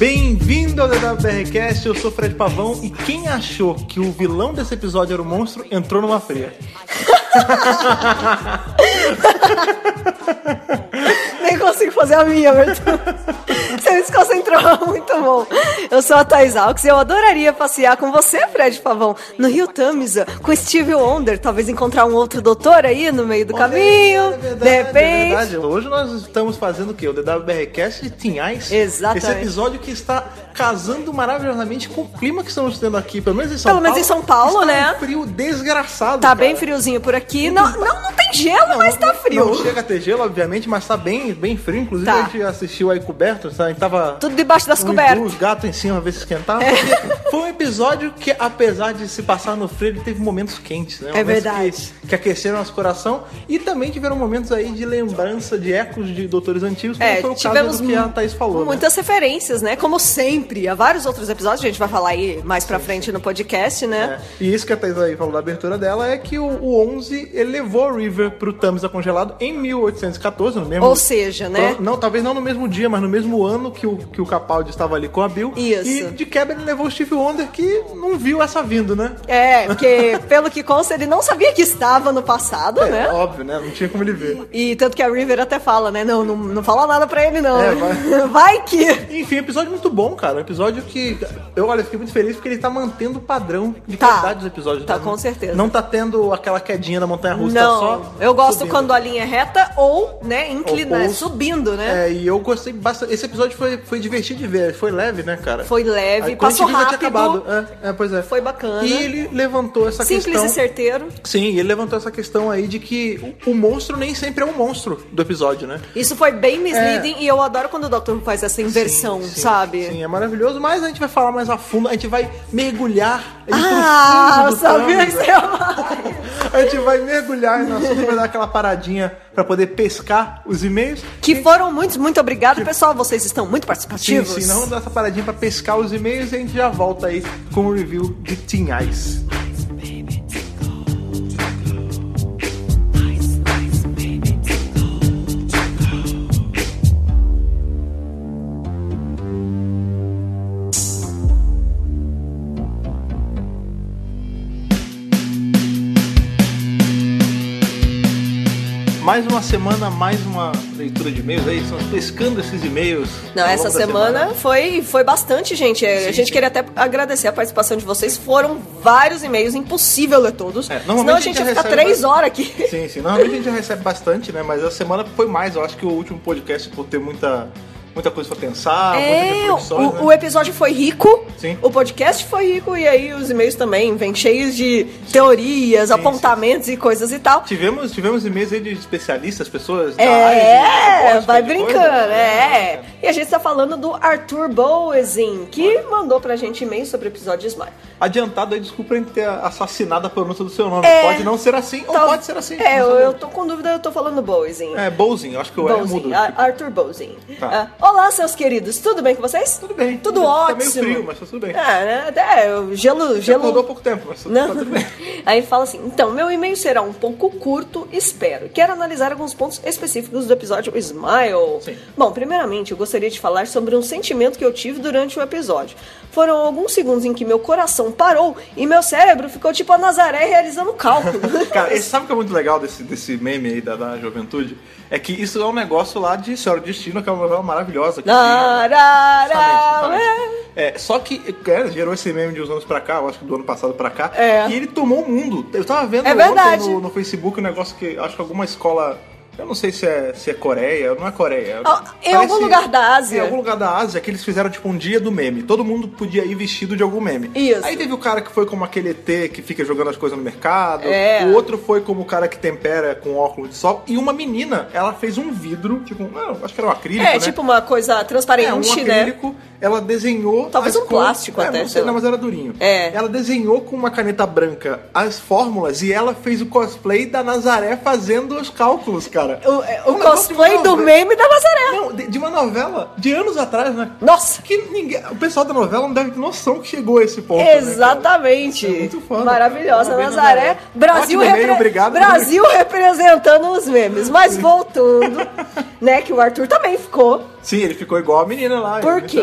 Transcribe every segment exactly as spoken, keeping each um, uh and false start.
Bem-vindo ao D W B R Cast, eu sou Fred Pavão e quem achou que o vilão desse episódio era o monstro, entrou numa fria. Nem consigo fazer a minha, Bertão. Você me desconcentrou, muito bom. Eu sou a Thais Alves e eu adoraria passear com você, Fred Pavão, no Rio Tamisa, com Stevie Wonder, talvez encontrar um outro doutor aí no meio do Olha, caminho, é verdade, de repente. É verdade. Hoje nós estamos fazendo o quê? O D W B R Cast de Teen Ice. Exatamente. Esse episódio que está casando maravilhosamente com o clima que estamos tendo aqui, pelo menos em São Pelo Paulo. menos em São Paulo, está né? um frio desgraçado, Tá cara. bem friozinho por aqui. Não, não, não tem gelo, Não, mas tá frio. Não chega a ter gelo, obviamente, mas tá bem, bem frio. Inclusive, Tá. a gente assistiu aí coberto, a gente tava... Tudo debaixo das um cobertas. Os gatos em cima, ver se esquentava. Porque foi um episódio que, apesar de se passar no frio, ele teve momentos quentes, né? É Momentos verdade. Que, que aqueceram nosso coração. E também tiveram momentos aí de lembrança, de ecos de doutores antigos, como É, foi o tivemos caso do que a Thaís falou. muitas referências, né? Como sempre. Há vários outros episódios, a gente vai falar aí mais pra frente no podcast, né? É. E isso que a Thaís aí falou da abertura dela é que o, o onze ele levou o River pro Tamisa congelado em mil oitocentos e catorze, no mesmo... Ou seja, né? Não, talvez não no mesmo dia, mas no mesmo ano que o, que o Capaldi estava ali com a Bill. Isso. E de quebra ele levou o Steve Wonder, que não viu essa vindo, né? É, porque pelo que consta, ele não sabia que estava no passado, É, né? óbvio, né? Não tinha como ele ver. E tanto que a River até fala, né? Não, não, não fala nada pra ele, não. É, vai. Vai que... Enfim, episódio muito bom, cara. Um episódio que... Eu, olha, fiquei muito feliz porque ele tá mantendo o padrão de Tá. qualidade dos episódios. Tá, né? com certeza. Não tá tendo aquela quedinha da montanha-russa, tá Não, só eu gosto subindo. quando a linha é reta ou, né, inclinada, Ou- ou- subindo, né? É, e eu gostei bastante. Esse episódio foi, foi divertido de ver. Foi leve, né, cara? Foi leve, Aí, quando passou a gente viu, já tinha rápido. acabado. É, é, pois é. Foi bacana. E ele levantou essa Simples questão... e certeiro. Sim, ele levantou essa questão aí de que o, o monstro nem sempre é um monstro do episódio, né? Isso foi bem misleading e eu adoro quando o doutor faz essa inversão, É. Sim, sim, sabe? Sim, é maravilhoso, mas a gente vai falar mais a fundo, a gente vai mergulhar em Ah, eu profundo do sabia que Tamisa. você ia falar. A gente vai mergulhar no assunto, vai dar aquela paradinha pra poder pescar os e-mails. Que foram muitos, muito obrigado, pessoal. Vocês estão muito Sim, participativos. sim, não dar essa paradinha pra pescar os e-mails e a gente já volta aí com o review de Teen Ice. Mais uma semana, mais uma leitura de e-mails aí, estamos pescando esses e-mails. Não, ao essa longo da semana, Foi, foi bastante, gente. É, a gente sim. queria até agradecer a participação de vocês. Foram vários e-mails, impossível ler todos. É, normalmente Senão a a gente gente ia ficar recebe três mais- horas aqui. Sim, sim. Normalmente a gente já recebe bastante, né? Mas essa semana foi mais. Eu acho que o último podcast, por ter muita, muita coisa pra pensar, muitas É, reflexões, o, né? o episódio foi rico, Sim. o podcast foi rico e aí os e-mails também vêm cheios de teorias, Sim, apontamentos e coisas e tal. Tivemos, tivemos e-mails aí de especialistas, pessoas da área É, de vai de brincando, coisa, né? é. E a gente tá falando do Arthur Boesin, que mandou pra gente e-mail sobre o episódio de Smile. Adiantado aí, desculpa em ter assassinado a pronúncia do seu nome. É. Pode não ser assim, ou Tal- pode ser assim. É, não eu, sei. eu tô com dúvida, eu tô falando Boesin. É, Bowsin, acho que o E é Boesin, mudo. Ar- Arthur Boesin. Tá. Ah, olá, seus queridos, tudo bem com vocês? Tudo bem. Tudo Tá ótimo. meio frio, mas tá tudo bem. É, né? Até o gelo... Já gelo... acordou há pouco tempo, mas Não. tá tudo bem. Aí fala assim, então, meu e-mail será um pouco curto, espero. Quero analisar alguns pontos específicos do episódio Smile. Sim. Bom, primeiramente, eu gostaria de falar sobre um sentimento que eu tive durante o episódio. Foram alguns segundos em que meu coração parou e meu cérebro ficou tipo a Nazaré realizando cálculo. Cara, e sabe o que é muito legal desse, desse meme aí da, da juventude? É que isso é um negócio lá de Senhora do Destino, que é uma novela maravilhosa. Que Narará, Justamente, justamente. É, só que é, gerou esse meme de uns anos pra cá, eu acho que do ano passado pra cá, É. e ele tomou o mundo. Eu tava vendo É ontem verdade. no, no Facebook um negócio que acho que alguma escola. Eu não sei se é, se é Coreia, não é Coreia. Ah, em Parece- algum lugar da Ásia. Em algum lugar da Ásia que eles fizeram tipo um dia do meme. Todo mundo podia ir vestido de algum meme. Isso. Aí teve o cara que foi como aquele E T que fica jogando as coisas no mercado. É. O outro foi como o cara que tempera com óculos de sol. E uma menina, ela fez um vidro, tipo, não, acho que era um acrílico, É, né? tipo uma coisa É, um transparente, né? acrílico, ela desenhou... Talvez as um cores- plástico é, até, não, sei sei, lá. não, mas era durinho. É. Ela desenhou com uma caneta branca as fórmulas e ela fez o cosplay da Nazaré fazendo os cálculos, cara. O, é, o Um negócio de cosplay uma do novela- meme da Nazaré. Não, de, de uma novela de anos atrás, né? Nossa! Que ninguém, o pessoal da novela não deve ter noção que chegou a esse ponto. né, cara? Exatamente. É muito foda. Maravilhosa, Parabéns, Nazaré. Nazaré. Brasil, Ótimo e-mail, repre- obrigado. Brasil representando os memes. Mas voltando, né, que o Arthur também ficou. Sim, ele ficou igual a menina lá. Por ele quê? tá-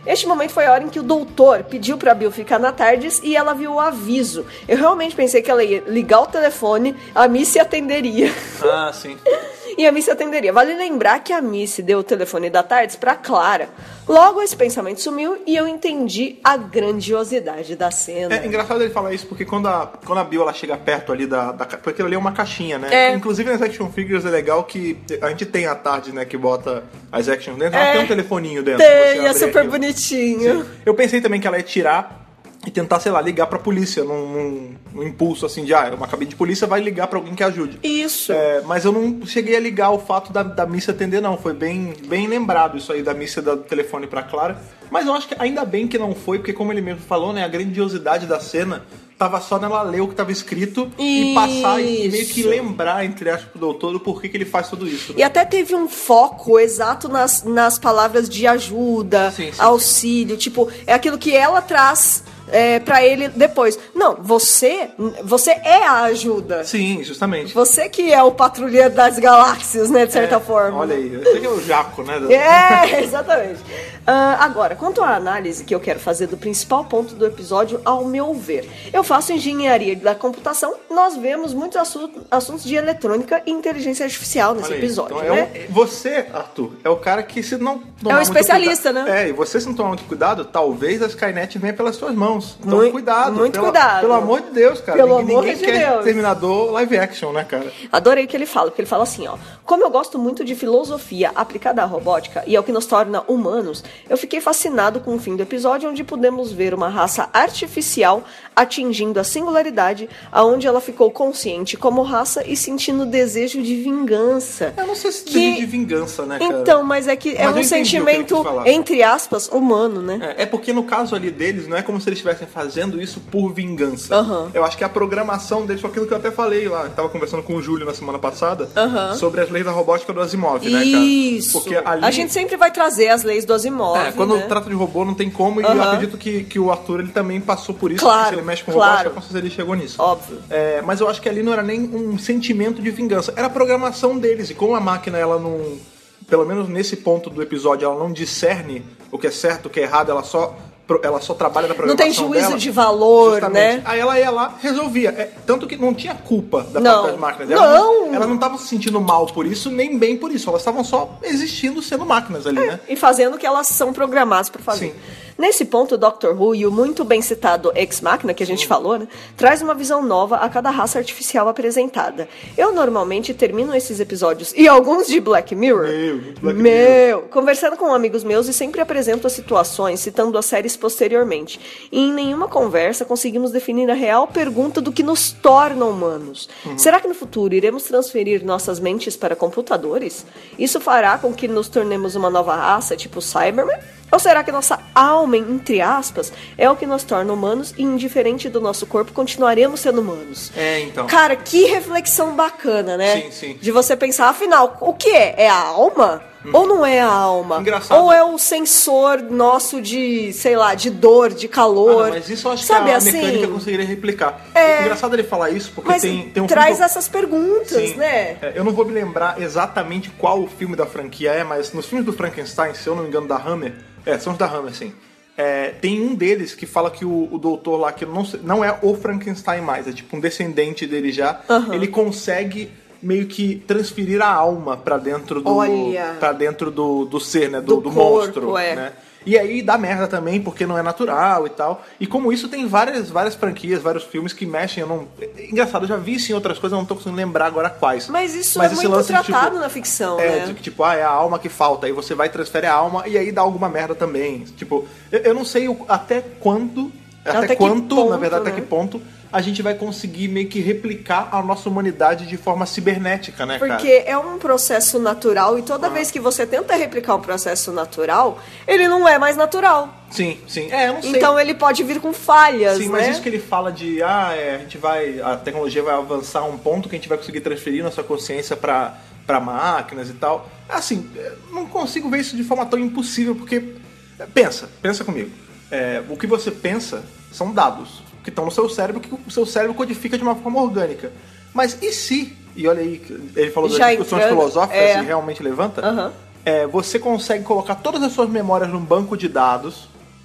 Este momento foi a hora em que o doutor pediu pra Bill ficar na TARDIS e ela viu o aviso. Eu realmente pensei que ela ia ligar o telefone, a Missy atenderia. Ah, sim. E a Missy atenderia. Vale lembrar que a Missy deu o telefone da TARDIS pra Clara. Logo, esse pensamento sumiu e eu entendi a grandiosidade da cena. É engraçado ele falar isso, porque quando a, quando a Bill ela chega perto ali da, da... Porque aquilo ali é uma caixinha, né? É. Inclusive nas action figures é legal que a gente tem a TARDIS, né, que bota as actions dentro. É. Ela tem um telefoninho dentro. Tem, você é abre super aquilo. bonitinho. Sim. Eu pensei também que ela ia tirar e tentar, sei lá, ligar pra polícia num, num, num impulso assim de, ah, uma cabine de polícia vai ligar pra alguém que ajude. Isso. É, mas eu não cheguei a ligar o fato da, da Missy atender, não. Foi bem, bem lembrado isso aí da Missy dar o telefone pra Clara. Mas eu acho que ainda bem que não foi, porque como ele mesmo falou, né, a grandiosidade da cena tava só nela ler o que tava escrito e passar e meio que lembrar, entre aspas, pro doutor o porquê que ele faz tudo isso. Né? E até teve um foco exato nas, nas palavras de ajuda, Sim, sim, auxílio. Tipo, é aquilo que ela traz... É, pra ele depois. Não, você você é a ajuda. Sim, justamente. Você que é o patrulheiro das galáxias, né, de certa é, forma. Olha aí, esse aqui é o Jaco, né? É, exatamente. Uh, agora, quanto à análise que eu quero fazer do principal ponto do episódio, ao meu ver, eu faço engenharia da computação, nós vemos muitos assuntos, assuntos de eletrônica e inteligência artificial nesse Olha aí. episódio, Então, né? é um, você, Arthur, é o cara que se não tomar É um muito especialista, cuidado, né? É, e você se não tomar muito cuidado, talvez a Skynet venha pelas suas mãos. Então, Muito- cuidado. muito pela- cuidado. Pelo amor de Deus, cara. Pelo ninguém amor ninguém de quer Deus. Terminador live action, né, cara? Adorei o que ele fala, porque ele fala assim, ó. Como eu gosto muito de filosofia aplicada à robótica e é o que nos torna humanos, eu fiquei fascinado com o fim do episódio, onde pudemos ver uma raça artificial atingindo a singularidade, aonde ela ficou consciente como raça e sentindo desejo de vingança. Eu não sei se Que- tem de vingança, né, cara? Então, mas é que é Mas eu um entendi o que ele sentimento, quis falar. entre aspas, humano, né? É, é porque no caso ali deles, não é como se eles estivessem fazendo isso por vingança. Aham. Eu acho que a programação deles foi aquilo que eu até falei lá. Eu tava conversando com o Júlio na semana passada Aham. sobre as leis da robótica do Asimov, né, cara? Isso. Porque ali... A gente sempre vai trazer as leis do Asimov, É, quando né? trata de robô não tem como, e Aham. eu acredito que, que o Arthur ele também passou por isso, Claro, porque se ele mexe com claro. robótica, com certeza ele chegou nisso. Óbvio. É, mas eu acho que ali não era nem um sentimento de vingança, era a programação deles, e como a máquina, ela não, pelo menos nesse ponto do episódio, ela não discerne o que é certo, o que é errado, ela só, ela só trabalha na Não programação tem juízo dela, de valor, justamente. né? Aí ela ia lá, resolvia. É, tanto que não tinha culpa da Não. parte das máquinas. Ela Não. Elas não estavam se sentindo mal por isso, nem bem por isso. Elas estavam só existindo, sendo máquinas ali, né? E fazendo o que elas são programadas para fazer. Sim. Nesse ponto, o doutor Who e o muito bem citado Ex Machina, que a gente falou, né, traz uma visão nova a cada raça artificial apresentada. Eu normalmente termino esses episódios, e alguns de Black Mirror, Meu, muito Black meu, conversando com amigos meus e sempre apresento as situações, citando as séries posteriormente. E em nenhuma conversa conseguimos definir a real pergunta do que nos torna humanos. Uhum. Será que no futuro iremos transferir nossas mentes para computadores? Isso fará com que nos tornemos uma nova raça, tipo Cyberman? Ou será que nossa alma, entre aspas, é o que nos torna humanos e, indiferente do nosso corpo, continuaremos sendo humanos? É, então. Cara, que reflexão bacana, né? Sim, sim. De você pensar, afinal, o que é? É a alma? Ou não é a alma? Engraçado. Ou é o sensor nosso de, sei lá, de dor, de Ah, calor? não, mas isso eu acho Sabe que a assim? mecânica conseguiria replicar. É. Engraçado ele falar isso, porque Mas tem, tem um traz filme que eu- essas perguntas, Sim. né? É, eu não vou me lembrar exatamente qual o filme da franquia é, mas nos filmes do Frankenstein, se eu não me engano, da Hammer, é, são os da Hammer, sim. É, tem um deles que fala que o, o doutor lá, que eu não, sei, não é o Frankenstein mais, é tipo um descendente dele já, Aham. ele consegue meio que transferir a alma pra dentro do Olha. para dentro do, do ser, né, do, Do do corpo, monstro, é. né? E aí dá merda também, porque não é natural e tal. E como isso tem várias, várias franquias, vários filmes que mexem, eu não... Engraçado, eu já vi isso em outras coisas, eu não tô conseguindo lembrar agora quais. Mas isso Mas é esse muito lance de, tratado tipo, na ficção, É, né? de que, tipo, ah, é a alma que falta. Aí você vai e transfere a alma e aí dá alguma merda também. Tipo, eu, eu não sei o- até quando... Até, Até que quanto, ponto, na verdade, né? até que ponto a gente vai conseguir meio que replicar a nossa humanidade de forma cibernética, né, cara? Porque é um processo natural e toda vez que você tenta replicar um processo natural, ele não é mais natural. Sim, sim. É, eu não sei. Então ele pode vir com falhas, Sim, né? mas isso que ele fala de, ah, é, a gente vai, a tecnologia vai avançar a um ponto que a gente vai conseguir transferir nossa consciência para para máquinas e tal. Assim, não consigo ver isso de forma tão impossível, porque pensa, pensa comigo. É, o que você pensa são dados que estão no seu cérebro, que o seu cérebro codifica de uma forma orgânica. Mas e se, e olha aí, ele falou das Já discussões entrando, filosóficas, é. se realmente levanta, Aham. é, você consegue colocar todas as suas memórias num banco de dados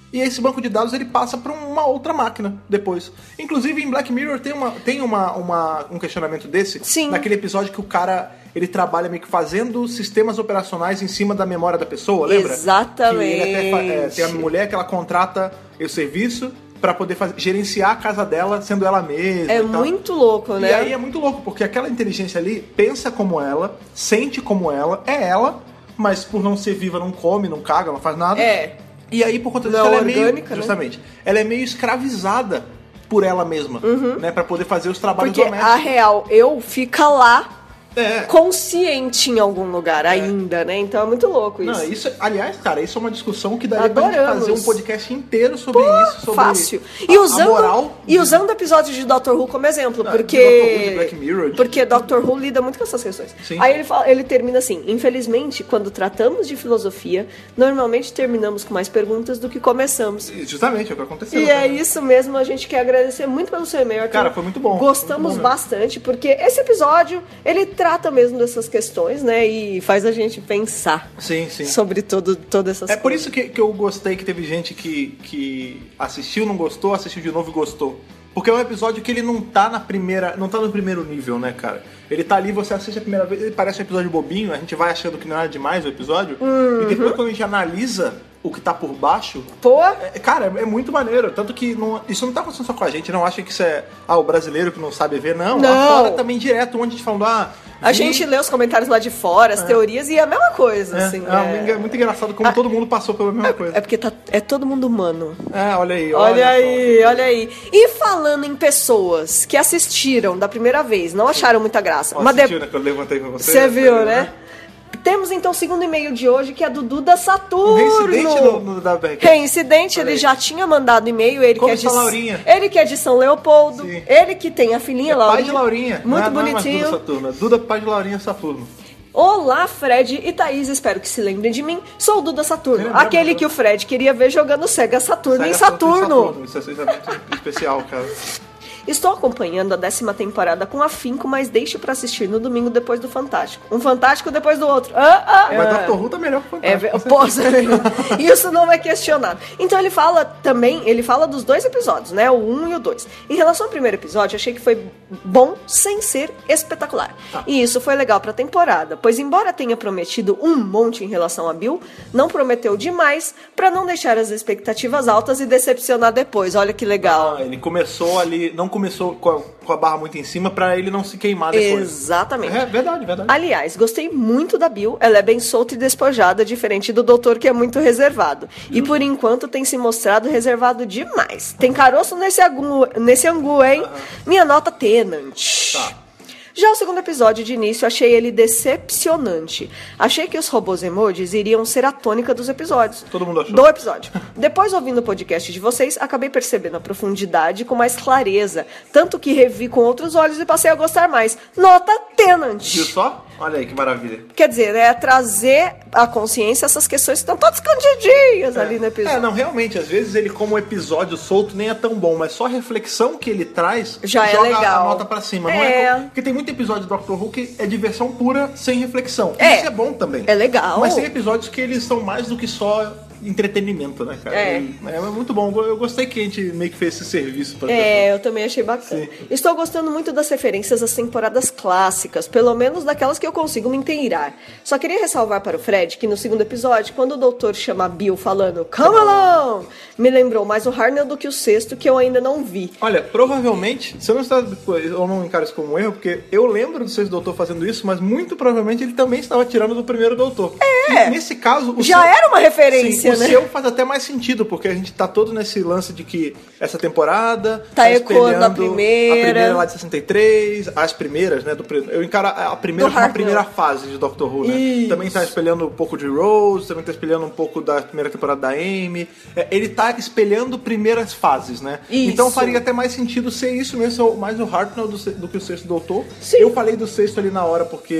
e esse banco de dados ele passa para uma outra máquina depois. Inclusive em Black Mirror tem, uma, tem uma, uma, um questionamento desse. Sim. Naquele episódio que o cara ele trabalha meio que fazendo sistemas operacionais em cima da memória da pessoa, lembra? Exatamente. Que ele até, é, tem a mulher que ela contrata o serviço pra poder fazer, gerenciar a casa dela sendo ela mesma. É e tal. muito louco, né? E aí é muito louco, porque aquela inteligência ali pensa como ela, sente como ela, é ela, mas por não ser viva não come, não caga, não faz nada. É. E aí por conta disso Não ela é orgânica, meio, né? justamente, ela é meio escravizada por ela mesma, Uhum. né, pra poder fazer os trabalhos Porque domésticos. a real, eu fica lá É. consciente em algum lugar ainda, né? Então é muito louco isso. Não, isso, aliás, cara, isso é uma discussão que daria pra gente Adoramos. fazer um podcast inteiro sobre Pô, isso, sobre fácil. a, E usando, a moral. e usando episódios de Doctor Who como exemplo, Ah, porque de Doctor Who, de Black Mirror, de- porque Doctor Who lida muito com essas questões. Sim. Aí ele fala, ele termina assim: infelizmente, quando tratamos de filosofia, normalmente terminamos com mais perguntas do que começamos. Justamente, é o que aconteceu. E cara. é isso mesmo, a gente quer agradecer muito pelo seu e-mail, Arthur. Cara, foi muito bom. Gostamos Muito bom mesmo. bastante, porque esse episódio, ele trata mesmo dessas questões, né? E faz a gente pensar Sim, sim. sobre todo, todas essas É coisas. por isso que, que eu gostei que teve gente que, que assistiu, não gostou, assistiu de novo e gostou. Porque é um episódio que ele não tá na primeira. Não tá no primeiro nível, né, cara? Ele tá ali, você assiste a primeira vez, ele parece um episódio bobinho, a gente vai achando que não é nada demais o episódio. Uhum. E depois quando a gente analisa o que tá por baixo. Pô, É, cara, é muito maneiro. Tanto que não- isso não tá acontecendo só com a gente. Não acha que isso é ah, o brasileiro que não sabe ver. Não, Não. lá fora também direto, um monte de gente falando, ah. a vi- gente lê os comentários lá de fora, as teorias, e é a mesma coisa, É, assim. é, muito engraçado como todo mundo passou pela mesma coisa. É porque tá, é todo mundo humano. É, olha aí. Olha, só. aí, olha aí. E falando em pessoas que assistiram da primeira vez, não acharam muita graça. Ó, mas de- assistiu, né, que eu levantei pra você. Você viu, né? Temos então o segundo e-mail de hoje, que é do Duda Saturno. Um reincidente no, no da Berg. Reincidente, Olha ele aí. já tinha mandado e-mail, ele Como que é de está Laurinha? ele que é de São Leopoldo, Sim. ele que tem a filhinha É Laurinha. pai de Laurinha. Muito não é, bonitinho. Não é mais Duda Saturno. é Duda, pai de Laurinha Saturno. Olá, Fred e Thaís, espero que se lembrem de mim. Sou o Duda Saturno, Lembramos, aquele né? que o Fred queria ver jogando Sega Saturno em Sega Saturno. Isso é isso é muito especial, cara. Estou acompanhando a décima temporada com afinco, mas deixo pra assistir no domingo depois do Fantástico. Um Fantástico depois do outro. Ah, ah, Mas ah. Doctor Who tá melhor que o É, Fantástico. pô, isso não é questionado. Então ele fala também, ele fala dos dois episódios, né? O um e o dois. Em relação ao primeiro episódio, achei que foi bom sem ser espetacular. Ah. E isso foi legal pra temporada, pois embora tenha prometido um monte em relação a Bill, não prometeu demais pra não deixar as expectativas altas e decepcionar depois. Olha que legal. Ah, ele começou ali, não começou com a, com a barra muito em cima pra ele não se queimar depois. Exatamente. É verdade, verdade. Aliás, gostei muito da Bill. Ela é bem solta e despojada, diferente do doutor, que é muito reservado. E por enquanto tem se mostrado reservado demais. Tem caroço nesse, agu, nesse angu, hein? Minha nota Tenant. Tá. Já o segundo episódio de início, achei ele decepcionante. Achei que os robôs emojis iriam ser a tônica dos episódios. Todo mundo achou. Do episódio. Depois, ouvindo o podcast de vocês, acabei percebendo a profundidade com mais clareza. Tanto que revi com outros olhos e passei a gostar mais. Nota Tenant. Viu só? Olha aí que maravilha. Quer dizer, é trazer à consciência essas questões que estão todas escondidinhas ali no episódio. É, não, realmente, às vezes ele como episódio solto nem é tão bom, mas só a reflexão que ele traz Já é joga legal. a nota pra cima. Não É. é como- porque tem muito episódio do Doctor Who que é diversão pura, sem reflexão. É. Isso é bom também. É legal. Mas tem episódios que eles são mais do que só entretenimento, né, cara? É. É muito bom. Eu gostei que a gente meio que fez esse serviço pra É, eu também achei bacana. Sim. Estou gostando muito das referências às temporadas clássicas, pelo menos daquelas que eu consigo me inteirar. Só queria ressalvar para o Fred que no segundo episódio, quando o doutor chama a Bill falando "Come along", me lembrou mais o Harnell do que o sexto, que eu ainda não vi. Olha, provavelmente, você não está, eu não encaro isso como um erro, porque eu lembro do sexto doutor fazendo isso, mas muito provavelmente ele também estava tirando do primeiro doutor. É. E nesse caso, o Já seu- era uma referência, Sim, né? o seu faz até mais sentido, porque a gente tá todo nesse lance de que essa temporada Tá ecoando a espelhando primeira. a primeira lá de sessenta e três, as primeiras, né, do, pre- eu encaro a a primeira Do como a Hartnell. primeira fase de Doctor Who, né? Isso. Também tá espelhando um pouco de Rose, também tá espelhando um pouco da primeira temporada da Amy. É, ele tá espelhando primeiras fases, né? Isso. Então faria até mais sentido ser isso mesmo, mais o Hartnell do, se- do que o sexto doutor. Sim. Eu falei do sexto ali na hora porque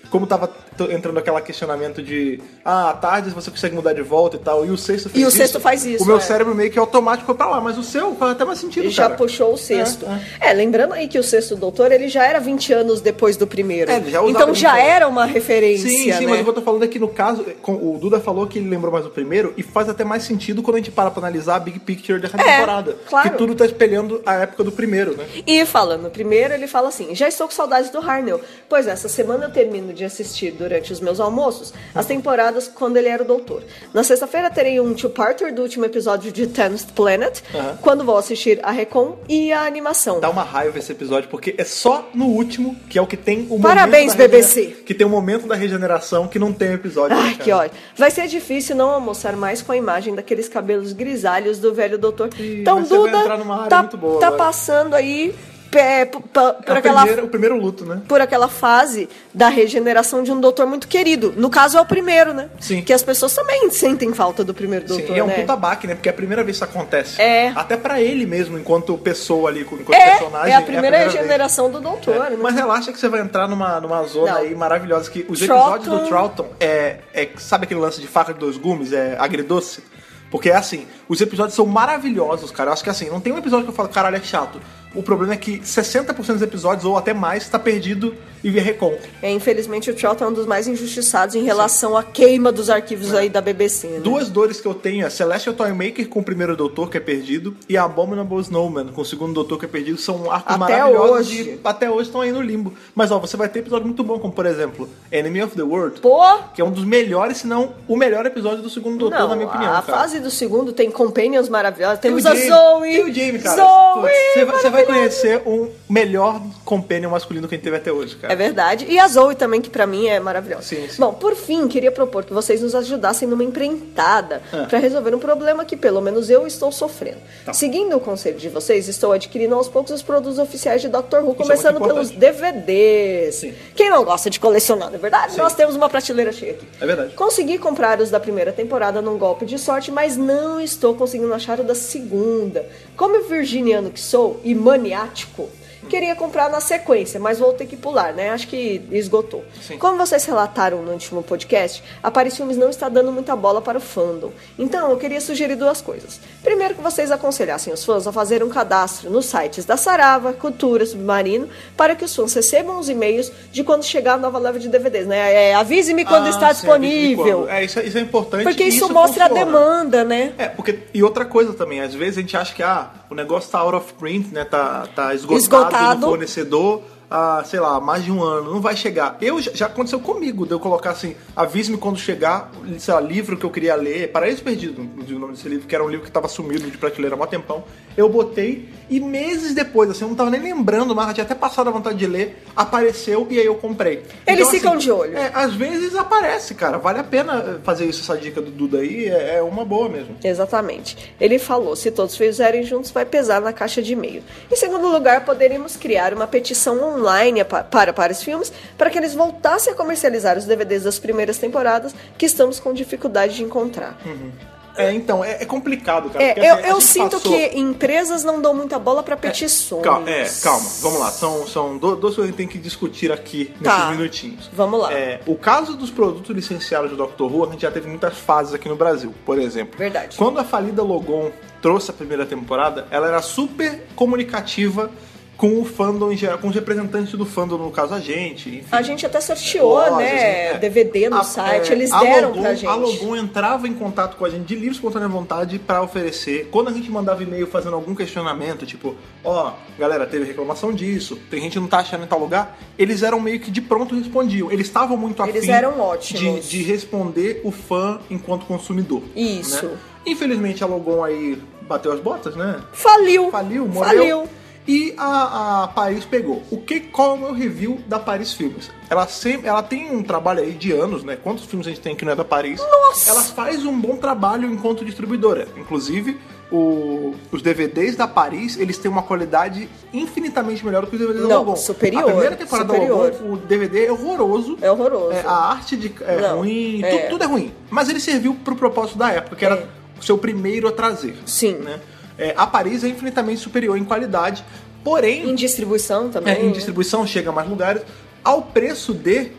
como tava t- entrando aquele questionamento de ah, à tarde você consegue mudar de volta e tal, e o sexto fez E o isso, sexto faz isso, o meu é. cérebro meio que automático foi pra lá, mas o seu faz até mais sentido, Já cara. puxou o sexto. É, É, lembrando aí que o Sexto Doutor, ele já era vinte anos depois do primeiro. É, ele já usava então vinte já anos. era uma referência, Sim, sim, né? mas o que eu tô falando é que no caso, com- o Duda falou que ele lembrou mais do primeiro e faz até mais sentido quando a gente para pra analisar a Big Picture dessa É, temporada. claro. Que tudo tá espelhando a época do primeiro, né? E falando no primeiro, ele fala assim: já estou com saudades do Harnell, pois essa semana eu termino de assistir durante os meus almoços as temporadas quando ele era o doutor. Na sexta-feira terei um two-parter do último episódio de Tenth Planet, Aham. quando vou assistir a Recon e a animação. Dá uma raiva esse episódio, porque é só no último que é o que tem o Parabéns, momento da B B C. regenera- que tem o momento da regeneração que não tem episódio. né, Ai, cara? que ódio. Vai ser difícil não almoçar mais com a imagem daqueles cabelos grisalhos do velho doutor. Ih, Então, mas você vai Duda entrar numa área tá, muito boa tá agora. passando aí é, p- p- por, É a aquela, primeira- o primeiro luto, né? por aquela fase da regeneração de um doutor muito querido. No caso, é o primeiro, né? Sim. Que as pessoas também sentem falta do primeiro doutor, Sim, e é um né? puta baque, né? Porque é a primeira vez que isso acontece. É. Até pra ele mesmo, enquanto pessoa ali, enquanto É, personagem. é a primeira, vez. regeneração do doutor, É, né? Mas relaxa que você vai entrar numa, numa zona Não. aí maravilhosa. Que os Troughton. episódios do Troughton é, é. Sabe aquele lance de faca de dois gumes? É agridoce? Porque é assim, os episódios são maravilhosos, cara. Eu acho que assim, não tem um episódio que eu falo, caralho, é chato. O problema é que sessenta por cento dos episódios, ou até mais, tá perdido e via recon. É, infelizmente, o Troughton é um dos mais injustiçados em relação à queima dos arquivos aí da B B C, né? Duas dores que eu tenho é Celestial Toymaker com o primeiro doutor, que é perdido, e Abominable Snowman com o segundo doutor, que é perdido. São arcos Até maravilhosos hoje. e até hoje estão aí no limbo. Mas ó, você vai ter episódio muito bom, como por exemplo, Enemy of the World, Pô, que é um dos melhores, se não o melhor episódio do segundo doutor, não, na minha opinião. a cara. fase do segundo tem companions maravilhosos. Tem o Temos a Jamie- Zoe. Tem o Jamie, cara. Zoe, Putz, você, vai, você vai maravilhosa. conhecer um melhor companion masculino que a gente teve até hoje, cara. É verdade. E a Zoe também, que pra mim é maravilhosa. Sim, sim. Bom, por fim, queria propor que vocês nos ajudassem numa empreitada Ah. pra resolver um problema que pelo menos eu estou sofrendo. Tá. Seguindo o conselho de vocês, estou adquirindo aos poucos os produtos oficiais de doutor Who, é começando muito pelos importante. D V Ds. Sim. Quem não gosta de colecionar, não é verdade? Sim. Nós temos uma prateleira cheia aqui. É verdade. Consegui comprar os da primeira temporada num golpe de sorte, mas não estou conseguindo achar o da segunda. Como virginiano que sou e maniático, queria comprar na sequência, mas vou ter que pular, né? Acho que esgotou. Sim. Como vocês relataram no último podcast, a Paris Filmes não está dando muita bola para o fandom. Então, eu queria sugerir duas coisas. Primeiro, que vocês aconselhassem os fãs a fazer um cadastro nos sites da Sarava, Cultura, Submarino, para que os fãs recebam os e-mails de quando chegar a nova leva de D V Ds, né? É, avise-me quando Ah, está sim, avise de disponível. quando. É, isso, é- isso é importante. Porque e isso, mostra funciona. a demanda, né? É, porque. E outra coisa também, às vezes a gente acha que ah, o negócio tá out of print, né? Tá, tá esgotado, Esgotado. no fornecedor há, sei lá, mais de um ano, não vai chegar. Eu já, já aconteceu comigo, de eu colocar assim, avise-me quando chegar, sei lá, livro que eu queria ler, Paraíso Perdido, inclusive o nome desse livro, que era um livro que tava sumido de prateleira há mó tempão. Eu botei e meses depois, assim, eu não tava nem lembrando, mas tinha até passado a vontade de ler, apareceu e aí eu comprei. Eles Então, ficam assim, de olho. É, às vezes aparece, cara. Vale a pena fazer isso, essa dica do Duda aí, é, é uma boa mesmo. Exatamente. Ele falou, se todos fizerem juntos, vai pesar na caixa de e-mail. Em segundo lugar, poderíamos criar uma petição online pa- para Paris Filmes para que eles voltassem a comercializar os D V Ds das primeiras temporadas que estamos com dificuldade de encontrar. É, então, é, é complicado, cara. É, porque, eu, assim, a eu gente sinto passou- que empresas não dão muita bola para petições. Calma, é, calma, vamos lá. São, são do- duas coisas que a gente tem que discutir aqui nesses Tá. minutinhos. Vamos lá. É, o caso dos produtos licenciados do Doctor Who, a gente já teve muitas fases aqui no Brasil. Por exemplo, Verdade. quando a falida Logon trouxe a primeira temporada, ela era super comunicativa com o fandom em geral, com os representantes do fandom, no caso a gente, enfim. A gente até sorteou, Lojas, né, é. D V D no A- site, é, eles a deram Logon- pra gente. A Logon entrava em contato com a gente de livre espontânea vontade pra oferecer. Quando a gente mandava e-mail fazendo algum questionamento, tipo, ó, galera, teve reclamação disso, tem gente que não tá achando em tal lugar, eles eram meio que de pronto respondiam. Eles estavam muito afim Eles eram ótimos. de, de responder o fã enquanto consumidor. Isso. né? Infelizmente a Logon aí bateu as botas, né? Faliu. Faliu, morreu. Faliu. E a, a Paris pegou. O que, qual é o meu review da Paris Filmes? Ela, sempre, ela tem um trabalho aí de anos, né? Quantos filmes a gente tem que não é da Paris? Nossa! Ela faz um bom trabalho enquanto distribuidora. Inclusive, o- os D V Ds da Paris, eles têm uma qualidade infinitamente melhor do que os D V Ds da Não, Logon. superior, A primeira temporada superior. da Logon, o D V D é horroroso. É horroroso. É, a arte de, é Não, ruim, é. Tudo, tudo é ruim. Mas ele serviu pro propósito da época, que era É. o seu primeiro a trazer. Sim. Né? É, a Paris é infinitamente superior em qualidade, porém, Em distribuição também. é, em distribuição chega a mais lugares, ao preço de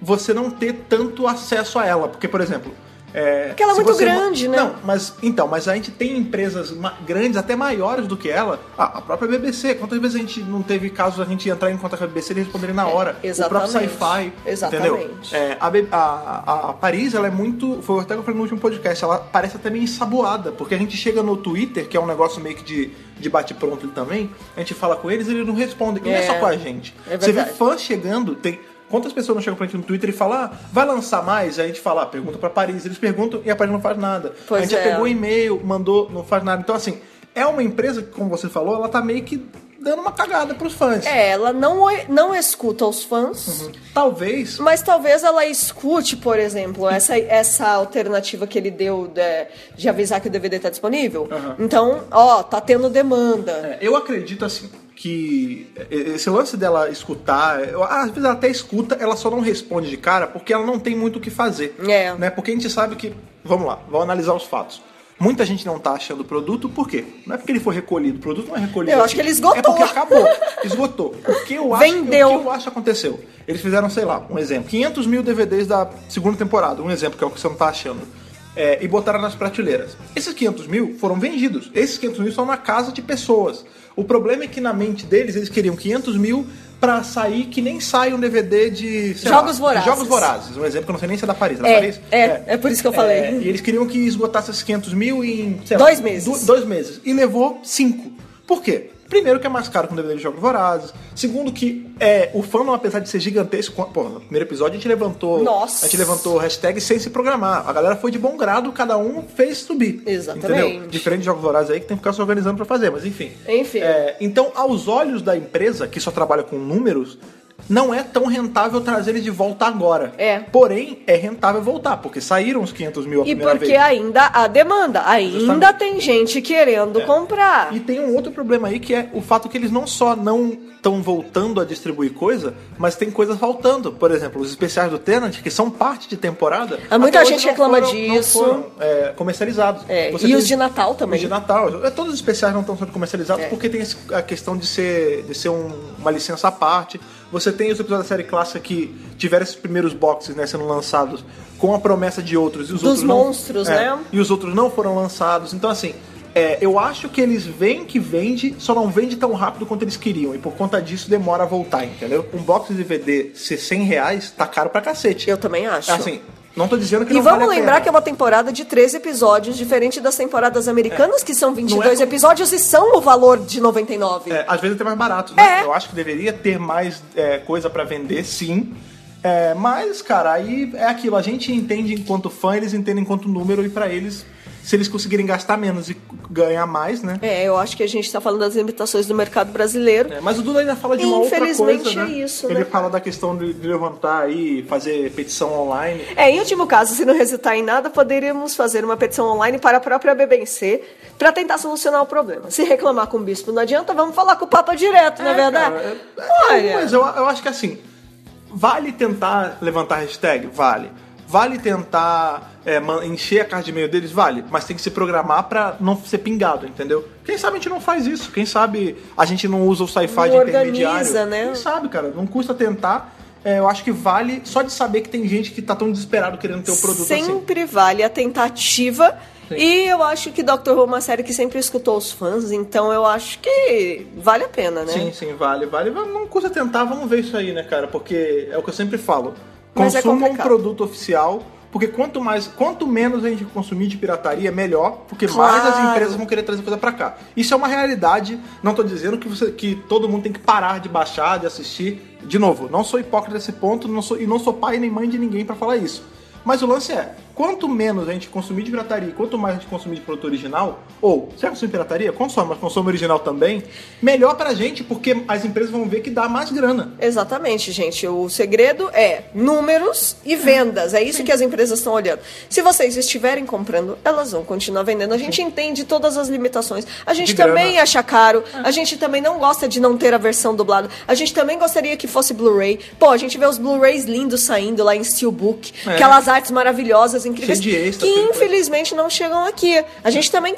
você não ter tanto acesso a ela. Porque, por exemplo... É, porque ela é muito grande, né? Não, mas então, mas a gente tem empresas ma- grandes, até maiores do que ela. Ah, a própria B B C. Quantas vezes a gente não teve caso a gente entrar em contato com a B B C e eles responderem na hora? É, exatamente. O próprio Sci-Fi. Exatamente. Entendeu? É, a, a, a Paris, ela é muito... Foi até que eu falei no último podcast. Ela parece até meio ensaboada. Porque a gente chega no Twitter, que é um negócio meio que de, de bate-pronto também. A gente fala com eles e eles não respondem. E não é só com a gente. É Você vê verdade. fãs chegando... Tem, quantas pessoas não chegam pra gente no Twitter e falam, ah, vai lançar mais? Aí a gente fala, ah, pergunta pra Paris. Eles perguntam e a Paris não faz nada. Pois a gente é. já pegou e-mail, mandou, não faz nada. Então, assim, é uma empresa que, como você falou, ela tá meio que dando uma cagada pros fãs. É, ela não, não escuta os fãs, Uhum. Talvez... mas talvez ela escute, por exemplo, essa, essa alternativa que ele deu de, de avisar que o D V D tá disponível. Uhum. Então, ó, tá tendo demanda. É, eu acredito, assim, que esse lance dela escutar, eu, às vezes ela até escuta, ela só não responde de cara porque ela não tem muito o que fazer. É. Né? Porque a gente sabe que, vamos lá, vamos analisar os fatos. Muita gente não tá achando o produto, por quê? Não é porque ele foi recolhido, o produto não é recolhido. Eu aqui. acho que ele esgotou. É porque acabou, esgotou. O que eu acho, Vendeu. O que eu acho que aconteceu? Eles fizeram, sei lá, um exemplo, quinhentos mil D V Ds da segunda temporada, um exemplo, que é o que você não tá achando. É, e botaram nas prateleiras. Esses quinhentos mil foram vendidos. Esses quinhentos mil estão na casa de pessoas. O problema é que na mente deles, eles queriam quinhentos mil pra sair que nem sai um D V D de... sei Jogos lá, Vorazes. Jogos Vorazes. Um exemplo que eu não sei nem se é da Paris. É da É, Paris? é, é por isso que eu falei. É, e eles queriam que esgotasse esses quinhentos mil em... sei Dois lá, meses. do- dois meses. E levou cinco. Por quê? Primeiro que é mais caro que um D V D de Jogos Vorazes. Segundo que é, o fandom, apesar de ser gigantesco... Pô, no primeiro episódio a gente levantou... Nossa. A gente levantou hashtag sem se programar. A galera foi de bom grado, cada um fez subir. Exatamente. Entendeu? Diferente de Jogos Vorazes aí que tem que ficar se organizando pra fazer, mas enfim. Enfim. É, então, aos olhos da empresa, que só trabalha com números... Não é tão rentável trazer eles de volta agora. É. Porém, é rentável voltar, porque saíram os quinhentos mil a E primeira porque vez. ainda há demanda, ainda Justamente. tem gente querendo É. comprar. E tem um outro problema aí, que é o fato que eles não só não estão voltando a distribuir coisa, mas tem coisas faltando. Por exemplo, os especiais do Tenant, que são parte de temporada. Há muita até gente hoje não reclama foram- disso. Não foram, é, comercializados. É, Você e tem os de Natal também. Os de Natal. É, todos os especiais não estão sendo comercializados É. porque tem esse- a questão de ser, de ser um- uma licença à parte. Você tem os episódios da série clássica que tiveram esses primeiros boxes, né, sendo lançados com a promessa de outros. E os Dos outros não- monstros, é, né? E os outros não foram lançados. Então, assim, é, eu acho que eles veem que vende, só não vende tão rápido quanto eles queriam. E por conta disso demora a voltar, entendeu? Um box de D V D ser cem reais tá caro pra cacete. Eu também acho. Assim, não tô dizendo que E não vamos vale a lembrar pena. que é uma temporada de treze episódios, diferente das temporadas americanas, que são vinte e dois Não é como- episódios e são o valor de noventa e nove. É, às vezes até mais barato, né? É. Eu acho que deveria ter mais é, coisa pra vender, sim. É, mas, cara, aí é aquilo. A gente entende enquanto fã, eles entendem enquanto número, e pra eles, se eles conseguirem gastar menos e ganhar mais, né? É, eu acho que a gente tá falando das limitações do mercado brasileiro. É, mas o Duda ainda fala de uma outra coisa, Infelizmente né? é isso, Ele né? fala da questão de, de levantar aí, fazer petição online. É, em último caso, se não resultar em nada, poderíamos fazer uma petição online para a própria B B C para tentar solucionar o problema. Se reclamar com o bispo não adianta, vamos falar com o Papa direto, não é verdade? Cara, é- é, Olha, mas eu, eu acho que assim, vale tentar levantar hashtag? Vale. Vale tentar é, man- encher a caixa de e-mail deles? Vale. Mas tem que se programar pra não ser pingado, entendeu? Quem sabe a gente não faz isso? Quem sabe a gente não usa o sci-fi Não de organiza, intermediário? né? Quem sabe, cara? Não custa tentar. É, eu acho que vale só de saber que tem gente que tá tão desesperado querendo ter o produto assim. sempre vale a tentativa. Sim. E eu acho que Doctor Who é uma série que sempre escutou os fãs, então eu acho que vale a pena, né? Sim, sim, vale, vale. Não custa tentar, vamos ver isso aí, né, cara? Porque é o que eu sempre falo. Mas é Consuma um complicado. produto oficial, porque quanto mais, quanto menos a gente consumir de pirataria, melhor, porque Claro. mais as empresas vão querer trazer coisa pra cá. Isso é uma realidade, não tô dizendo que, você, que todo mundo tem que parar de baixar, de assistir. De novo, não sou hipócrita nesse ponto, não sou, e não sou pai nem mãe de ninguém pra falar isso. Mas o lance é, quanto menos a gente consumir de pirataria, quanto mais a gente consumir de produto original, ou, se é consumir pirataria, consome, mas consome original também, melhor pra gente, porque as empresas vão ver que dá mais grana. Exatamente, gente. O segredo é números e vendas. É isso que as empresas estão olhando. Se vocês estiverem comprando, elas vão continuar vendendo. A gente entende todas as limitações. A gente De também grana. acha caro. A gente também não gosta de não ter a versão dublada. A gente também gostaria que fosse Blu-ray. Pô, a gente vê os Blu-rays lindos saindo lá em Steelbook. É. Aquelas artes maravilhosas, incríveis, Cheio de extra, que tem coisa. infelizmente não chegam aqui. A gente também quer.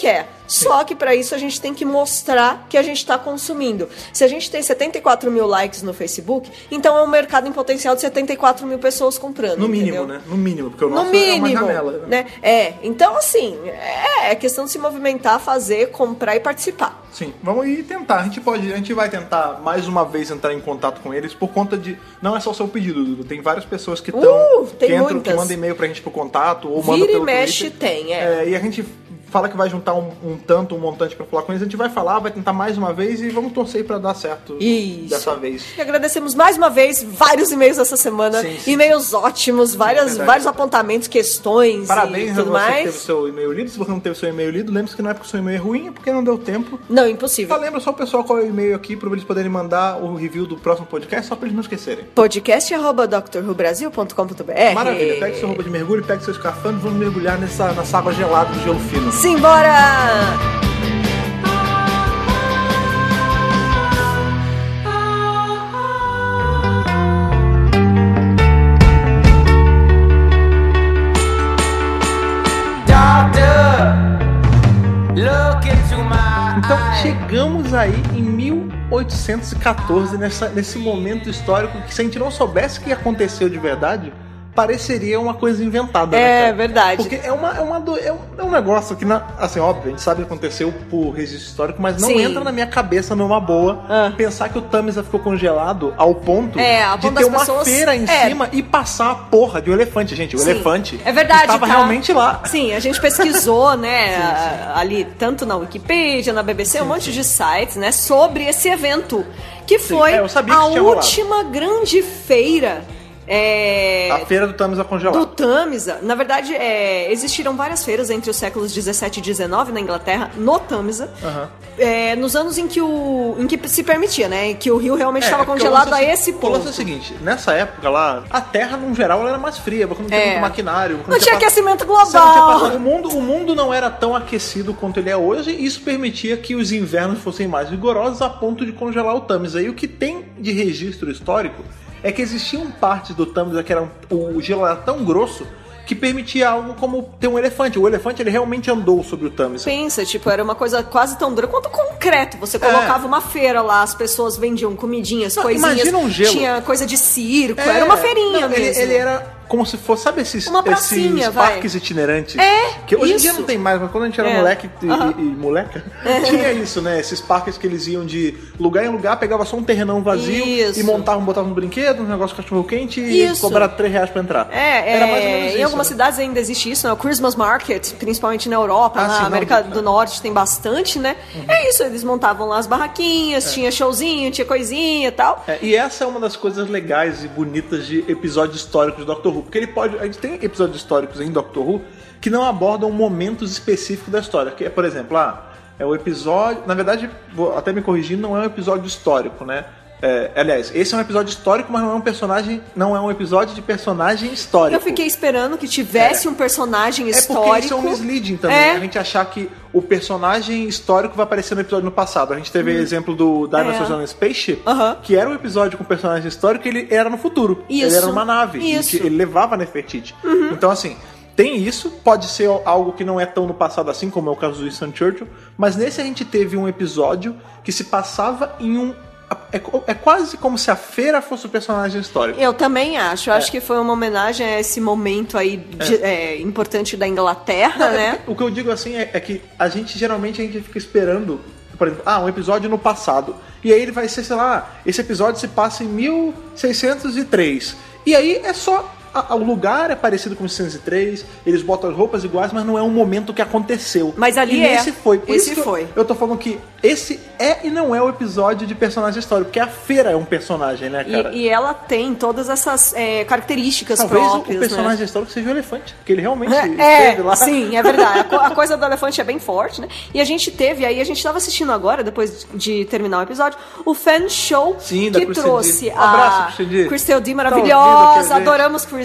Só que para isso a gente tem que mostrar que a gente está consumindo. Se a gente tem setenta e quatro mil likes no Facebook, então é um mercado em potencial de setenta e quatro mil pessoas comprando. No mínimo, entendeu? né? No mínimo, porque o nosso no mínimo, é uma janela. Né? né? É, então assim, é, é questão de se movimentar, fazer, comprar e participar. Sim, vamos ir tentar. A gente pode, a gente vai tentar mais uma vez entrar em contato com eles por conta de. Não é só o seu pedido, Dudu. Tem várias pessoas que estão. Uh, que entram, muitas. que mandam e-mail pra gente pro contato, ou Vira mandam pelo e mexe Twitter. tem, é. é. E a gente fala que vai juntar um, um tanto, um montante pra falar com eles. A gente vai falar, vai tentar mais uma vez e vamos torcer pra dar certo Isso. dessa vez. E agradecemos mais uma vez vários e-mails essa semana. Sim, sim. E-mails ótimos, várias, é vários apontamentos, questões Parabéns e a tudo você que mais. teve o seu e-mail lido. Se você não teve o seu e-mail lido, lembre-se que não é porque o seu e-mail é ruim, é porque não deu tempo. Não, impossível. Só lembra só o pessoal qual é o e-mail aqui para eles poderem mandar o review do próximo podcast, só para eles não esquecerem. podcast arroba d r who brasil ponto com ponto b r. Maravilha, pegue seu roupa de mergulho, pegue seu escafandro e vamos mergulhar nessa, nessa água gelada do gelo fino. Simbora! Então chegamos aí em mil oitocentos e catorze, nessa, nesse momento histórico que se a gente não soubesse o que aconteceu de verdade, pareceria uma coisa inventada, É, né, cara? verdade. Porque é, uma, é, uma, do- é, um, é um negócio que, na- assim, óbvio, a gente sabe que aconteceu por registro histórico, mas não Sim. entra na minha cabeça numa boa Ah. pensar que o Tamisa ficou congelado ao ponto É, ao de ponto ter das uma pessoas- feira em é. cima e passar a porra de um elefante, gente. O Sim. elefante É verdade, estava tá? realmente lá. Sim, a gente pesquisou, né, a- ali, tanto na Wikipedia, na B B C, um monte de sites, né, sobre esse evento, que foi é, eu sabia que a isso tinha rolado. última grande feira é, A feira do Tamisa congelado. do Tamisa. Na verdade, é, existiram várias feiras entre os séculos dezessete e dezenove na Inglaterra, no Tamisa, Aham. é, nos anos em que, o, em que se permitia, né, que o rio realmente É, estava porque congelado o lance a é o esse seguinte- O lance é ponto. o seguinte, nessa época lá, a Terra, no geral, ela era mais fria, porque não tinha É. muito maquinário. Não tinha pass- aquecimento Você não tinha global. passado- o, mundo, o mundo não era tão aquecido quanto ele é hoje, e isso permitia que os invernos fossem mais rigorosos a ponto de congelar o Tamisa. E o que tem de registro histórico é que existiam partes do Tamisa que eram, o gelo era tão grosso que permitia algo como ter um elefante. O elefante, ele realmente andou sobre o Tamisa. Pensa, tipo, era uma coisa quase tão dura quanto concreto. Você colocava uma feira lá, as pessoas vendiam comidinhas, Não, coisinhas. imagina um gelo. Tinha coisa de circo, É, era uma feirinha não, mesmo. ele, ele era como se fosse, sabe esses, Uma pracinha, esses vai. parques itinerantes? É, que hoje em dia isso. não tem mais, mas quando a gente era É. moleque e, Aham. e- e moleca, tinha isso, né? Esses parques que eles iam de lugar em lugar, pegava só um terrenão vazio Isso. e montavam, botavam um brinquedo, um negócio de cachorro quente e Isso. cobrava três reais pra entrar. É, era é, mais ou menos em isso, algumas né? cidades ainda existe isso, né? O Christmas Market, principalmente na Europa, Ah, na sim, não, América não. do Norte tem bastante, né? É isso, eles montavam lá as barraquinhas, tinha showzinho, tinha coisinha e tal. É, e essa é uma das coisas legais e bonitas de episódios históricos do Doctor Who. Porque ele pode. A gente tem episódios históricos em Doctor Who que não abordam momentos específicos da história. Que é, por exemplo, ah, é o episódio. Na verdade, vou até me corrigir, não é um episódio histórico, né? É, aliás, esse é um episódio histórico, mas não é um personagem. Não é um episódio de personagem histórico. Eu fiquei esperando que tivesse um personagem É porque histórico. isso é um misleading também, É. a gente achar que o personagem histórico vai aparecer no episódio no passado. A gente teve o exemplo do Dinosaurs É. on a Spaceship, Aham. que era um episódio com personagem histórico e ele era no futuro. Isso. Ele era numa nave, e Isso. ele levava a Nefertiti. Então, assim, tem isso, pode ser algo que não é tão no passado assim, como é o caso do Winston Churchill, mas nesse a gente teve um episódio que se passava em um... É, é quase como se a feira fosse o personagem histórico. Eu também acho. Eu É. acho que foi uma homenagem a esse momento aí de- é, importante da Inglaterra, Não, né? é- O que eu digo assim é, é que a gente geralmente a gente fica esperando, por exemplo, ah, um episódio no passado. E aí ele vai ser, sei lá, esse episódio se passa em mil seiscentos e três. E aí é só. a- o lugar é parecido com mil seiscentos e três, eles botam as roupas iguais, mas não é um momento que aconteceu. Mas ali e é. esse foi. Por Esse isso que eu- foi. Eu, tô falando que esse é e não é o episódio de personagem histórico, porque a feira é um personagem, né, cara? E, e ela tem todas essas é, características Talvez próprias, o personagem né? histórico seja o elefante, porque ele realmente É, esteve lá. sim, é verdade. A, co- a coisa do elefante é bem forte, né? E a gente teve aí, a gente tava assistindo agora, depois de terminar o episódio, o fan show Sim, da que Kristen trouxe Dee. Um a abraço, Kristen Dee. Kristen Dee Tá ouvindo, maravilhosa, quer ver? adoramos Kristen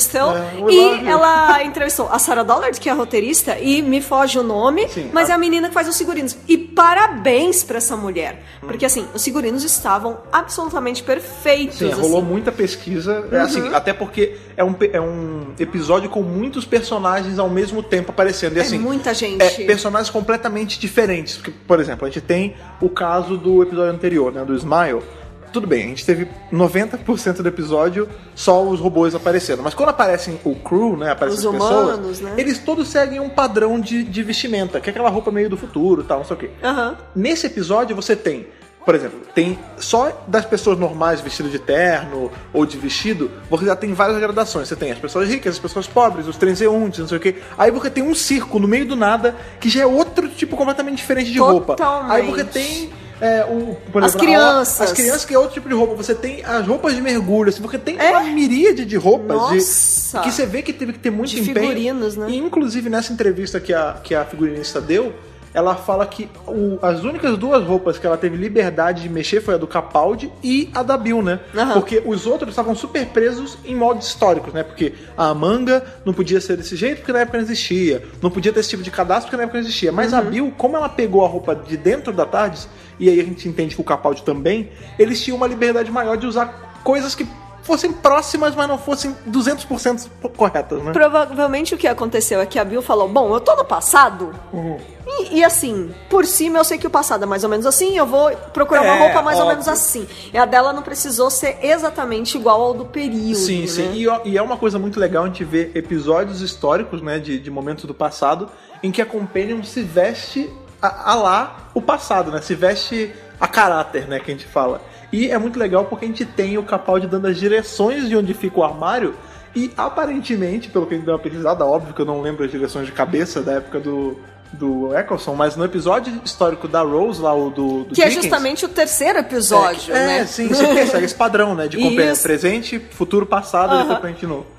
Crystal. É, we e love you. ela entrevistou a Sarah Dollard, que é a roteirista, e me foge o nome, Sim, mas a- é a menina que faz os figurinos. E parabéns pra essa mulher. Porque, assim, os figurinos estavam absolutamente perfeitos. Sim, assim. rolou muita pesquisa, é, assim, até porque é um, pe- é um episódio com muitos personagens ao mesmo tempo aparecendo. E, É assim, muita gente. É, personagens completamente diferentes. Porque, por exemplo, a gente tem o caso do episódio anterior, né, do Smile. Tudo bem, a gente teve noventa por cento do episódio só os robôs aparecendo. Mas quando aparecem o crew, né, aparecem Os as pessoas, humanos, né? eles todos seguem um padrão de, de vestimenta, que é aquela roupa meio do futuro, tal, não sei o quê. Aham. Nesse episódio você tem, por exemplo, tem só das pessoas normais vestidas de terno ou de vestido, você já tem várias gradações. Você tem as pessoas ricas, as pessoas pobres, os transeuntes, não sei o quê. Aí você tem um circo no meio do nada que já é outro tipo completamente diferente de roupa. Totalmente. Aí você tem é, o, por As exemplo, crianças. a- as crianças que é outro tipo de roupa. Você tem as roupas de mergulho, assim, você tem É? uma miríade de roupas de- Nossa. que você vê que teve que ter muito De empenho. figurinos, né? E inclusive nessa entrevista que a, que a figurinista deu, ela fala que o- as únicas duas roupas que ela teve liberdade de mexer foi a do Capaldi e a da Bill, né? Aham. Porque os outros estavam super presos em moldes históricos, né? Porque a manga não podia ser desse jeito porque na época não existia. Não podia ter esse tipo de cadastro porque na época não existia. Mas Uhum. a Bill, como ela pegou a roupa de dentro da Tardes, e aí a gente entende que o Capaldi também, eles tinham uma liberdade maior de usar coisas que fossem próximas, mas não fossem duzentos por cento corretas, né? Provavelmente o que aconteceu é que a Bill falou, bom, eu tô no passado, Uhum. e, e assim, por cima eu sei que o passado é mais ou menos assim, eu vou procurar uma É, roupa mais ou óbvio. menos assim. E a dela não precisou ser exatamente igual ao do período, Sim, né? sim. E, ó, e é uma coisa muito legal a gente ver episódios históricos, né, de, de momentos do passado, em que a Companion se veste a, a lá o passado, né? Se veste a caráter, né, que a gente fala. E é muito legal porque a gente tem o Capaldi dando as direções de onde fica o armário e aparentemente, pelo que a gente deu uma pesquisada, óbvio que eu não lembro as direções de cabeça da época do, do Eccleston, mas no episódio histórico da Rose, lá o do, do Que é Dickens, justamente o terceiro episódio, é, né? É, sim, você percebe esse padrão, né? De companhia Isso. presente, futuro, passado, Aham. e depois pra gente novo.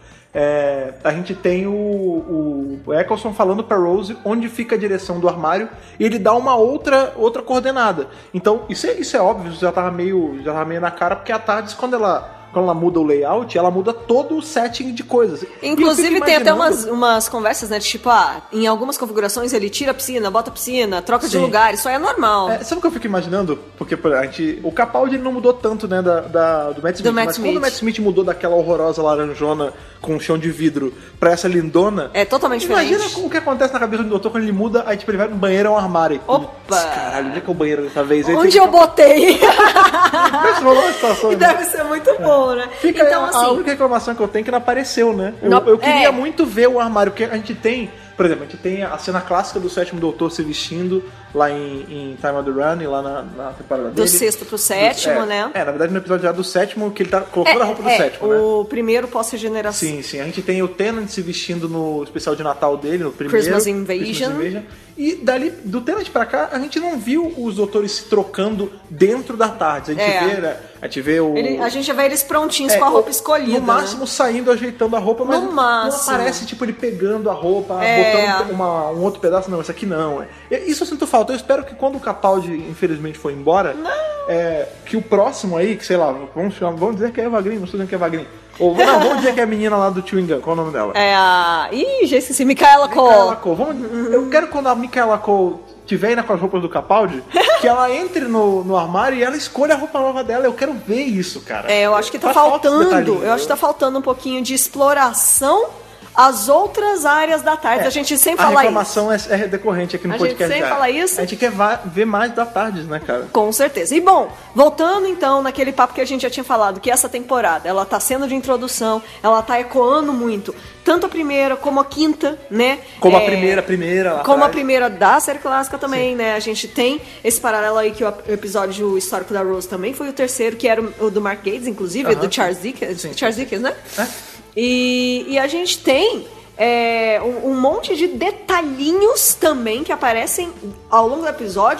É, a gente tem o, o, o Eccleston falando pra Rose onde fica a direção do armário e ele dá uma outra, outra coordenada. Então, isso é, isso é óbvio, isso já tava, meio, já tava meio na cara, porque a Tardes, quando ela, quando ela muda o layout, ela muda todo o setting de coisas. E eu Inclusive fico tem até imaginando- umas, umas conversas, né? De tipo, ah, em algumas configurações ele tira a piscina, bota a piscina, troca de Sim. lugar, isso aí é normal. É, sabe o que eu fico imaginando? Porque por, a gente, o Capaldi ele não mudou tanto, né, da, da- do Matt Smith. Matt mas Smith. quando o Matt Smith mudou daquela horrorosa laranjona com chão de vidro pra essa lindona... É totalmente Imagina diferente. o que acontece na cabeça do doutor quando ele muda, aí tipo, ele vai no banheiro, é um armário. Aí, Opa! putz, caralho, onde é que é o banheiro dessa vez? Aí Onde fica- eu botei? Parece que rolou uma situação, E né? deve ser muito bom, né? Fica então, a, a assim, única reclamação que eu tenho é que não apareceu, né? Eu, Não- eu queria é. muito ver o armário, porque a gente tem, por exemplo, a gente tem a cena clássica do sétimo doutor se vestindo lá em, em Time of the Run, lá na, na temporada dele. do sexto pro sétimo, é, né? É, na verdade no episódio já do sétimo, que ele tá colocando a roupa do é, sétimo, né? o primeiro pós-regeneração. Sim, sim. A gente tem o Tennant se vestindo no especial de Natal dele, no primeiro. Christmas Invasion. Christmas Invasion. E dali, do Tennant pra cá, a gente não viu os doutores se trocando dentro da tarde. A gente É. vê, né? A gente vê o... Ele- a gente já vê eles prontinhos É, com a roupa o- escolhida. No máximo saindo, ajeitando a roupa, mas No não máximo. aparece tipo ele pegando a roupa, É. botando uma- um outro pedaço. Não, isso aqui não. É. Isso eu sinto falta. Eu espero que quando o Capaldi, infelizmente, foi embora, é, que o próximo aí, que sei lá, vamos, chamar- vamos dizer que é Eva Green, não estou dizendo que é Eva Green. Ou não, vamos dizer que é a menina lá do Chewing Gum. Qual é o nome dela? É a... Ih, já esqueci. Micaela Micaela Cole. Cole. Vamos, eu quero quando a Micaela Cole tiver indo com as roupas do Capaldi, que ela entre no, no armário e ela escolha a roupa nova dela. Eu quero ver isso, cara. É, eu acho que tá Faz falta esse faltando. detalhinho. Eu acho que tá faltando um pouquinho de exploração às outras áreas da tarde. É, a gente sempre a fala isso. reclamação é, é decorrente aqui no A gente podcast. sempre já. fala isso. A gente quer va- ver mais da Tardes, né, cara? Com certeza. E bom, voltando então naquele papo que a gente já tinha falado, que essa temporada, ela tá sendo de introdução, ela tá ecoando muito, tanto a primeira como a quinta, né? Como a É, primeira, a primeira lá Como a atrás. primeira da série clássica também, né? A gente tem esse paralelo aí que o episódio histórico da Rose também foi o terceiro, que era o do Mark Gates, inclusive, Aham. do Charles Dickens, Sim. Charles Dickens, né? É. E, e a gente tem é, um, um monte de detalhinhos também que aparecem ao longo do episódio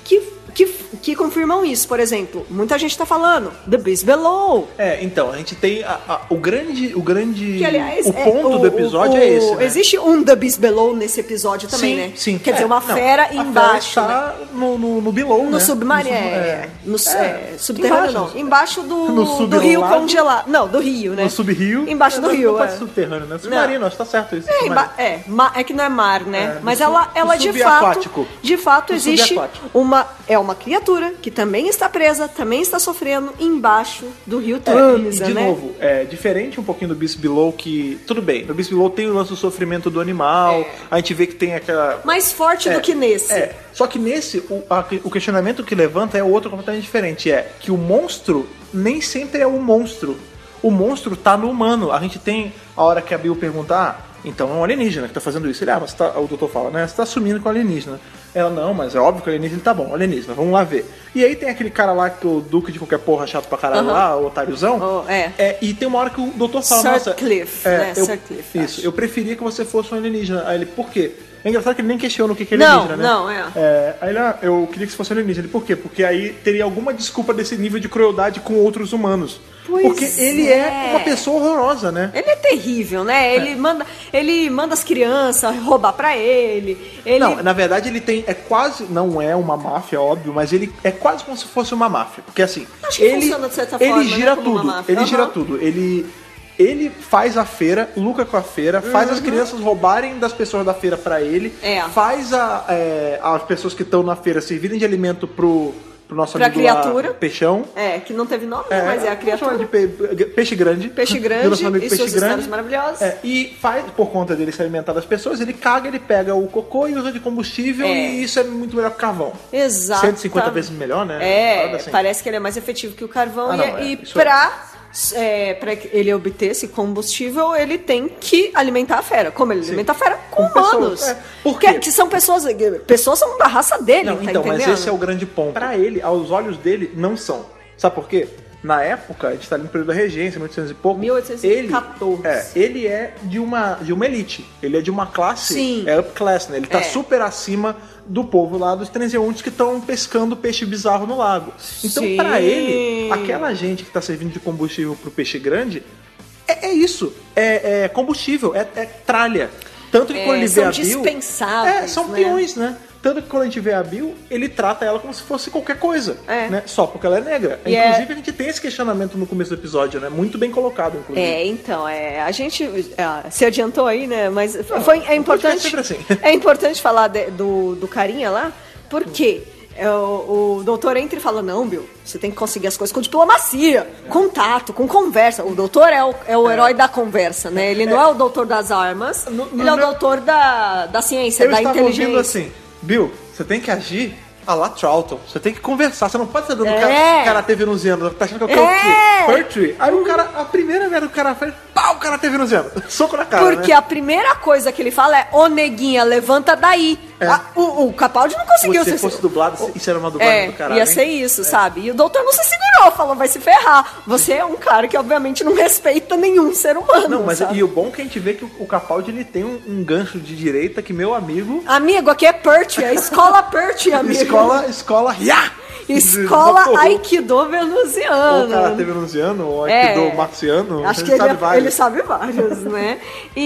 que, que, que confirmam isso. Por exemplo, muita gente tá falando The Beast Below. É, então, a gente tem a, a, o grande, o grande, que, aliás, o ponto é, o, do episódio o, é esse, né? Existe um The Beast Below nesse episódio também, sim, né? Sim, Quer é, dizer, uma não, fera embaixo. A fera tá né? no, no, no below, no né? Submarino, no sub, é, no é, é, subterrâneo embaixo, não, embaixo do, no do rio lago, congelado. Não, do rio, né? No subrio. Embaixo do não, rio, não pode é. ser subterrâneo, né? Submarino, acho que tá certo isso. É, emba- é, ma- é que não é mar, né? É, Mas no ela, sub- ela no de subaquático. fato, de fato No existe subaquático. uma, é uma criatura que também está presa, também está sofrendo embaixo do rio É, e, Tâmisa, de né? novo, é diferente um pouquinho do Beast Below, que tudo bem, no Beast Below tem o lance do sofrimento do animal, É. a gente vê que tem aquela... Mais forte É, do que nesse. É, só que nesse, o, a- o questionamento que levanta é outro completamente diferente, é que o monstro nem sempre é um monstro, o monstro tá no humano. A gente tem a hora que a Bill pergunta, ah, então é um alienígena que tá fazendo isso. Ele, ah, mas você tá, o doutor fala, né, você tá assumindo que é um alienígena. Ela, não, mas é óbvio que o alienígena, ele tá bom, alienígena, vamos lá ver. E aí tem aquele cara lá, que o Duque de qualquer porra, chato pra caralho Uhum. lá, o otáriozão. Oh, é. É, e tem uma hora que o doutor fala, Sir nossa... Cliff, é, né? eu, Sir Cliff, isso, acho. eu preferia que você fosse um alienígena. Aí ele, por quê? É engraçado que ele nem questiona o que que é Não, alienígena, né? não, é. É, aí ele, ah, eu queria que você fosse alienígena. Ele, por quê? Porque aí teria alguma desculpa desse nível de crueldade com outros humanos. Pois Porque ele é. é. uma pessoa horrorosa, né? Ele é terrível, né? Ele, manda, ele manda as crianças roubar pra ele. ele... Não, na verdade ele tem. É quase. Não é uma máfia, óbvio, mas ele é quase como se fosse uma máfia. Porque assim. Acho que ele, funciona de certa ele forma, né, gira como uma tudo. máfia. Ele Uhum. gira tudo. Ele. Ele faz a feira, lucra com a feira, faz as crianças roubarem das pessoas da feira pra ele, É. faz a, é, as pessoas que estão na feira servirem de alimento pro, pro nosso Pra amigo criatura. lá, Peixão. É, que não teve nome, mas é a vamos criatura. chamar de pe- peixe grande. Peixe Do grande nosso amigo e peixe suas grande. histórias maravilhosas. É, e faz, por conta dele se alimentar das pessoas, ele caga, ele pega o cocô e usa de combustível, É. e isso é muito melhor que carvão. Exato. cento e cinquenta vezes melhor, né? É, Parada assim. parece que ele é mais efetivo que o carvão. Ah, e não, é, e isso pra, é, pra ele obter esse combustível, ele tem que alimentar a fera. Como ele Sim. alimenta a fera? Com, Com humanos. pessoas, é. Por que, quê? que são pessoas. Pessoas são da raça dele, Não, tá então, entendendo? mas esse é o grande ponto. Pra ele, aos olhos dele, não são. Sabe por quê? Na época, a gente tá ali no período da regência, mil e oitocentos e pouco. mil oitocentos e quatorze. Ele é, ele é de uma, de uma elite. Ele é de uma classe. Sim. É up class, né? Ele tá É. super acima do povo lá dos transeuntes que estão pescando peixe bizarro no lago. Então, Sim. pra ele, aquela gente que tá servindo de combustível pro peixe grande, é, é isso. É, é combustível, é, é tralha. Tanto que É, quando ele são vê a Bill... dispensáveis, É, são né? peões, né? Tanto que quando a gente vê a Bill, ele trata ela como se fosse qualquer coisa, É. né? Só porque ela é negra. E Inclusive, é- a gente tem esse questionamento no começo do episódio, né? Muito bem colocado, inclusive. É, então, é, a gente ah, se adiantou aí, né? Mas foi, é o importante. podcast é sempre assim. É importante falar de- do, do carinha lá, porque é, o, o doutor entra e fala: não, Bill, você tem que conseguir as coisas com diplomacia, contato, com conversa. O doutor é o, é o herói da conversa, né? Ele não é o doutor das armas, No- no ele é o meu- doutor da, da ciência, Eu da estava inteligência. ouvindo assim, Bill, você tem que agir a la Troughton. Você tem que conversar. Você não pode estar dando É. cara, karatê venusiano. Tá achando que eu quero É. o quê? Pertwee? Aí o cara, a primeira merda que o cara faz, pau, karatê venusiano. Soco na cara, Porque né? a primeira coisa que ele fala é: ô neguinha, levanta daí. É. A- o, o Capaldi não conseguiu Se ser- fosse dublado, isso era uma dublagem É, do caralho. ia hein? ser isso, sabe? E o doutor não se segurou, falou: vai se ferrar. Você é um cara que, obviamente, não respeita nenhum ser humano. Não, mas sabe? e o bom é que a gente vê que o, o Capaldi ele tem um, um gancho de direita que meu amigo. Amigo, aqui é Pertwee, é escola Pertwee, amigo. Escola, escola, ya! Escola Doutor Who. Aikido Ou venusiano. karatê venusiano, ou É. aikido marciano. Acho ele que ele, sabe é- vários. ele sabe vários, né?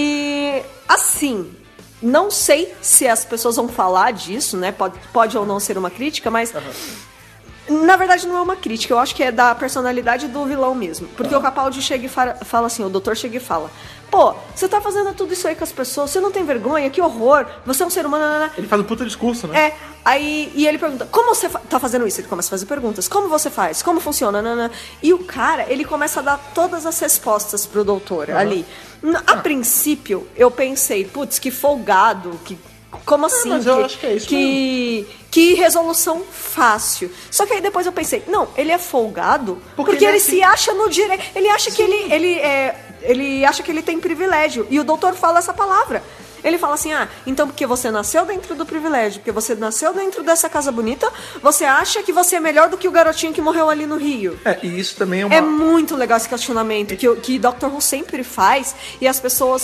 E, assim, não sei se as pessoas vão falar disso, né? Pode, pode ou não ser uma crítica, mas... Na verdade, não é uma crítica, eu acho que é da personalidade do vilão mesmo. Porque o Capaldi chega e fala, fala assim, o doutor chega e fala: pô, você tá fazendo tudo isso aí com as pessoas, você não tem vergonha, que horror, você é um ser humano... nanana." Ele faz um puta discurso, né? É, aí e ele pergunta: como você fa- tá fazendo isso? Ele começa a fazer perguntas: como você faz? Como funciona? Nanana. E o cara, ele começa a dar todas as respostas pro doutor ali. N- A princípio, eu pensei: putz, que folgado, que... Como assim? mas eu que, acho que é isso que, que resolução fácil. Só que aí depois eu pensei: não, ele é folgado porque, Porque ele, ele é se acha no direito. Ele acha que ele, ele é. Ele acha que ele tem privilégio. E o doutor fala essa palavra. Ele fala assim: ah, então porque você nasceu dentro do privilégio, porque você nasceu dentro dessa casa bonita, você acha que você é melhor do que o garotinho que morreu ali no Rio. É, e isso também é uma. É muito legal esse questionamento que, o- que doutor Who sempre faz e as pessoas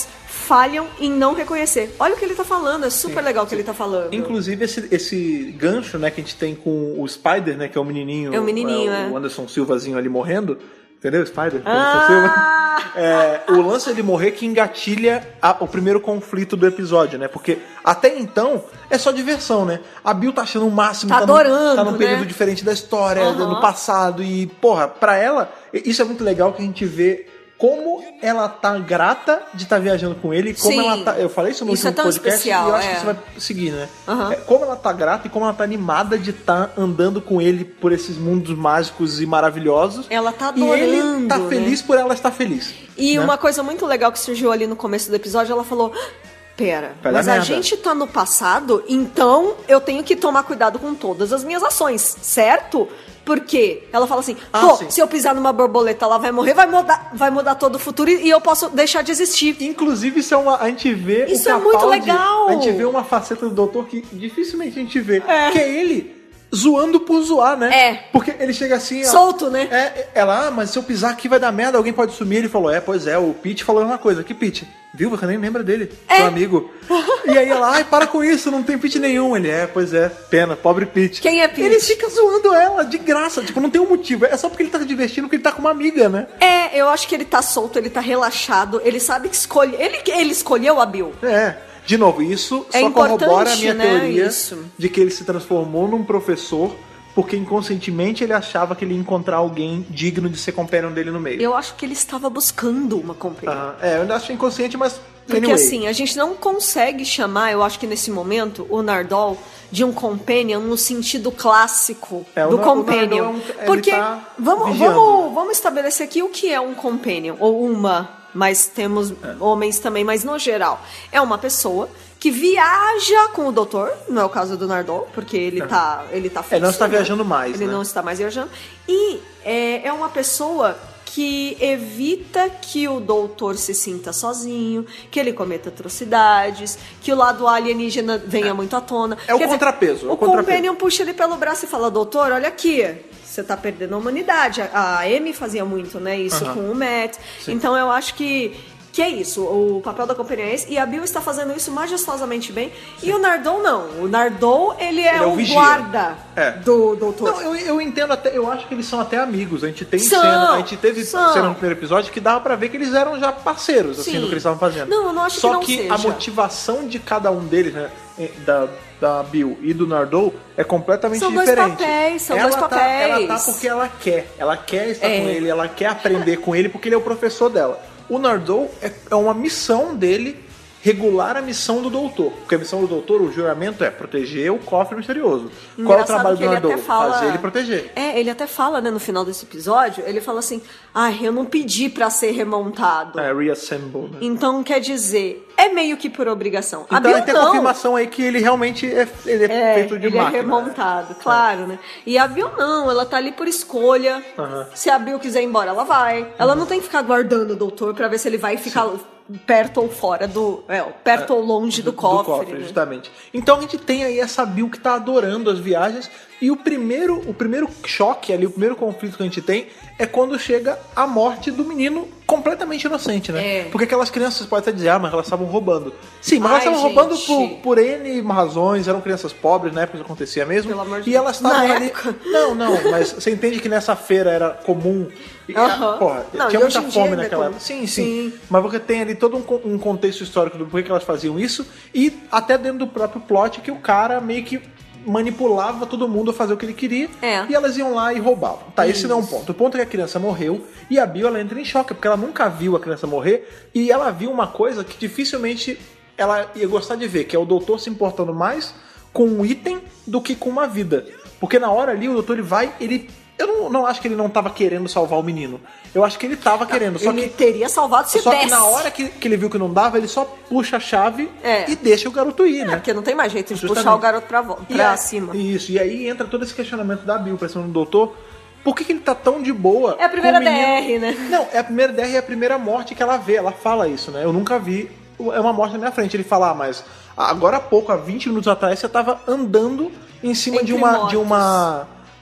falham em não reconhecer. Olha o que ele tá falando, é super sim, legal o que sim. ele tá falando. Inclusive esse, esse gancho, né, que a gente tem com o Spider, né, que é o menininho, é o menininho, é, é. o Anderson Silvazinho ali morrendo, entendeu? Spider, ah! Anderson Silva. É, o lance dele morrer que engatilha a, o primeiro conflito do episódio, né? Porque até então é só diversão, né? A Bill tá achando o máximo, tá, tá, adorando, no, tá num período né? diferente da história, uhum. no passado, e porra, pra ela, isso é muito legal que a gente vê como ela tá grata de estar tá viajando com ele, como Sim. ela tá. Eu falei isso no isso último é podcast especial, e eu acho é. que isso vai seguir, né? Uhum. É, como ela tá grata e como ela tá animada de estar tá andando com ele por esses mundos mágicos e maravilhosos. Ela tá adorando. E ele tá feliz né? por ela estar feliz. E né? uma coisa muito legal que surgiu ali no começo do episódio, ela falou: Pera, Pera mas a merda. gente tá no passado, então eu tenho que tomar cuidado com todas as minhas ações, certo? Porque ela fala assim, ah, pô, sim. se eu pisar numa borboleta, ela vai morrer, vai mudar, vai mudar todo o futuro e eu posso deixar de existir. Inclusive, isso é uma. A gente vê. Isso o Capaldi, é muito legal. A gente vê uma faceta do doutor que dificilmente a gente vê. É. Que é ele zoando por zoar, né? É. Porque ele chega assim. Solto, ó, né? É, ela, ah, mas se eu pisar aqui vai dar merda, alguém pode sumir. Ele falou, é, pois é, o Pete falou uma coisa. Que Pete? Viu? Você nem lembra dele, é. seu amigo. E aí ela, ai, para com isso, não tem Pete nenhum. Ele, é, pois é, pena, pobre Pete. Quem é Pete? Ele fica zoando ela, de graça. Tipo, não tem um motivo. É só porque ele tá se divertindo, porque ele tá com uma amiga, né? É, eu acho que ele tá solto, ele tá relaxado, ele sabe que escolhe. Ele, ele escolheu a Bill. É. De novo, isso é só corrobora a minha né? teoria isso. de que ele se transformou num professor porque inconscientemente ele achava que ele ia encontrar alguém digno de ser companion dele no meio. Eu acho que ele estava buscando uma companion. Ah, é, eu ainda acho inconsciente, mas porque anyway. assim, a gente não consegue chamar, eu acho que nesse momento, o Nardole de um companion no sentido clássico é, do o companion. É um, porque tá vamos, vamos, vamos estabelecer aqui o que é um companion, ou uma, mas temos é. homens também, mas no geral, é uma pessoa que viaja com o doutor, não é o caso do Nardole, porque ele é. tá ele tá fixo, Ele não está né? viajando mais, Ele né? não está mais viajando. E é, é uma pessoa que evita que o doutor se sinta sozinho, que ele cometa atrocidades, que o lado alienígena venha é. muito à tona. É o Quer contrapeso. Dizer, é o, o contrapeso. companion puxa ele pelo braço e fala, doutor, olha aqui, você tá perdendo a humanidade. A Amy fazia muito, né, isso uh-huh. com o Matt. Sim. Então eu acho que Que é isso, o papel da companhia é esse, e a Bill está fazendo isso majestosamente bem, Sim. e o Nardole não. O Nardole, ele é, ele é o, o guarda é. do doutor. Não, eu, eu entendo até, eu acho que eles são até amigos. A gente tem são, cena, a gente teve são. cena no primeiro episódio que dava pra ver que eles eram já parceiros, assim, Sim. do que eles estavam fazendo. Não, eu não acho Só que não que seja. a motivação de cada um deles, né, da, da Bill e do Nardole é completamente são diferente. Dois papéis, são ela dois tá, papéis. Ela tá porque ela quer. Ela quer estar é. com ele, ela quer aprender com ele porque ele é o professor dela. O Nardole é, é uma missão dele regular a missão do doutor. Porque a missão do doutor, o juramento é proteger o cofre misterioso. Engraçado. Qual é o trabalho do ele Nardole? até fala... Fazer ele proteger. É, ele até fala, né, no final desse episódio, ele fala assim, ah, eu não pedi pra ser remontado. É, reassemble. Né? Então, quer dizer, é meio que por obrigação. Então a Bill tem não. a confirmação aí que ele realmente é, ele é, é feito de ele máquina. é remontado, né? Claro, é. né? E a Bill não, ela tá ali por escolha. Uh-huh. Se a Bill quiser ir embora, ela vai. Ela uh-huh. não tem que ficar guardando o doutor pra ver se ele vai ficar... Sim. perto ou fora do... É, perto é, ou longe do, do cofre. Do cofre, né? Justamente. Então a gente tem aí essa Bill que tá adorando as viagens e o primeiro, o primeiro choque ali, o primeiro conflito que a gente tem é quando chega a morte do menino completamente inocente, né? É. Porque aquelas crianças podem até dizer, ah, mas elas estavam roubando. Sim, mas Ai, elas estavam gente. roubando por, por N razões, eram crianças pobres, na época isso acontecia mesmo. Pelo amor de e Deus. elas estavam na ali... Época? Não, não, mas você entende que nessa feira era comum... E, uh-huh. porra, não, tinha muita fome dia, naquela né, época. Sim, sim, sim. Mas você tem ali todo um, um contexto histórico do porquê que elas faziam isso e até dentro do próprio plot que o cara meio que manipulava todo mundo a fazer o que ele queria é. e elas iam lá e roubavam. Tá, isso. esse não é um ponto. O ponto é que a criança morreu e a Bill ela entra em choque porque ela nunca viu a criança morrer e ela viu uma coisa que dificilmente ela ia gostar de ver, que é o doutor se importando mais com um item do que com uma vida. Porque na hora ali o doutor ele vai, ele... Eu não, não acho que ele não tava querendo salvar o menino. Eu acho que ele tava querendo. Só ele que, teria salvado se Só desse. que na hora que, que ele viu que não dava, ele só puxa a chave é. e deixa o garoto ir, é, né? Porque não tem mais jeito de Justamente. puxar o garoto pra, pra e aí, cima. Isso, e aí entra todo esse questionamento da Bill pra cima do doutor. Por que, que ele tá tão de boa? É a primeira com o menino? D R, né? Não, é a primeira D R e é a primeira morte que ela vê. Ela fala isso, né? Eu nunca vi é uma morte na minha frente. Ele fala, ah, mas agora há pouco, há vinte minutos atrás, você tava andando em cima Entre de uma... mortos. de uma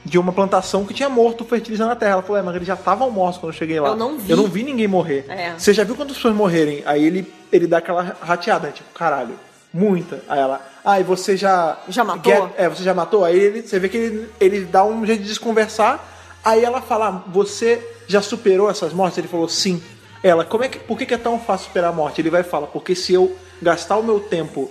de uma plantação que tinha morto fertilizando a terra. Ela falou, é, mas eles já estavam mortos quando eu cheguei lá. Eu não vi. Eu não vi ninguém morrer. É. Você já viu quantas pessoas morrerem? Aí ele, ele dá aquela rateada, né? Tipo, caralho, muita. Aí ela, ah, e você já... Já matou? Get, é, você já matou? Aí ele, você vê que ele, ele dá um jeito de desconversar. Aí ela fala, ah, você já superou essas mortes? Ele falou, sim. Ela, como é que, por que, que é tão fácil superar a morte? Ele vai falar, porque se eu gastar o meu tempo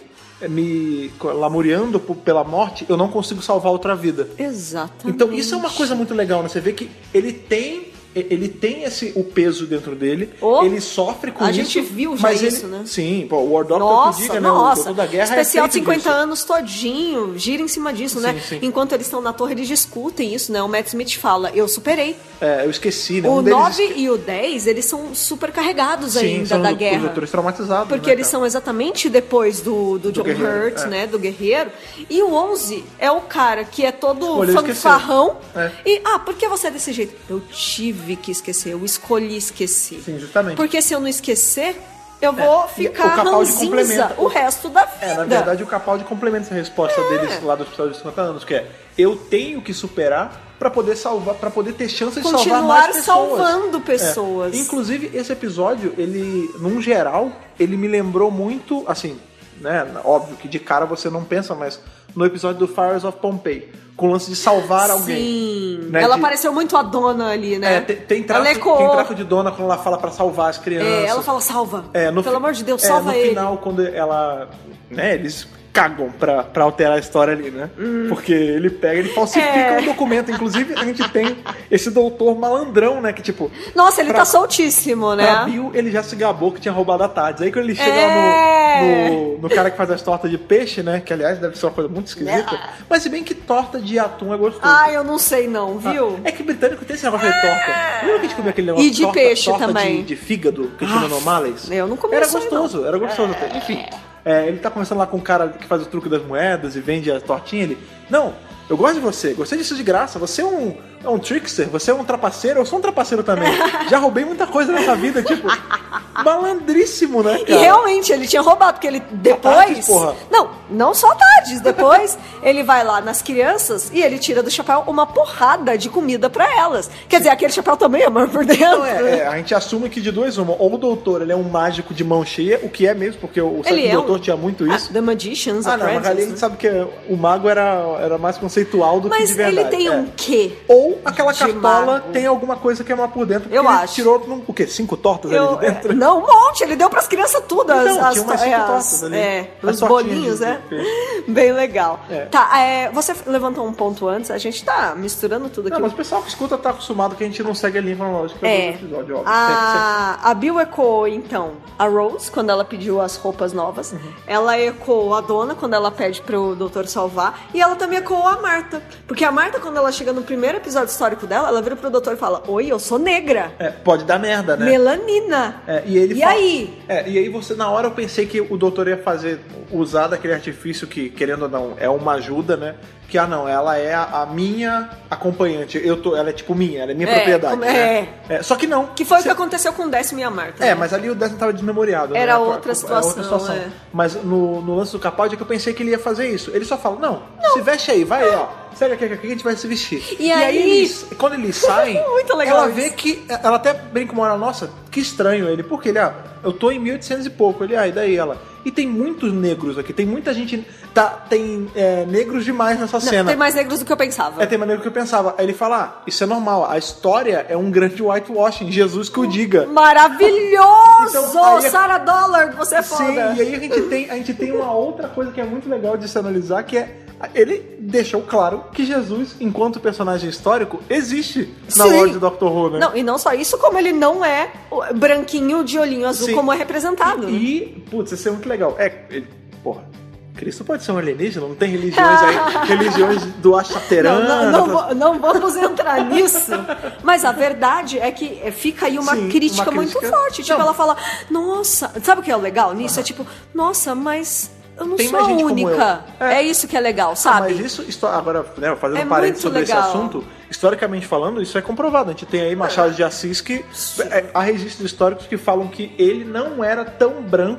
me lamuriando pela morte, eu não consigo salvar outra vida. Exatamente. Então isso é uma coisa muito legal, né? Você vê que ele tem, ele tem esse, o peso dentro dele, oh, ele sofre com a isso. A gente viu já mas isso, ele, né? Sim, pô, o War Doctor nossa, que diga, nossa. né? O Doutor da Guerra especial é de cinquenta disso. anos todinho, gira em cima disso, sim, né? Sim. Enquanto eles estão na torre, eles discutem isso, né? O Matt Smith fala, eu superei. É, eu esqueci, né? O um nove esque... e o dez, eles são super carregados sim, ainda são da os, guerra. Os doutores traumatizados, porque né, eles cara? são exatamente depois do, do, do John Hurt, é. né? Do guerreiro. E o onze é o cara que é todo Escolheu fanfarrão. É. E, ah, por que você é desse jeito? Eu tive que esquecer, eu escolhi esquecer. Sim, justamente. Porque se eu não esquecer, eu vou é. ficar ranzinza o resto da vida. É, na verdade, o Capaldi complementa essa resposta é. deles lá do Hospital de cinquenta anos, que é, eu tenho que superar pra poder salvar, para poder ter chance de continuar salvar mais pessoas. salvando pessoas. É. Inclusive, esse episódio, ele, num geral, ele me lembrou muito, assim, né, óbvio que de cara você não pensa, mas no episódio do Fires of Pompeii, com o lance de salvar Sim. alguém. Sim, né, ela de... pareceu muito a dona ali, né? É, tem, tem, traço, tem traço de dona quando ela fala pra salvar as crianças. É, ela fala salva. É, no Pelo fi... amor de Deus, salva é, no ele. No final, quando ela... Né, eles cagam pra, pra alterar a história ali, né? Hum. Porque ele pega, ele falsifica é. um documento. Inclusive, a gente tem esse doutor malandrão, né? Que tipo... Nossa, ele pra, tá soltíssimo, né? Pra Bill, ele já se gabou que tinha roubado a Tardes. Aí quando ele chega é. lá no, no, no cara que faz as tortas de peixe, né? Que aliás deve ser uma coisa muito esquisita. É. Mas se bem que torta de atum é gostoso. Ah, eu não sei não, viu? Ah, é que britânico tem esse negócio de torta. Lembra que a gente comia aquele negócio e de torta, peixe torta também. De, de fígado, que tinha no Males? Eu não comi Era isso gostoso, não. era gostoso é. até. Enfim. É, ele tá conversando lá com um cara que faz o truque das moedas e vende a tortinha. Ele, não, eu gosto de você, gostei disso de graça. Você é um, é um trickster, você é um trapaceiro, eu sou um trapaceiro também. Já roubei muita coisa nessa vida, tipo, malandríssimo, né, cara? E realmente, ele tinha roubado, porque ele depois... Tardes, porra. Não, não só Tardes, depois ele vai lá nas crianças e ele tira do chapéu uma porrada de comida pra elas. Quer dizer, aquele chapéu também é maior por dentro. Não, é, é, a gente assume que de duas uma, ou o doutor ele é um mágico de mão cheia, o que é mesmo, porque o ele é doutor um... tinha muito isso. Ah, The Magician's Ah, não, mas ali a gente sabe que o mago era, era mais conceitual do mas que de verdade. Mas ele tem é. um quê? Ou aquela de cartola mago. Tem alguma coisa que é má por dentro. Eu ele acho. Tirou num, o quê? Cinco tortas Eu, ali de dentro? Não, um monte. Ele deu pras crianças tudo. Não, as, tinha umas as, cinco as, tortas ali. É, as os bolinhos, de, né? de Bem legal. É. Tá, é, você levantou um ponto antes. A gente tá misturando tudo aqui. Não, mas o pessoal que escuta tá acostumado que a gente não segue a linha cronológica é. do episódio, óbvio. A, sempre, sempre. a Bill ecoou, então, a Rose, quando ela pediu as roupas novas. Uhum. Ela ecoou a Dona, quando ela pede pro doutor salvar. E ela também ecoou a Marta. Porque a Marta, quando ela chega no primeiro episódio histórico dela, ela vira pro doutor e fala, oi, eu sou negra. É, pode dar merda, né? Melanina. É, e ele e fala, aí? É, e aí você, na hora eu pensei que o doutor ia fazer, usar daquele artifício que, querendo ou não, é uma ajuda, né? Que, ah não, ela é a, a minha acompanhante, eu tô, ela é tipo minha, ela é minha é, propriedade. Como, né? é. É, só que não. Que foi você... o que aconteceu com o Décimo e a Marta. É, né? mas ali o Décimo tava desmemoriado. Era, né? outra, situação, Era outra situação. É. Mas no, no lance do Capaldi é que eu pensei que ele ia fazer isso. Ele só fala, não, não. se veste aí, vai aí, ó. Segue aqui, aqui a gente vai se vestir. E, e aí, aí eles, quando eles saem, muito legal ela isso. vê que. Ela até brinca uma hora, nossa, que estranho ele. Porque ele, ah, eu tô em mil e oitocentos e pouco. Ele, ah, e daí ela. E tem muitos negros aqui, tem muita gente. Tá, tem é, negros demais nessa não, cena. Tem mais negros do que eu pensava. É, tem mais negros do que eu pensava. Aí ele fala, ah, isso é normal, a história é um grande whitewashing, Jesus que o diga. Maravilhoso! Então, aí, Sarah Dollar, você é foda. Sim, e aí a gente, tem, a gente tem uma outra coisa que é muito legal de se analisar, que é ele deixou claro que Jesus, enquanto personagem histórico, existe na Sim. lore de doutor Who, né? Não, e não só isso, como ele não é branquinho de olhinho azul, Sim. como é representado. E, e, putz, isso é muito legal. É, ele, porra, Cristo pode ser um alienígena? Não tem religiões aí, religiões do Achaterã? Não, não, não, não vamos entrar nisso. Mas a verdade é que fica aí uma, Sim, crítica, uma muito crítica... forte. Tipo, não. Ela fala, nossa, sabe o que é legal nisso? Uhum. É tipo, nossa, mas... Eu não tem sou a única. É. é isso que é legal, sabe? Ah, mas isso, agora, né, fazendo é um parênteses sobre legal. esse assunto, historicamente falando, isso é comprovado. A gente tem aí Machado de Assis que... É, há registros históricos que falam que ele não era tão branco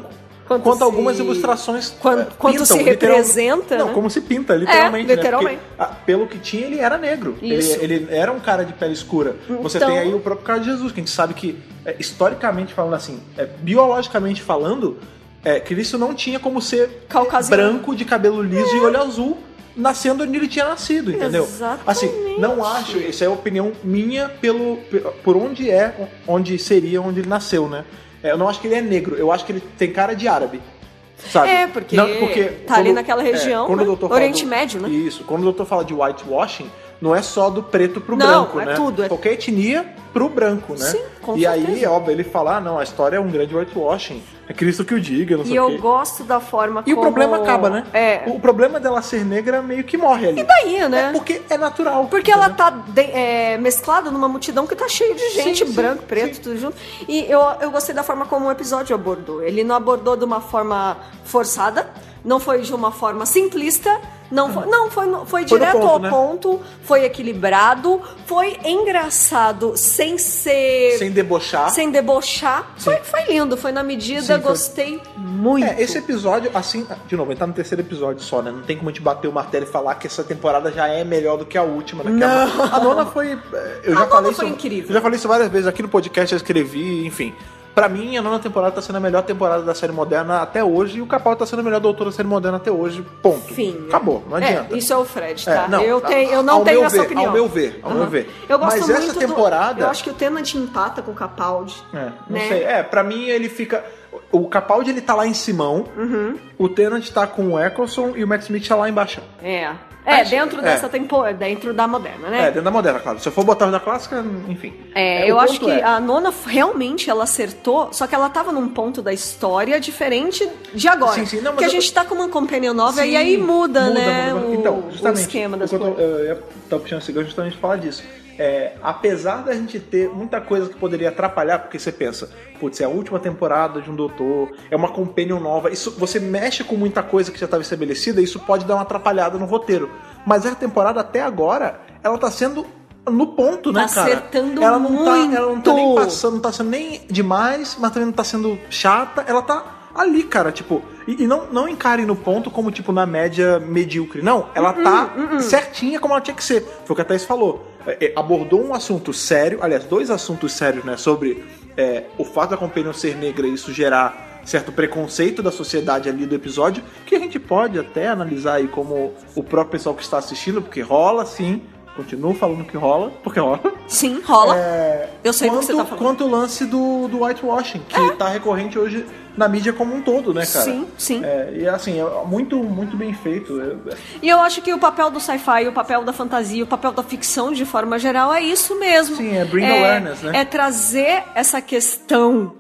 quanto, quanto se... algumas ilustrações quanto, é, quanto pintam, se representa. Não, né? como se pinta, literalmente. É, literalmente. Né? Porque, pelo que tinha, ele era negro. Ele, Isso. ele era um cara de pele escura. Você Então... tem aí o próprio caso de Jesus, que a gente sabe que, é, historicamente falando assim, é, biologicamente falando, é, Cristo não tinha como ser Caucasiano. branco, de cabelo liso é. e olho azul, nascendo onde ele tinha nascido, entendeu? Exatamente. Assim, não acho, isso é a opinião minha pelo, por onde é, onde seria, onde ele nasceu, né? Eu não acho que ele é negro, eu acho que ele tem cara de árabe. Sabe? É, porque, não, porque tá ali naquela região, é, quando né? o doutor Oriente do, Médio, né? Isso, quando o doutor fala de whitewashing, não é só do preto pro não, branco, é né? tudo. É... Qualquer etnia pro branco, né? Sim, com e certeza. aí, óbvio, ele fala, ah, não, a história é um grande whitewashing, é Cristo que o diga, não sei e o quê. eu gosto da forma e como... o problema acaba, né? É. O problema dela ser negra meio que morre ali. E daí, né? É porque é natural. Porque entendeu? ela tá de, é, mesclada numa multidão que tá cheia de gente, sim, branco, sim, preto, sim. tudo junto. E eu, eu gostei da forma como o episódio abordou. Ele não abordou de uma forma forçada, não foi de uma forma simplista, não foi, não, foi, foi, Foi direto no ponto, ao né? ponto, foi equilibrado, foi engraçado, sem ser... Sem debochar. Sem debochar. Foi, foi lindo, foi na medida, Sim, foi. gostei muito. É, esse episódio, assim, de novo, ele tá no terceiro episódio só, né? Não tem como a gente bater o martelo e falar que essa temporada já é melhor do que a última, né? Não. A, a nona foi. Eu A já nona falei foi isso. incrível. Eu já falei isso várias vezes aqui no podcast, já escrevi, enfim. Pra mim, a nona temporada tá sendo a melhor temporada da série moderna até hoje, e o Capaldi tá sendo o melhor doutor da série moderna até hoje, ponto. Fim. Acabou, não adianta. É, isso é o Fred, tá? É, não, eu, tenho, eu não ao tenho meu essa ver, opinião. Ao meu ver, ao Uhum. meu ver. Eu gosto Mas muito essa temporada... Do, eu acho que o Tennant empata com o Capaldi. É, não né? sei. É, pra mim ele fica... O Capaldi, ele tá lá em Simão, Uhum. o Tennant tá com o Eccleston e o Matt Smith tá lá embaixo. É. É, Acho- dentro é. dessa temporada, dentro da moderna, né? É, dentro da moderna, claro. Se eu for botar o da clássica, enfim. É, É, eu o acho ponto que é- a nona realmente ela acertou, só que ela tava num ponto da história diferente de agora. Sim, sim, não, mas Porque a eu- gente tá com uma companion nova Sim, e aí muda, muda, né? muda. O, Então, justamente, o esquema das o que eu tô- coisas. eu ia estar puxando esse gancho justamente pra falar disso. É, apesar da gente ter muita coisa que poderia atrapalhar, porque você pensa, putz, é a última temporada de um doutor, é uma companion nova, isso, você mexe com muita coisa que já estava estabelecida, e isso pode dar uma atrapalhada no roteiro. Mas essa temporada, até agora, ela tá sendo no ponto, né, Tá cara? acertando ela não tá, ela não tá nem muito. passando, não tá sendo nem demais, mas também não tá sendo chata, ela tá ali, cara, tipo, e, e não, não encarem no ponto como, tipo, na média medíocre, não, ela tá certinha como ela tinha que ser, foi o que a Thaís falou, é, é, abordou um assunto sério, aliás, dois assuntos sérios, né, sobre é, o fato da Companion ser negra e isso gerar certo preconceito da sociedade ali do episódio, que a gente pode até analisar aí como o próprio pessoal que está assistindo, porque rola, sim, continuo falando que rola, porque rola. Sim, rola. É, Eu sei do quanto, que você tá falando. Quanto o lance do, do whitewashing, que é. tá recorrente hoje na mídia como um todo, né, cara? Sim, sim. É, e assim, é muito, muito bem feito. É, E eu acho que o papel do sci-fi, o papel da fantasia, o papel da ficção, de forma geral, é isso mesmo. Sim, é bring awareness, né? É trazer essa questão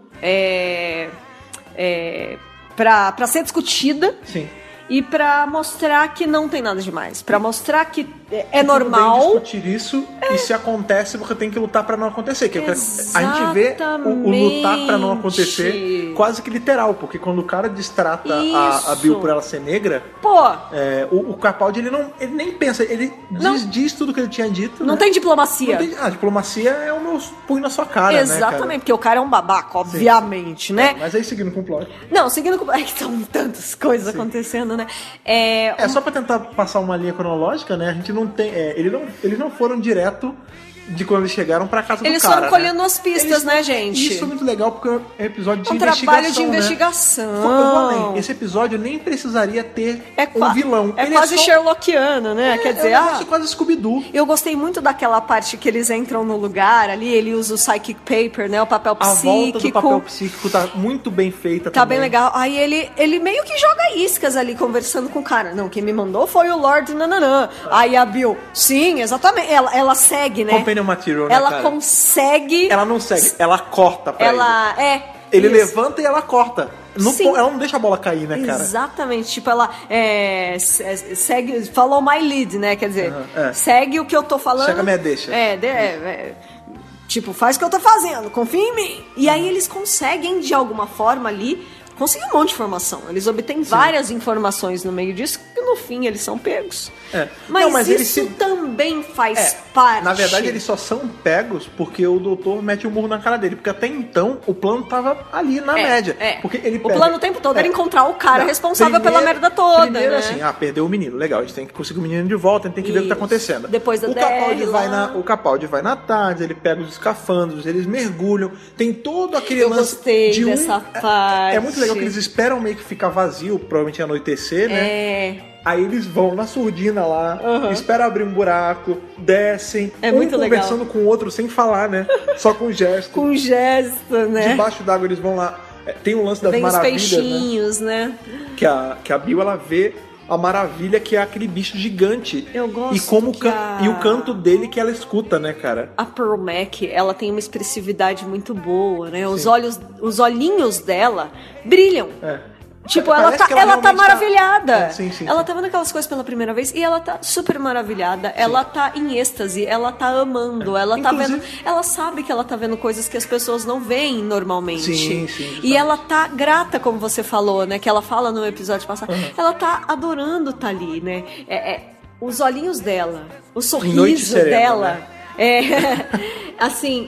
é, é, pra, pra ser discutida. sim. E pra mostrar que não tem nada demais. Pra mostrar que é, é Tudo normal. bem discutir isso, e se acontece, você tem que lutar pra não acontecer. Que é o que a gente vê o, o lutar pra não acontecer quase que literal, porque quando o cara destrata a, a Bill Isso. por ela ser negra, Pô, é, o, o Capaldi ele não, ele nem pensa, ele Não. desdiz tudo que ele tinha dito. não né? tem diplomacia. Não tem- a diplomacia é o meu punho na sua cara, Exatamente, né, porque o cara é um babaca, obviamente, cara? né? É, mas aí seguindo com o plot. Não, seguindo com... É que são tantas coisas Sim. acontecendo, né? É, É, só pra tentar passar uma linha cronológica, né? A gente não tem. É, ele não, eles não foram direto de quando eles chegaram pra casa Eles do cara. foram colhendo né? as pistas, Eles- né, gente? Isso é muito legal porque é um episódio de É um investigação. trabalho de né? investigação. Eu vou além. Esse episódio nem precisaria ter É um qua- vilão. É Ele quase só- Sherlockiano, né? É, Quer dizer, é um ah, negócio quase Scooby-Doo. eu gostei muito daquela parte que eles entram no lugar ali, ele usa o psychic paper, né? O papel A volta do psíquico. papel psíquico tá muito bem feita Tá também. bem legal. Aí ele, ele meio que joga iscas ali, conversando com o cara. Não, quem me mandou foi o Lord Nananã. Aí a Bill, sim, exatamente. Ela, ela segue, né? Companion material, né, Ela cara? consegue... Ela não segue, ela corta pra ele. Ela... É... Ele isso. levanta e ela corta. Não Sim. po- ela não deixa a bola cair, né, cara? Exatamente, tipo, ela é, se- segue, follow my lead, né? Quer dizer, Uhum, é. segue o que eu tô falando. Chega a minha deixa. É, de- é, é, tipo, faz o que eu tô fazendo, confia em mim. E aí eles conseguem, de alguma forma ali, conseguir um monte de informação. Eles obtêm várias informações no meio disso que no fim eles são pegos. É. Mas, Não, mas isso eles se- também faz É, parte. Na verdade, eles só são pegos porque o doutor mete o murro na cara dele. Porque até então, o plano tava ali na É, média. é. Porque ele O pega- plano o tempo todo É. era encontrar o cara Não, responsável primeiro- pela merda toda, Primeiro né? assim, ah, perdeu o menino. Legal, a gente tem que conseguir o menino de volta, a gente tem que ver o que tá Isso. acontecendo. Depois da o D R Capaldi vai lá. na O Capaldi vai na tarde, ele pega os escafandros, eles mergulham. Tem todo aquele Eu lance gostei de um... dessa é- parte. É muito legal que eles esperam meio que ficar vazio, provavelmente anoitecer, né? É. Aí eles vão na surdina lá, Uhum. esperam abrir um buraco, descem, É um muito legal. conversando com o outro sem falar, né? Só com gesto. Com gesto, né? Debaixo d'água eles vão lá. É, tem o lance das Vem os maravilhas, né? peixinhos, né? Que a, que a Bill, ela vê a maravilha que é aquele bicho gigante. Eu gosto E, como que can- a- e o canto dele que ela escuta, né, cara? A Pearl Mac, ela tem uma expressividade muito boa, né? Os olhos, os olhinhos dela brilham. É. Tipo, Parece ela tá, que ela ela tá realmente tá- maravilhada. É, sim, sim, ela sim. tá vendo aquelas coisas pela primeira vez e ela tá super maravilhada. Ela tá em êxtase, ela tá amando, ela tá Inclusive- vendo. Ela sabe que ela tá vendo coisas que as pessoas não veem normalmente. Sim, sim, justamente. E ela tá grata, como você falou, né? Que ela fala no episódio passado. Uhum. Ela tá adorando tá ali, né? É, é, os olhinhos dela, o Noite sorriso serena, dela. né? É, assim,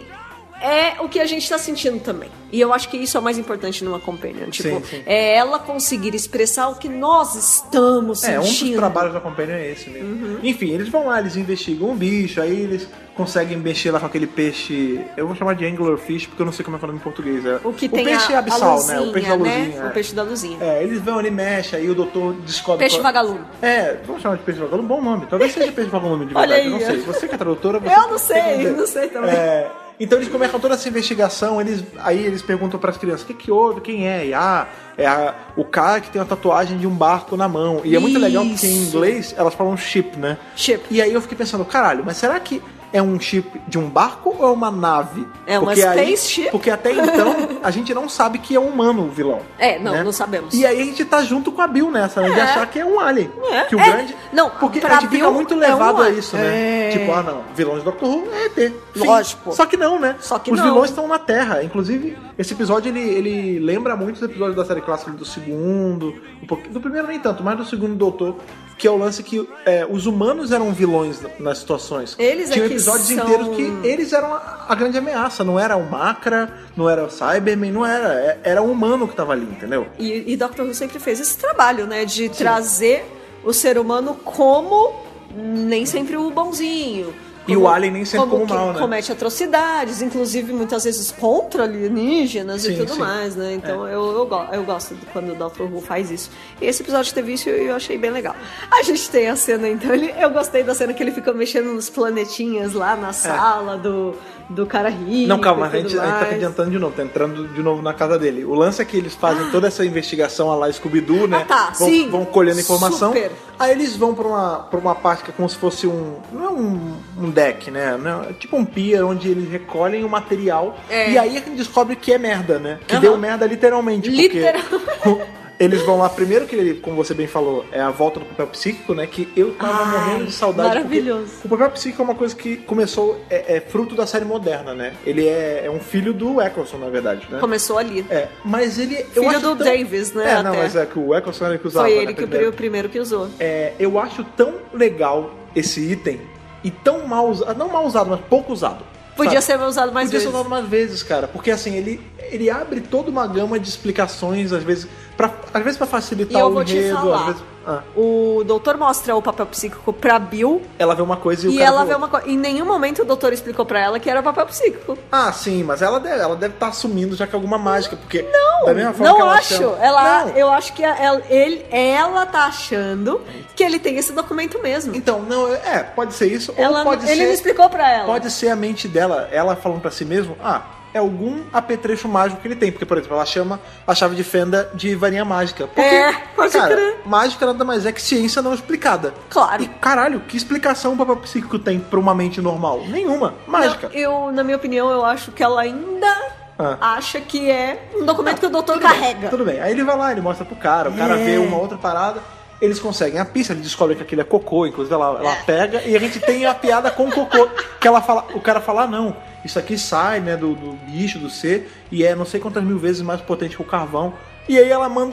é o que a gente tá sentindo também. E eu acho que isso é o mais importante numa companion. Tipo, Sim, sim. é ela conseguir expressar o que nós estamos É, um dos sentindo. trabalhos da companhia é esse mesmo. Uhum. Enfim, eles vão lá, eles investigam um bicho, aí eles conseguem mexer lá com aquele peixe. Eu vou chamar de anglerfish porque eu não sei como é que é o nome em português. É. O que tem peixe a, abissal, a luzinha, né? O peixe da luzinha. né? é. O peixe da luzinha. É, eles vão ali, mexe, aí o doutor descobre. Peixe qual- vagalume. É, vamos chamar de peixe vagalume, bom nome. Talvez seja peixe vagalume de Olha verdade, aí, eu não sei. ó. Você que é tradutora, você Eu não tem que sei, dizer. não sei também. É, então eles começam toda essa investigação, eles, aí eles perguntam pras crianças, o que que houve, quem é? E ah, é a- o cara que tem uma tatuagem de um barco na mão. E é muito legal porque em Isso. inglês elas falam ship, né? Ship. E aí eu fiquei pensando, caralho, mas será que é um chip de um barco ou é uma nave? É uma Porque aí- spaceship. Porque até então a gente não sabe que é humano o vilão. É, não, né? não sabemos. E aí a gente tá junto com a Bill nessa, né? De É. achar que é um alien. É, Que o é. grande. Não, porque pra a gente fica Bill muito é levado um a alien. isso, né? É. Tipo, ah não, vilões do Doctor Who é E T. Fim. Lógico. Só que não, né? Só que Os não. vilões estão na Terra. Inclusive, esse episódio ele, ele lembra muito os episódios da série clássica do segundo, um pouquinho, do primeiro nem tanto, mas do segundo Doutor. Que é o lance que é, os humanos eram vilões nas situações. Eles é Tinha que episódios são- inteiros que eles eram a, a grande ameaça. Não era o Macra, não era o Cyberman, não era. é- Era o humano que tava ali, entendeu? E, e Doctor Who sempre fez esse trabalho, né? De trazer o ser humano como nem sempre o bonzinho. E como- o alien nem sempre como que mal, né? comete atrocidades, inclusive muitas vezes contra alienígenas e Sim, tudo sim. mais, né? Então eu, eu, go- eu gosto de quando o Doctor Who faz isso. E esse episódio teve isso e eu achei bem legal. A gente tem a cena, então, ele, eu gostei da cena que ele fica mexendo nos planetinhas lá na sala do, do cara rico. Não, calma, e a gente, tudo a gente tá mais. adiantando de novo, tá entrando de novo na casa dele. O lance é que eles fazem toda essa investigação lá Scooby-Doo, né? Ah, tá, vão, sim. vão colhendo informação. Super. Aí eles vão pra uma, pra uma parte que é como se fosse um. Não é um, um deck, né? Não é, tipo um pier onde eles recolhem o material. É. E aí a gente descobre que é merda, né? Que Aham. deu merda literalmente. Literalmente. Porque eles vão lá, primeiro que ele, como você bem falou, é a volta do papel psíquico, né? Que eu tava Ai, morrendo de saudade. porque maravilhoso. O papel psíquico é uma coisa que começou, é, é fruto da série moderna, né? Ele é, é um filho do Eccleston, na verdade, né? Começou ali. É, mas ele... eu Filho acho do tão- Davis, né, É, não, até. mas é que o Eccleston era ele que usava, Foi né, ele que primeiro. o primeiro que usou. É, eu acho tão legal esse item e tão mal usado, não mal usado, mas pouco usado. Podia sabe? ser usado mais Podia vezes. ser usado mais vezes, cara, porque assim, ele, ele abre toda uma gama de explicações, às vezes, pra, às vezes pra facilitar E eu o vou te enredo, falar. às vezes... Ah, O doutor mostra o papel psíquico pra Bill ela vê uma coisa e, o e cara ela vê vê outra. uma coisa. Em nenhum momento o doutor explicou pra ela que era papel psíquico. Ah, sim, mas ela deve ela deve estar assumindo já que é alguma mágica, porque da mesma forma Não que ela acho. chama- Ela, Não. eu acho que a- ela, ele, ela tá achando que ele tem esse documento mesmo. Então, não, é, pode ser isso, Ela, ou pode ele ser não explicou pra ela. pode ser a mente dela, ela falando pra si mesmo, ah, é algum apetrecho mágico que ele tem, porque por exemplo, ela chama a chave de fenda de varinha mágica. Porque, É, pode cara, crer. mágica nada mais é que ciência não explicada. Claro. E caralho, que explicação o papel psíquico tem pra uma mente normal? Nenhuma, mágica. Não, eu, na minha opinião, eu acho que ela ainda Ah. acha que é um documento que o doutor Tudo bem, carrega. tudo bem. Aí ele vai lá, ele mostra pro cara, o cara É. vê uma outra parada, eles conseguem a pista, ele descobre que aquele é cocô, inclusive ela, ela É. pega e a gente tem a piada com o cocô, que ela fala, o cara fala, ah, não, isso aqui sai, né, do, do bicho, do ser, e é não sei quantas mil vezes mais potente que o carvão. E aí ela manda um,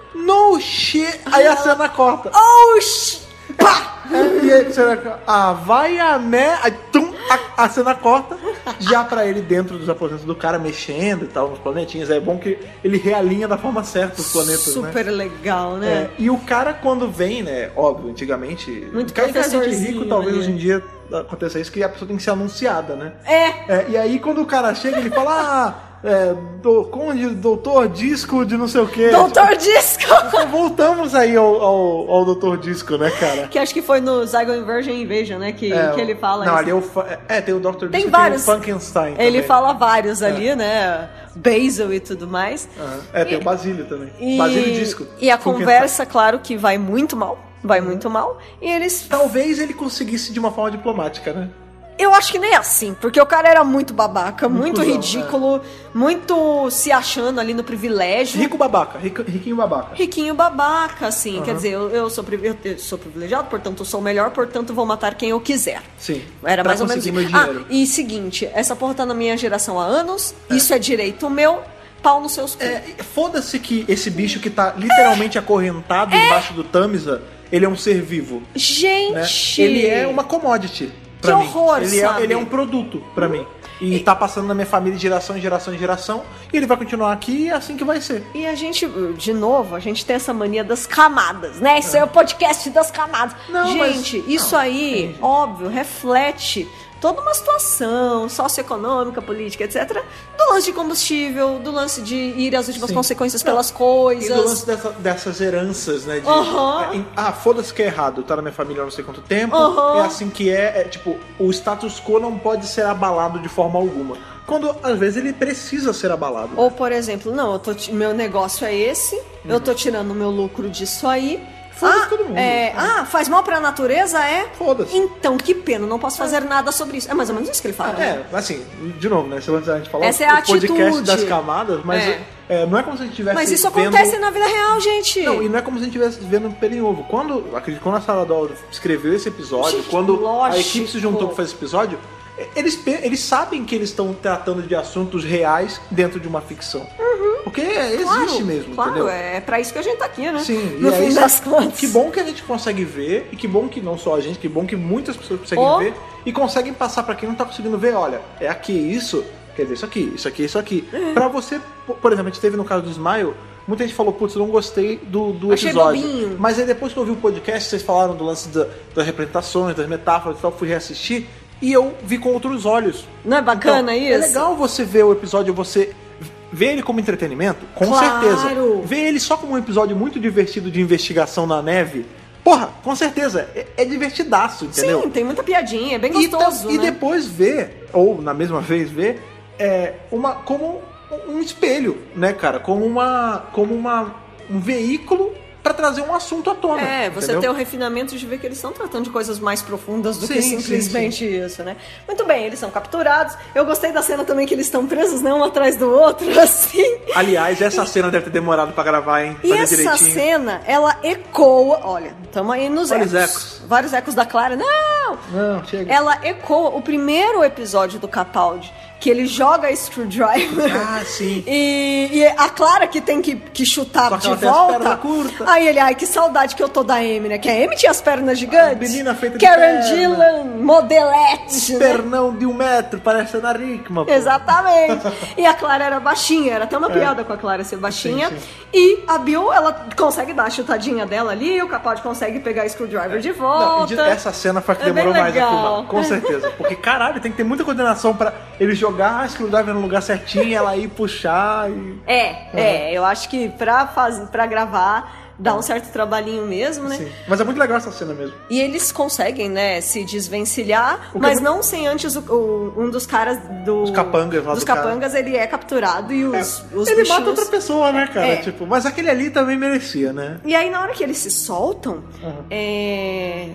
no shit. Aí a cena corta. Oh, shit. Pá! E aí, cena, ah, vai a né? Aí, tum, a, a cena corta, já pra ele dentro dos aposentos do cara, mexendo e tal, nos planetinhas. É bom que ele realinha da forma certa os planetas, Super né? legal, né? É, e o cara, quando vem, né? Óbvio, antigamente. Muito cara, cara, gente professorzinho, rico, talvez né? hoje em dia aconteça isso, que a pessoa tem que ser anunciada, né? É. É, e aí, quando o cara chega, ele fala, ah. É, do, conde, doutor Disco de não sei o que. Doutor Disco! Voltamos aí ao, ao, ao doutor Disco, né, cara? Que acho que foi no Zygon Inversion Invasion, né? Que, É, que ele fala não, isso. ali é o. É, tem o doutor Tem Disco vários. e tem o Frankenstein. Ele também. fala vários ali, né? Basil e tudo mais. Uhum. É, tem e, o Basílio também. E, Basílio Disco. E a conversa, claro, que vai muito mal. Vai muito mal. E eles. Talvez ele conseguisse de uma forma diplomática, né? Eu acho que nem assim, porque o cara era muito babaca, muito, muito cuzão, ridículo, é. muito se achando ali no privilégio. Rico babaca, rico, riquinho babaca. Riquinho babaca, assim, uhum. quer dizer, eu, eu, sou, eu sou privilegiado, portanto eu sou melhor, portanto vou matar quem eu quiser. Sim. Era mais ou menos meu isso. dinheiro. Ah, e seguinte, essa porra tá na minha geração há anos, é. isso é direito meu, pau nos seus cu. É, foda-se que esse bicho que tá literalmente é. acorrentado é. embaixo do Tamiza, ele é um ser vivo. Gente! Né? Ele é uma commodity. Pra que mim. horror, ele sabe? É, ele é um produto pra mim. E, e tá passando na minha família de geração em geração em geração. E ele vai continuar aqui e é assim que vai ser. E a gente, de novo, a gente tem essa mania das camadas, né? Isso é, é o podcast das camadas. Não, gente, mas... isso não, aí, entendi. óbvio, reflete toda uma situação socioeconômica, política, etcétera, do lance de combustível, do lance de ir às últimas Sim. consequências Não. pelas coisas. E do lance dessa, dessas heranças, né? De, uhum. é, ah, foda-se que é errado, tá na minha família há não sei quanto tempo, uhum. é assim que é, é, tipo, o status quo não pode ser abalado de forma alguma. Quando, às vezes, ele precisa ser abalado. Ou, por exemplo, não, eu tô, meu negócio é esse, uhum. eu tô tirando o meu lucro disso aí, Foda-se ah, todo mundo. É, ah, faz mal pra natureza, é? Foda-se. Então, que pena, não posso fazer é. nada sobre isso. É mais ou menos isso que ele fala. É, né? assim, de novo, né? Se a gente falar Essa é a o podcast atitude. das camadas, mas é. É, não é como se a gente tivesse Mas isso vendo... acontece na vida real, gente. Não, e não é como se a gente estivesse vendo um pelo em ovo. Quando, acredito, quando a Sala Dó escreveu esse episódio, gente, quando lógico. a equipe se juntou pra fazer esse episódio, eles, eles sabem que eles estão tratando de assuntos reais dentro de uma ficção. Uhum. Porque existe claro, mesmo, claro, entendeu? É pra isso que a gente tá aqui, né? Sim, no e fim aí, das contas. Que bom que a gente consegue ver, e que bom que não só a gente, que bom que muitas pessoas conseguem oh. ver e conseguem passar pra quem não tá conseguindo ver. Olha, é aqui isso, quer dizer, isso aqui, isso aqui, isso aqui. Uhum. Pra você, por exemplo, a gente teve no caso do Smile, muita gente falou, putz, eu não gostei do, do Achei episódio. Bobinho. Mas aí depois que eu vi o podcast, vocês falaram do lance da, das representações, das metáforas e tal, fui reassistir e eu vi com outros olhos. Não é bacana então, isso? É legal você ver o episódio, você ver ele como entretenimento, com claro. certeza. Ver ele só como um episódio muito divertido de investigação na neve, porra, com certeza, é, é divertidaço, entendeu? Sim, tem muita piadinha, é bem gostoso, e, né? E depois ver, ou na mesma vez ver, é, uma, como um espelho, né, cara? Como uma, como uma, um veículo pra trazer um assunto à tona. É, você entendeu? tem o refinamento de ver que eles estão tratando de coisas mais profundas do sim, que simplesmente sim, sim. isso, né? Muito bem, eles são capturados. Eu gostei da cena também que eles estão presos, né? Um atrás do outro, assim. Aliás, essa e... cena deve ter demorado pra gravar, hein? E essa direitinho. cena, ela ecoa... Olha, estamos aí nos Vários ecos. ecos. Vários ecos da Clara. Não! Não, chega. Ela ecoa o primeiro episódio do Capaldi, que ele joga a screwdriver. Ah, sim. E, e a Clara que tem que, que chutar Só que de ela tem volta. as pernas curtas. Aí ele, ai, que saudade que eu tô da Amy, né? Que a Amy tinha as pernas gigantes. A menina feita de Karen perna. Gillan, modelete. Né? Pernão de um metro, parece a Ana Hickman. Pô. Exatamente. E a Clara era baixinha, era até uma piada é. com a Clara ser baixinha. Sim, sim. E a Bill, ela consegue dar a chutadinha dela ali, o Capaldi consegue pegar a screwdriver é. de volta. Não, essa cena foi a que é demorou mais a filmar, com certeza. Porque, caralho, tem que ter muita coordenação pra ele jogar a screwdriver no lugar certinho, ela ir puxar e... É, uhum. é, eu acho que pra, faz, pra gravar dá um certo trabalhinho mesmo, né? Sim. Mas é muito legal essa cena mesmo. E eles conseguem, né, se desvencilhar, mas não sem antes o, o, um dos caras do... Os capangas lá dos do capangas, cara. ele é capturado e os, é. os Ele bichinhos... mata outra pessoa, né, cara? É. Tipo, mas aquele ali também merecia, né? E aí, na hora que eles se soltam, uhum. é...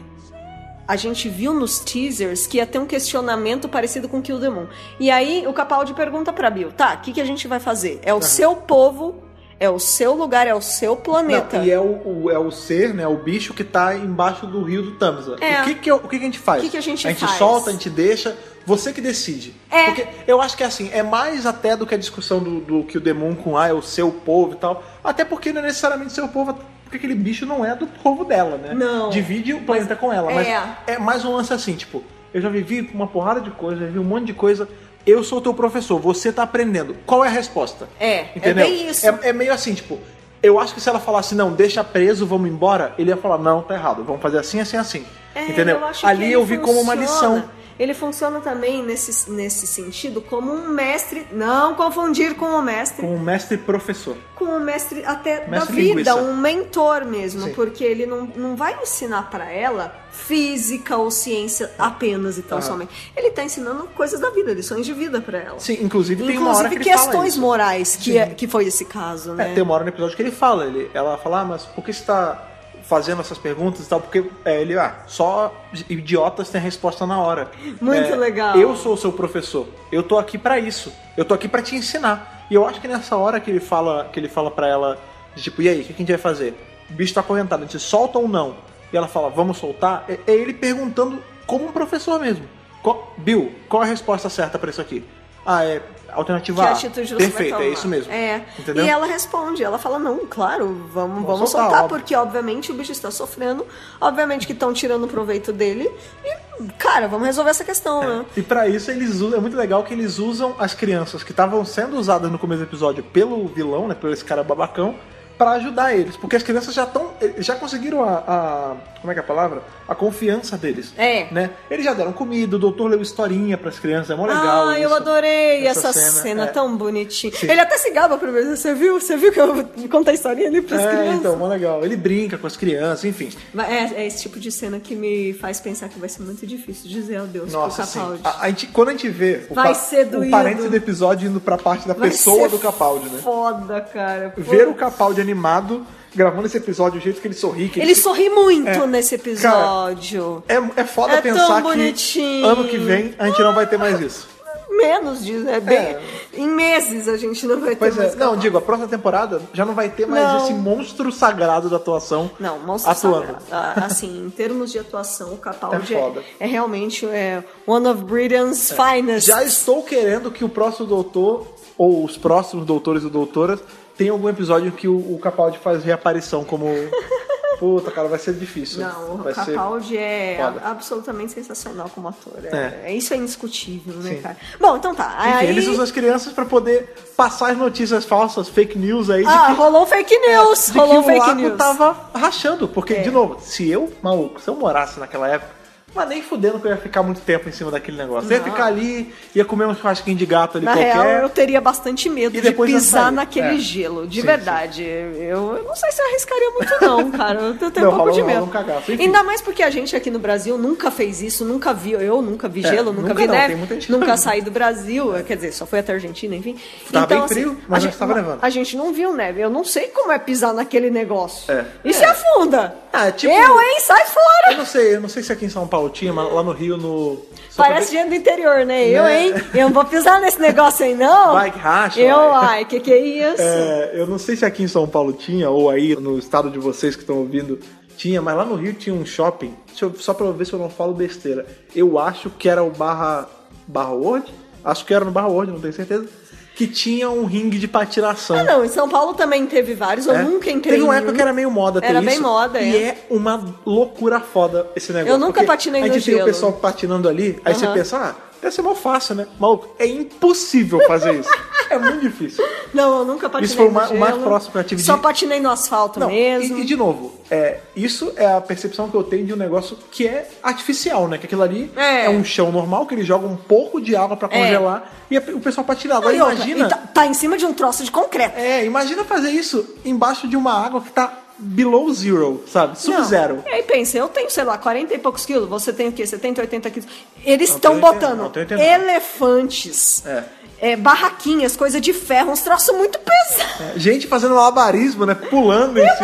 a gente viu nos teasers que ia ter um questionamento parecido com Kill the Moon. E aí o Capaldi pergunta pra Bill, tá, o que, que a gente vai fazer? É o uhum. seu povo, É o seu lugar, é o seu planeta. Não, e é o, o, é o ser, né? O bicho que tá embaixo do rio do Tamisa. É. O, que que, eu- o que que a gente faz? O que que a gente A gente faz? solta, a gente deixa, você que decide. É. Porque eu acho que é assim, é mais até do que a discussão do, do que o Demon com ah, é o seu povo e tal. Até porque não é necessariamente seu povo, porque aquele bicho não é do povo dela, né? Não. Divide o planeta com ela. Mas É. é mais um lance assim, tipo, eu já vivi uma porrada de coisa, já vi um monte de coisa. Eu sou o teu professor, você tá aprendendo. Qual é a resposta? É, Entendeu? é bem isso. É, é meio assim, tipo, eu acho que se ela falasse, não, deixa preso, vamos embora, ele ia falar, não, tá errado, vamos fazer assim, assim, assim. É, Entendeu? eu acho Ali que eu ele vi como uma funciona- lição. Ele funciona também nesse, nesse sentido como um mestre, não confundir com o mestre, Com o mestre professor. com o mestre até Mestre da vida, linguiça. um mentor mesmo, Sim. porque ele não, não vai ensinar pra ela física ou ciência apenas e tão Aham. somente. Ele tá ensinando coisas da vida, lições de vida pra ela. Sim, inclusive tem uma hora que Inclusive ele fala questões isso. morais, que, Sim. é, que foi esse caso, né? É, tem uma hora no episódio que ele fala, ele, ela fala, ah, mas por que você tá fazendo essas perguntas e tal? Porque é, ele, ah, só idiotas têm a resposta na hora. Muito É, legal. Eu sou o seu professor, eu tô aqui pra isso, eu tô aqui pra te ensinar. E eu acho que nessa hora que ele fala, que ele fala pra ela, de tipo, e aí, o que a gente vai fazer? O bicho tá acorrentado, a gente solta ou não? E ela fala, vamos soltar? É, é ele perguntando como um professor mesmo. Qual- Bill, qual a resposta certa pra isso aqui? Ah, é alternativa Que A. atitude você Perfeito, vai tomar. é isso mesmo. É. Entendeu? E ela responde, ela fala, não, claro, vamos, vamos, Vamos soltar, soltar, óbvio. porque obviamente o bicho está sofrendo, obviamente que estão tirando proveito dele, e, cara, vamos resolver essa questão, né? E pra isso eles usam, é muito legal que eles usam as crianças que estavam sendo usadas no começo do episódio pelo vilão, né, pelo esse cara babacão, pra ajudar eles, porque as crianças já estão, já conseguiram a, a, como é que é a palavra? A confiança deles. É. Né? Eles já deram comida, o doutor leu historinha pras crianças, é mó legal. Ah, eu isso. adorei essa, Essa cena, cena, é. tão bonitinha. Sim. Ele até se gaba primeiro, você viu? Você viu que eu contei a historinha ali pras É, crianças? então, mó legal. Ele brinca com as crianças, enfim. Mas É, é esse tipo de cena que me faz pensar que vai ser muito difícil dizer adeus Nossa, pro sim. Capaldi. A, a gente, quando a gente vê o, Vai pa- ser o doído. parênteses do episódio indo pra parte da Vai pessoa ser do Capaldi, né? Foda, cara. Ver Pô. o Capaldi animado, gravando esse episódio, o jeito que ele sorri. Que Ele sorri muito É. nesse episódio. É, é foda É pensar tão que bonitinho. ano que vem a gente não vai ter mais isso. Menos disso, é bem. É. Em meses a gente não vai ter Pois é, mais. não, Capaldi. digo, a próxima temporada já não vai ter mais Não. esse monstro sagrado da atuação Não, monstro atuando. sagrado. Ah, assim, em termos de atuação, o Capaldi É é, foda. é realmente é, one of Britain's finest. Já estou querendo que o próximo doutor, ou os próximos doutores e doutoras, tenha algum episódio que o, o Capaldi faz reaparição como... Puta, cara, vai ser difícil. Não, o vai ser... Capaldi é foda. absolutamente sensacional como ator. É, É. é- isso é indiscutível, né, Sim. cara? Bom, então tá. Enfim, Aí... eles usam as crianças pra poder passar as notícias falsas, fake news aí, de Ah, que... rolou fake news. de rolou que o fake lago news. tava rachando. Porque, É. de novo, se eu, maluco, se eu morasse naquela época, mas nem fudendo que eu ia ficar muito tempo em cima daquele negócio. Eu ia Não. ficar ali, ia comer um churrasquinho de gato ali Na qualquer. real, eu teria bastante medo E de depois ia pisar sair. naquele É. gelo, de Sim, verdade. Eu, eu não sei se eu arriscaria muito não, cara. Eu tenho Não, um pouco rola- de rola medo. um cagaço. Enfim. Ainda mais porque a gente aqui no Brasil nunca fez isso, nunca viu. Eu nunca vi É, gelo, nunca, nunca vi não, neve, tem muita gente que nunca não. saí do Brasil. Quer dizer, só foi até a Argentina, enfim. Tava então, bem frio, assim, mas a já gente, estava nevando. A gente não viu neve. Eu não sei como é pisar naquele negócio. É. E se afunda? Ah, é tipo- Eu, hein? Sai Eu fora! não sei, eu não sei se aqui em São Paulo tinha, mas lá no Rio, no... só Parece pra ver- gente do interior, né? Eu, Né? hein? Eu não vou pisar nesse negócio aí, não. Vai que racha, Eu, vai. ai, que que é isso? É, eu não sei se aqui em São Paulo tinha, ou aí no estado de vocês que estão ouvindo tinha, mas lá no Rio tinha um shopping, deixa eu- só pra eu ver se eu não falo besteira. Eu acho que era o Barra, Barra World, acho que era no Barra World, não tenho certeza, que tinha um ringue de patinação. Ah, não, em São Paulo também teve vários, eu É. nunca entrei Teve uma em época um. que era meio moda ter Era isso. bem moda, E é. é uma loucura foda esse negócio. Eu nunca porque patinei a no gente tem o gelo. pessoal patinando ali, aí você Aham. pensa, ah, deve ser mó fácil, né? Maluco, é impossível fazer isso. É muito difícil. Não, eu nunca patinei Isso foi o no mais- o gelo. mais próximo que eu tive de- Só patinei no asfalto Não, mesmo. E, e de novo, é, isso é a percepção que eu tenho de um negócio que é artificial, né? Que aquilo ali É. é, um chão normal, que eles jogam um pouco de água pra congelar e a- o pessoal patina. Agora E outra, imagina... e tá, tá em cima de um troço de concreto. É, imagina fazer isso embaixo de uma água que tá below zero, sabe? Sub-zero. Não. E aí pensa, eu tenho, sei lá, quarenta e poucos quilos, você tem o quê? setenta, oitenta quilos. Eles Não, estão tem oitenta, botando não, tem oitenta não. elefantes, É. é, barraquinhas, coisa de ferro, uns troços muito pesados. É, gente fazendo malabarismo, né? Pulando em cima.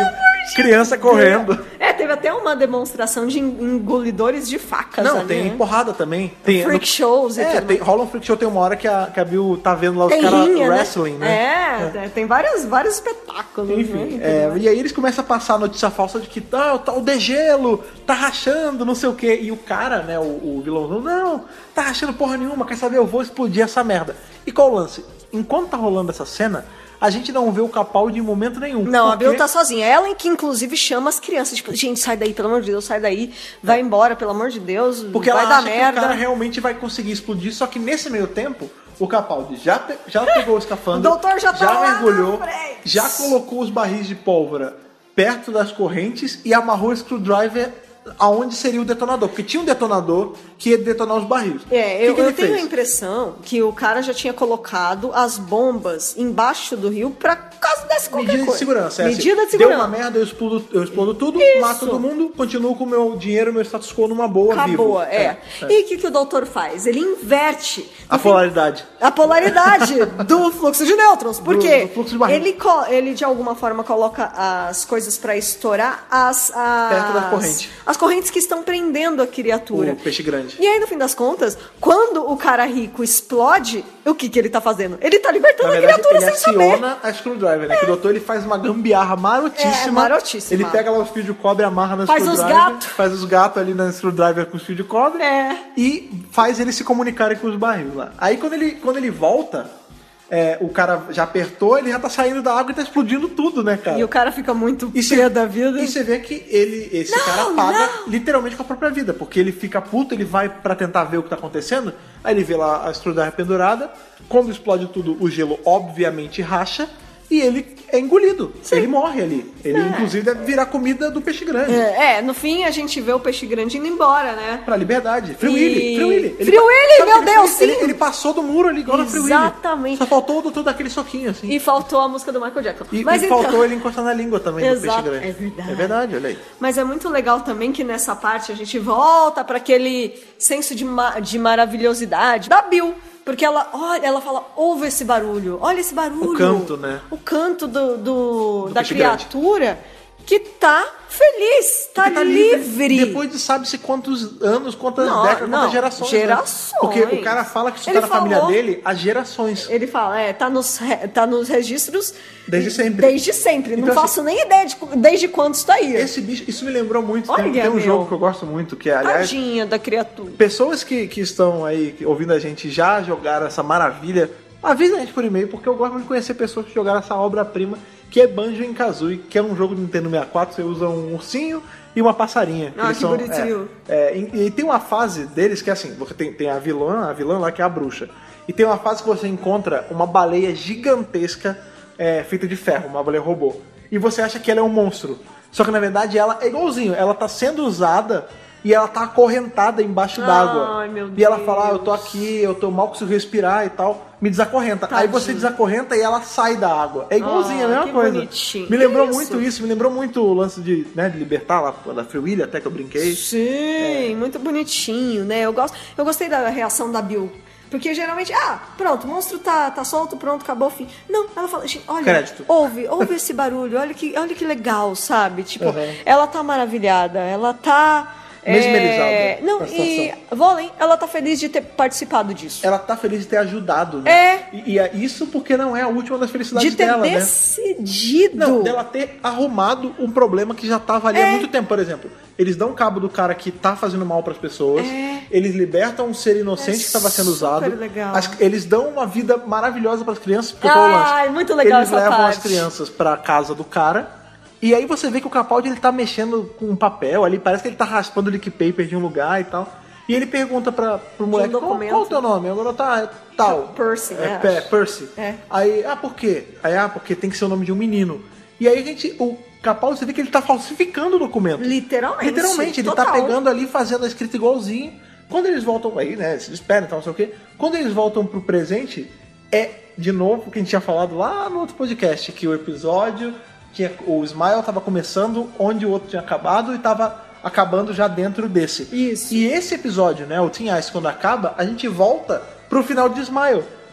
criança correndo. É, teve até uma demonstração de engolidores de facas. Não, ali, tem né? porrada também. Tem, freak no, shows e é, tudo tem, mais. rola um freak show, tem uma hora que a, que a Bill tá vendo lá os Tem caras rinha, wrestling, né? né? É, é, tem vários, vários espetáculos. Enfim, né? é, e aí eles começam a passar a notícia falsa de que ah, tá, o degelo tá rachando, não sei o quê. E o cara, né, o, o vilãozão, não, tá rachando porra nenhuma, quer saber, eu vou explodir essa merda. E qual o lance? Enquanto tá rolando essa cena, a gente não vê o Capaldi em momento nenhum. Não, porque... a Bill tá sozinha. Ela que inclusive chama as crianças, tipo, gente, sai daí, pelo amor de Deus, sai daí, vai embora, pelo amor de Deus, porque vai ela dar acha merda. que o cara realmente vai conseguir explodir, só que nesse meio tempo, o Capaldi já, pe... já pegou o escafandro, O doutor já tá já lá mergulhou, na frente. já colocou os barris de pólvora perto das correntes e amarrou o screwdriver aonde seria o detonador, porque tinha um detonador que ia detonar os barris. É, que eu, que eu ele tenho fez? a impressão que o cara já tinha colocado as bombas embaixo do rio pra caso desse qualquer Medida coisa. de segurança. É Medida assim, de segurança. Deu uma merda, eu explodo, eu explodo tudo, Isso. mato todo mundo, continuo com o meu dinheiro, meu status quo numa boa, Acabou, vivo. é. é. E o que, que o doutor faz? Ele inverte A no polaridade. a polaridade do fluxo de nêutrons. Por Do- quê? do fluxo de barril. Ele, co- ele, de alguma forma, coloca as coisas pra estourar as, as... Perto da corrente. As correntes que estão prendendo a criatura. O peixe grande. E aí, no fim das contas, quando o cara rico explode, o que, que ele tá fazendo? Ele tá libertando Na a verdade, criatura ele sem saber. aciona a screwdriver, né? Que o doutor ele faz uma gambiarra marotíssima. É, marotíssima. Ele pega lá os fios de cobre, amarra na Faz os screwdriver. gatos. Faz os gatos ali na screwdriver com os fios de cobre. É. E faz eles se comunicarem com os barris lá. Aí quando ele, quando ele volta, é, o cara já apertou, ele já tá saindo da água e tá explodindo tudo, né, cara? E o cara fica muito E pé da vida. E você vê que ele, esse Não, cara paga não. literalmente com a própria vida, porque ele fica puto, ele vai pra tentar ver o que tá acontecendo, aí ele vê lá a screwdriver pendurada, quando explode tudo, o gelo obviamente racha, e ele é engolido, ele morre ali. Ele, É. inclusive, deve virar comida do peixe grande. É, é, no fim a gente vê o peixe grande indo embora, né? Pra liberdade. Free E- Willy, Free Willy. Free Willy, sabe meu o que Deus, fez? Ele, sim. ele passou do muro ali, igual no Free Willy. Exatamente. Só faltou o doutor daquele soquinho, assim. E faltou a música do Michael Jackson. E, Mas e então... faltou ele encostar na língua também do Exato, peixe grande. é verdade. É verdade, olha aí. Mas é muito legal também que nessa parte a gente volta para aquele senso de, ma de maravilhosidade da Bill. Porque ela, olha, ela fala, ouve esse barulho, olha esse barulho. O canto, né? O canto do, do, Do da peixe criatura que tá feliz, tá, Porque livre. Depois de sabe-se quantos anos, quantas Não, décadas, não, quantas gerações. né? gerações. Porque o cara fala que isso Ele tá na família falou- dele há gerações. Ele fala, é, tá nos, re- tá nos registros... Desde sempre. Desde sempre. Então, Não assim, faço nem ideia de desde quando isso tá aí. Esse bicho, isso me lembrou muito. Olha, Tem, tem um meu. jogo que eu gosto muito, que é, aliás, Tadinha da criatura. pessoas que, que estão aí ouvindo a gente já jogaram essa maravilha, avisa a gente por e-mail, porque eu gosto muito de conhecer pessoas que jogaram essa obra-prima, que é Banjo-Kazooie, que é um jogo do Nintendo sessenta e quatro, você usa um ursinho e uma passarinha. Ah, Eles que bonitinho. É, é, e, e tem uma fase deles que é assim, você tem, tem a vilã, a vilã lá que é a bruxa, e tem uma fase que você encontra uma baleia gigantesca é, feita de ferro, uma baleia robô, e você acha que ela é um monstro, só que na verdade ela é igualzinho, ela tá sendo usada e ela tá acorrentada embaixo d'água. Ai, meu E ela Deus. fala, ah, eu tô aqui, eu tô mal, consigo respirar e tal. Me desacorrenta. Aí Tadinho. você desacorrenta e ela sai da água. É igualzinho, Ah, a mesma que coisa. bonitinho. Me lembrou Que muito isso? isso, me lembrou muito o lance de, né, de libertar lá da Free Willy, até que eu brinquei. Sim, muito bonitinho, né? Eu, gosto, eu gostei da reação da Bill. Porque geralmente, ah, pronto, o monstro tá, tá solto, pronto, acabou o fim. Não, ela fala, gente, olha, Crédito. ouve, ouve esse barulho, olha que, olha que legal, sabe? Tipo, Uhum. ela tá maravilhada, ela tá... Mesmerizada é, com Não, a e situação. vou além, ela tá feliz de ter participado disso. Ela tá feliz de ter ajudado, né? É. E, e é isso porque não é a última das felicidades De ter dela, né? decidido. Não, dela ter arrumado um problema que já tava ali É. há muito tempo. Por exemplo, eles dão cabo do cara que tá fazendo mal pras pessoas, É. eles libertam um ser inocente É que estava sendo super usado, legal. As- eles dão uma vida maravilhosa pras crianças, porque qual é o lance? Ai, muito legal Eles essa levam parte. as crianças pra casa do cara, e aí você vê que o Capaldi ele tá mexendo com um papel ali, parece que ele tá raspando o lick paper de um lugar e tal. E ele pergunta pra, pro moleque, qual, documento. qual é o teu nome? Agora tá tal. Percy, é, né? Pe- Percy. É. Aí, ah, por quê? Aí, ah, porque tem que ser o nome de um menino. E aí a gente, o Capaldi, você vê que ele tá falsificando o documento. Literalmente. Literalmente, ele total. tá pegando ali, fazendo a escrita igualzinho. Quando eles voltam aí, né, se esperam e tal, não sei o quê. Quando eles voltam pro presente, é, de novo, o que a gente tinha falado lá no outro podcast, que o episódio, que o Smile tava começando onde o outro tinha acabado e tava acabando já dentro desse. Isso. E esse episódio, né, o Teen Ice, quando acaba, a gente volta pro final de Smile.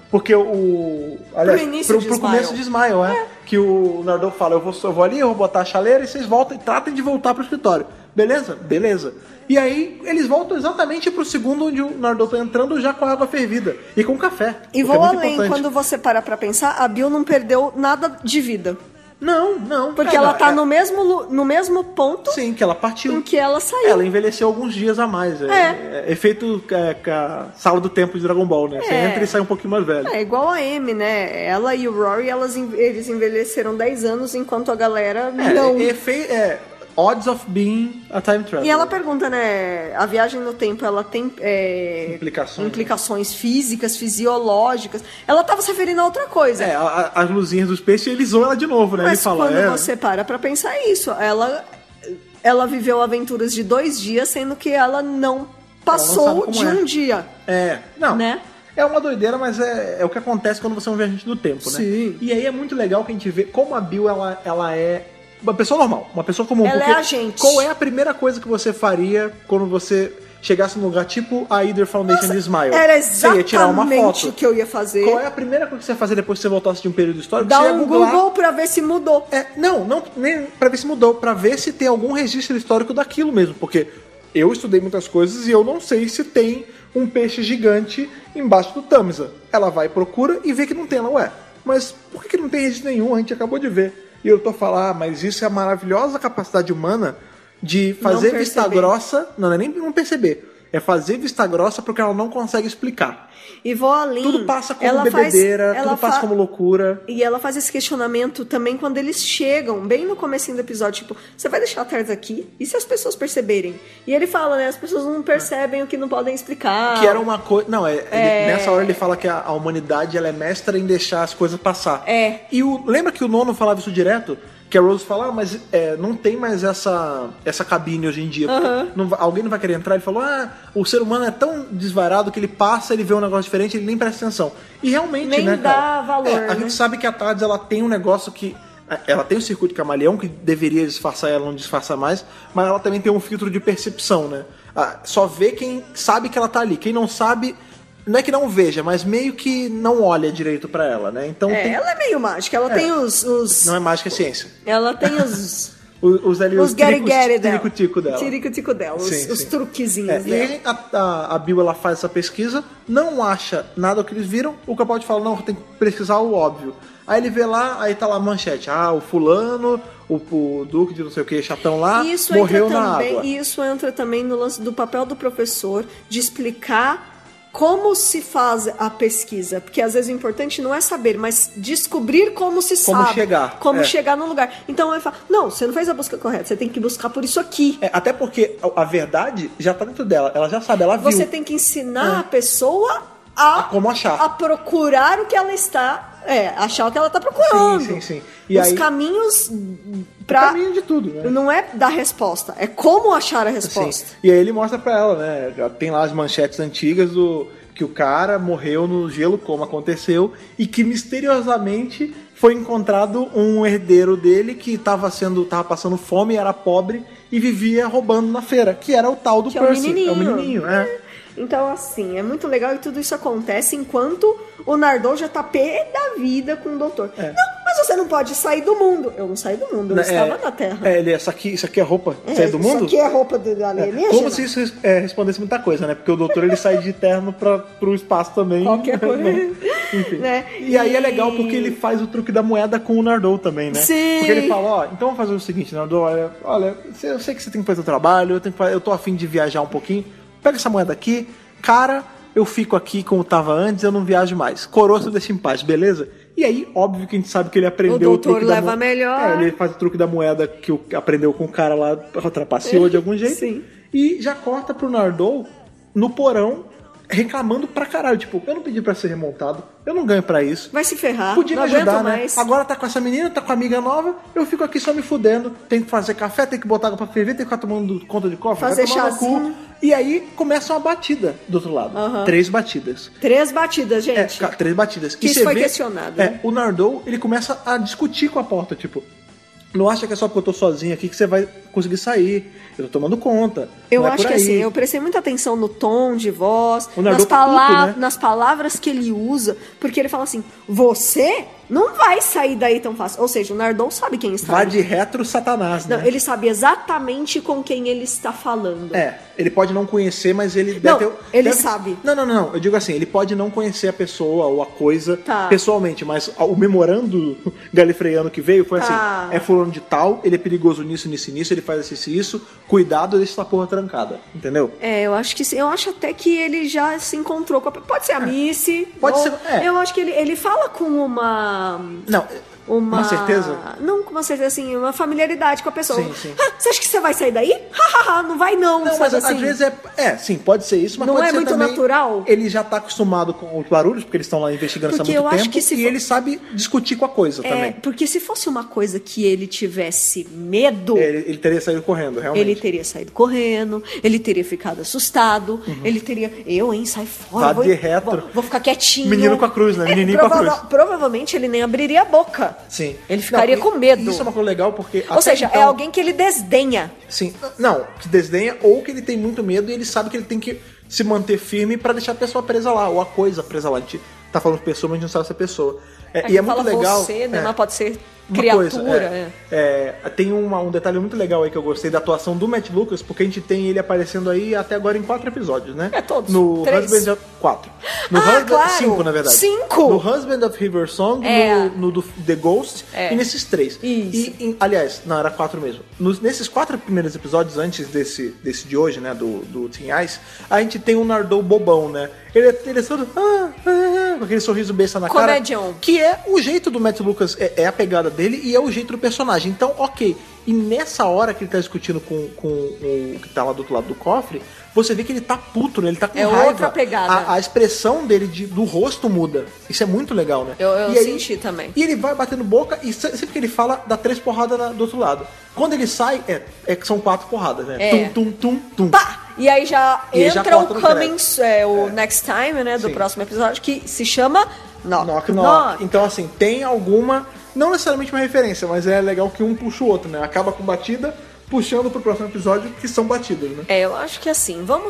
Porque o... Aliás, pro início pro, de pro Smile. começo de Smile, é. é. Que o Nardole fala, eu vou, eu vou ali, eu vou botar a chaleira e vocês voltam e tratem de voltar pro escritório. Beleza? Beleza. E aí, eles voltam exatamente pro segundo onde o Nardole tá entrando já com a água fervida. E com café. E vou é além, importante. Quando você para pra pensar, a Bill não perdeu nada de vida. Não, não. Porque ela, ela tá é... no, mesmo, no mesmo ponto. Sim, que ela partiu. Em que ela saiu. Ela envelheceu alguns dias a mais. É, é. é efeito é, com a sala do tempo de Dragon Ball, né? Você é. entra e sai um pouquinho mais velho. É igual a Amy, né? Ela e o Rory, elas, eles envelheceram dez anos, enquanto a galera é, não. É, é, é, odds of being a time traveler. E ela pergunta, né? A viagem no tempo, ela tem é, implicações, implicações físicas, fisiológicas. Ela tava se referindo a outra coisa. É, a, as luzinhas dos peixes, eles zoam ela de novo, né? Mas Ele fala, quando é... você para pra pensar isso, ela, ela viveu aventuras de dois dias, sendo que ela não passou ela não de é. um dia. É, não. Né? É uma doideira, mas é, é o que acontece quando você é um viajante do tempo, né? Sim. E aí é muito legal que a gente vê como a Bill, ela, ela é uma pessoa normal, uma pessoa comum. Ela porque é a gente. Qual é a primeira coisa que você faria quando você chegasse num lugar tipo a Either Foundation Nossa, de Smile? Era exatamente você ia tirar uma foto. O que eu ia fazer. Qual é a primeira coisa que você ia fazer depois que você voltasse de um período histórico? Dá você ia um googlar... Google pra ver se mudou. É, não, não nem pra ver se mudou, pra ver se tem algum registro histórico daquilo mesmo, porque eu estudei muitas coisas e eu não sei se tem um peixe gigante embaixo do Tamisa. Ela vai, procura e vê que não tem, ela, ué, mas por que não tem registro nenhum? A gente acabou de ver. E eu tô falando, ah, mas isso é a maravilhosa capacidade humana de fazer vista grossa, não, não é nem não perceber, é fazer vista grossa porque ela não consegue explicar. E vou além. Tudo passa como ela bebedeira, faz, tudo passa fa... como loucura. E ela faz esse questionamento também quando eles chegam, bem no comecinho do episódio, tipo, você vai deixar atrás aqui? E se as pessoas perceberem? E ele fala, né, as pessoas não percebem é. o que não podem explicar. Que era uma coisa... Não, é, é... Ele, nessa hora ele fala que a, a humanidade ela é mestra em deixar as coisas passar. É. E o, lembra que o Nono falava isso direto? Que a Rose fala, ah, mas é, não tem mais essa, essa cabine hoje em dia. Uhum. Não, alguém não vai querer entrar. Ele falou, ah, o ser humano é tão desvarado que ele passa, ele vê um negócio diferente, ele nem presta atenção. E realmente, nem né, dá cara? valor, é, a né? gente sabe que a Tardes, ela tem um negócio que... Ela tem o circuito camaleão, que deveria disfarçar ela, não disfarça mais, mas ela também tem um filtro de percepção, né? Ah, só vê quem sabe que ela tá ali. Quem não sabe... Não é que não veja, mas meio que não olha direito pra ela, né? Então é, tem... ela é meio mágica, ela é. tem os, os... Não é mágica, é ciência. Ela tem os... os, os, ali, os, os tirico-tico dela. Tirico-tico dela, sim, os, sim. os truquezinhos é, dela. E aí a, a, a Bill, ela faz essa pesquisa, não acha nada do que eles viram, o Capaldi fala, não, tem que pesquisar o óbvio. Aí ele vê lá, aí tá lá a manchete, ah, o fulano, o, o Duque de não sei o que, chatão lá, isso morreu entra na também, água. E isso entra também no lance do papel do professor, de explicar como se faz a pesquisa, porque às vezes o importante não é saber, mas descobrir como se como sabe, chegar, como é. chegar no lugar. Então ele fala, não, você não fez a busca correta, você tem que buscar por isso aqui. É, até porque a, a verdade já tá dentro dela, ela já sabe, ela viu. Você tem que ensinar é. a pessoa a, a como achar, a procurar o que ela está, é, achar o que ela está procurando. Sim, sim, sim. E Os aí, caminhos pra... o caminho de tudo, né? Não é dar resposta, é como achar a resposta. Sim. E aí ele mostra pra ela, né? Já tem lá as manchetes antigas do que o cara morreu no gelo, como aconteceu, e que misteriosamente foi encontrado um herdeiro dele que estava sendo, tava passando fome, era pobre e vivia roubando na feira, que era o tal do que Percy. É o menininho. É o menininho, é. é. Então, assim, é muito legal e tudo isso acontece enquanto o Nardole já tá pé da vida com o doutor. É. Não, mas você não pode sair do mundo. Eu não saí do mundo, eu é, estava na Terra. É, ele, isso, aqui, isso aqui é roupa, é, sair do mundo? Isso aqui é roupa do alienígena? É, como se isso é, respondesse muita coisa, né? Porque o doutor, ele sai de terno pra, pro espaço também. Qualquer coisa. Enfim. Né? E, e aí é legal porque ele faz o truque da moeda com o Nardole também, né? Sim. Porque ele fala, ó, então vamos fazer o seguinte, Nardole, olha, olha, eu sei que você tem que fazer o trabalho, eu, tenho que fazer, eu tô afim de viajar um pouquinho, pega essa moeda aqui, cara, eu fico aqui como tava antes, eu não viajo mais. Coroço deixa em paz, beleza? E aí, óbvio que a gente sabe que ele aprendeu o, o truque leva da moeda. melhor. É, ele faz o truque da moeda que o, aprendeu com o cara lá, trapaceou é, de algum jeito. Sim. E já corta pro Nardole no porão, reclamando pra caralho. Tipo, eu não pedi pra ser remontado, eu não ganho pra isso. Vai se ferrar. Podia me não ajudar, né? Mais. Agora tá com essa menina, tá com a amiga nova, eu fico aqui só me fudendo. Tem que fazer café, tem que botar água pra ferver, tem que ficar tomando conta de cofre, fazer vai tomar chazinho. no cu. E aí começa uma batida do outro lado. Uhum. Três batidas. Três batidas, gente. É, três batidas. Que e isso foi vê, questionado. É, né? o Nardole, ele começa a discutir com a porta, tipo... Não acha que é só porque eu tô sozinho aqui que você vai conseguir sair. Eu tô tomando conta. Eu não é acho por que aí. assim, eu prestei muita atenção no tom de voz, O Nardô nas, tá pala- puto, né? nas palavras que ele usa, porque ele fala assim, você não vai sair daí tão fácil. Ou seja, o Nardô sabe quem está Vai ali. de retro satanás, né? Não, ele sabe exatamente com quem ele está falando. É, ele pode não conhecer, mas ele deve Não, ter... ele deve- sabe. Não, não, não, não. Eu digo assim, ele pode não conhecer a pessoa ou a coisa Tá. pessoalmente, mas o memorando galifreiano que veio foi Tá. assim, é fulano de tal, ele é perigoso nisso, nisso e nisso, ele faz isso e isso, cuidado, deixa essa porra trancada, entendeu? É, eu acho que sim. Eu acho até que ele já se encontrou com a... Pode ser a Missy. Pode ou- ser- é. Eu acho que ele, ele fala com uma... Não, Uma... uma certeza? Não com uma certeza, assim, uma familiaridade com a pessoa. Sim, sim. Ah, você acha que você vai sair daí? Hahaha, não vai não, Não, sabe mas assim? às vezes é. É, sim, pode ser isso, mas Não pode é ser muito também. natural? Ele já tá acostumado com os barulhos, porque eles estão lá investigando isso há Porque muito eu acho tempo. que se e for- ele sabe discutir com a coisa É, também. porque se fosse uma coisa que ele tivesse medo, Ele, ele teria saído correndo, realmente. ele teria saído correndo, ele teria ficado assustado, ele teria... Eu, hein, sai fora. Vá vou, de retro. Vou, vou ficar quietinho. Menino com a cruz, né? É, Menininho com a prova- cruz. Provavelmente ele nem abriria a boca. Sim. Ele ficaria Não, com e- medo. Isso é uma coisa legal, porque. Ou até seja, então- é alguém que ele desdenha. Sim. Não, que desdenha ou que ele tem muito medo e ele sabe que ele tem que se manter firme pra deixar a pessoa presa lá, ou a coisa presa lá. A gente tá falando pessoa, mas a gente não sabe se é pessoa. É, Aí e é fala muito legal. você, né? é. Mas pode ser Uma criatura. coisa, é. é, é, tem uma- um detalhe muito legal aí que eu gostei da atuação do Matt Lucas, porque a gente tem ele aparecendo aí até agora em quatro episódios, né? É, todos. No Três. Husband of... Quatro. No Ah, Husband... claro. Cinco, na verdade. Cinco? No Husband of River Song, É. no, no do The Ghost É. e nesses três. Isso. E, em- aliás, não, era quatro mesmo. Nos- nesses quatro primeiros episódios, antes desse, desse de hoje, né, do, do Teen Ice, a gente tem um Nardô bobão, né? Ele é, ele é todo... Ah, ah, ah, com aquele sorriso besta na cara. Comedião. Que é o jeito do Matt Lucas, é, é a pegada dele e é o jeito do personagem. Então, ok. E nessa hora que ele tá discutindo com, com o que tá lá do outro lado do cofre, você vê que ele tá puto, né? Ele tá com É raiva. outra pegada. A, a expressão dele de- do rosto muda. Isso é muito legal, né? Eu- eu E aí- senti também. E ele vai batendo boca e se- sempre que ele fala, dá três porradas na- do outro lado. Quando ele sai, é, é que são quatro porradas, né? É. Tum, tum, tum, tum. Pá! E aí já E aí já entra corta o no coming, crédito. é, o next time, né, do Sim. próximo episódio, que se chama Knock Knock, knock. Então, assim, tem alguma... Não necessariamente uma referência, mas é legal que um puxa o outro, né? Acaba com batida, puxando pro próximo episódio, que são batidas, né? É, eu acho que assim, vamos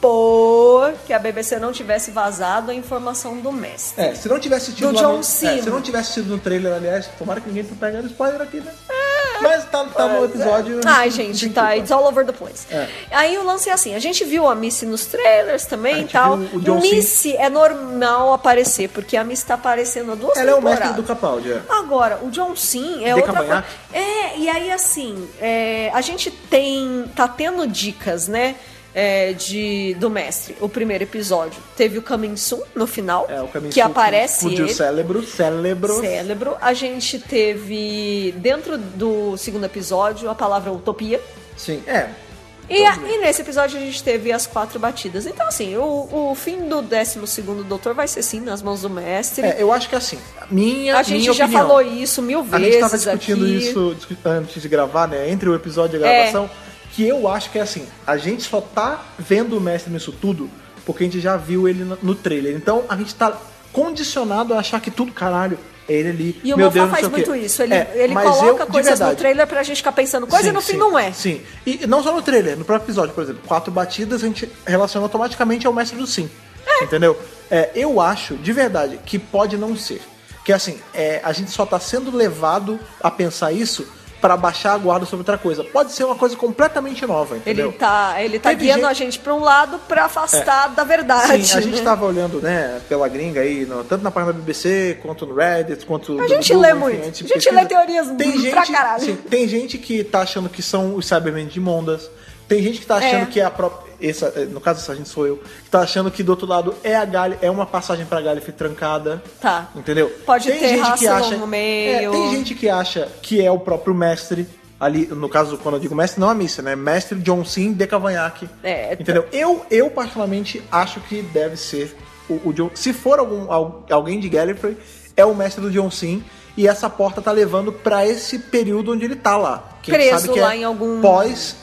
supor que a B B C não tivesse vazado a informação do mestre. É, se não tivesse tido Do lá John no, Cena. é, se não tivesse tido no trailer, aliás, tomara que ninguém tá pegando spoiler aqui, né? Mas tá, tá no episódio. Ai, gente, não tá, tem it's all over the place. É. Aí o lance é assim, a gente viu a Missy nos trailers também A e gente tal. viu o John Missy é normal aparecer, porque a Missy tá aparecendo há duas Ela é o temporadas. mestre do Capaldi, é. Agora, o John Sim é De outra coisa. cavanhaque? É, e aí assim, é, a gente tem. tá tendo dicas, né? é, de, do mestre. O primeiro episódio teve o Coming Soon no final, É, o caminho que aparece o ele. cérebro, cérebro. Cérebro. A gente teve, dentro do segundo episódio, a palavra utopia. Sim, é. E, a- e nesse episódio a gente teve as quatro batidas. Então, assim, o, o fim do décimo segundo Doutor vai ser, sim, nas mãos do mestre. É, eu acho que assim, minha a gente minha já opinião, falou isso mil A vezes gente tava discutindo aqui. isso discu- antes de gravar, né? Entre o episódio e a É. gravação. Que eu acho que é assim, a gente só tá vendo o mestre nisso tudo porque a gente já viu ele no, no trailer. Então a gente tá condicionado a achar que tudo, caralho, é ele ali. E o Meu Moffat Deus, não faz sei o quê. muito isso. Ele, É, ele mas coloca eu, de coisas no verdade, trailer pra gente ficar pensando coisa sim, e no fim sim, não é. Sim. E não só no trailer, no próprio episódio, por exemplo, quatro batidas a gente relaciona automaticamente ao mestre do sim. Entendeu? É, eu acho, de verdade, que pode não ser. Que assim, é, a gente só tá sendo levado a pensar isso pra baixar a guarda sobre outra coisa. Pode ser uma coisa completamente nova, entendeu? Ele tá, ele tá Teve guiando gente- a gente pra um lado pra afastar da verdade. Sim, a gente né? tava olhando, né, pela gringa aí, no- tanto na página da B B C, quanto no Reddit, quanto... A no gente Google, lê enfim, muito. A gente pesquisa. lê teorias tem gente, pra caralho. sim, tem gente que tá achando que são os Cybermen de Mondas, tem gente que tá achando É. que é a própria... Essa, no caso, essa gente sou eu, que tá achando que do outro lado é a Gali, é uma passagem pra Gallifrey trancada. Tá. Entendeu? Pode tem ter gente que Rassilon acha, no meio. É, tem gente que acha que é o próprio mestre. Ali, no caso, quando eu digo mestre, não a missa, né? Mestre John Sim de Cavanhaque. É, Entendeu? Eu, eu, particularmente, acho que deve ser o, o John. Se for algum, al- alguém de Gallifrey, é o mestre do John Sim. E essa porta tá levando pra esse período onde ele tá lá. Que a gente Preso sabe que lá é em algum- pós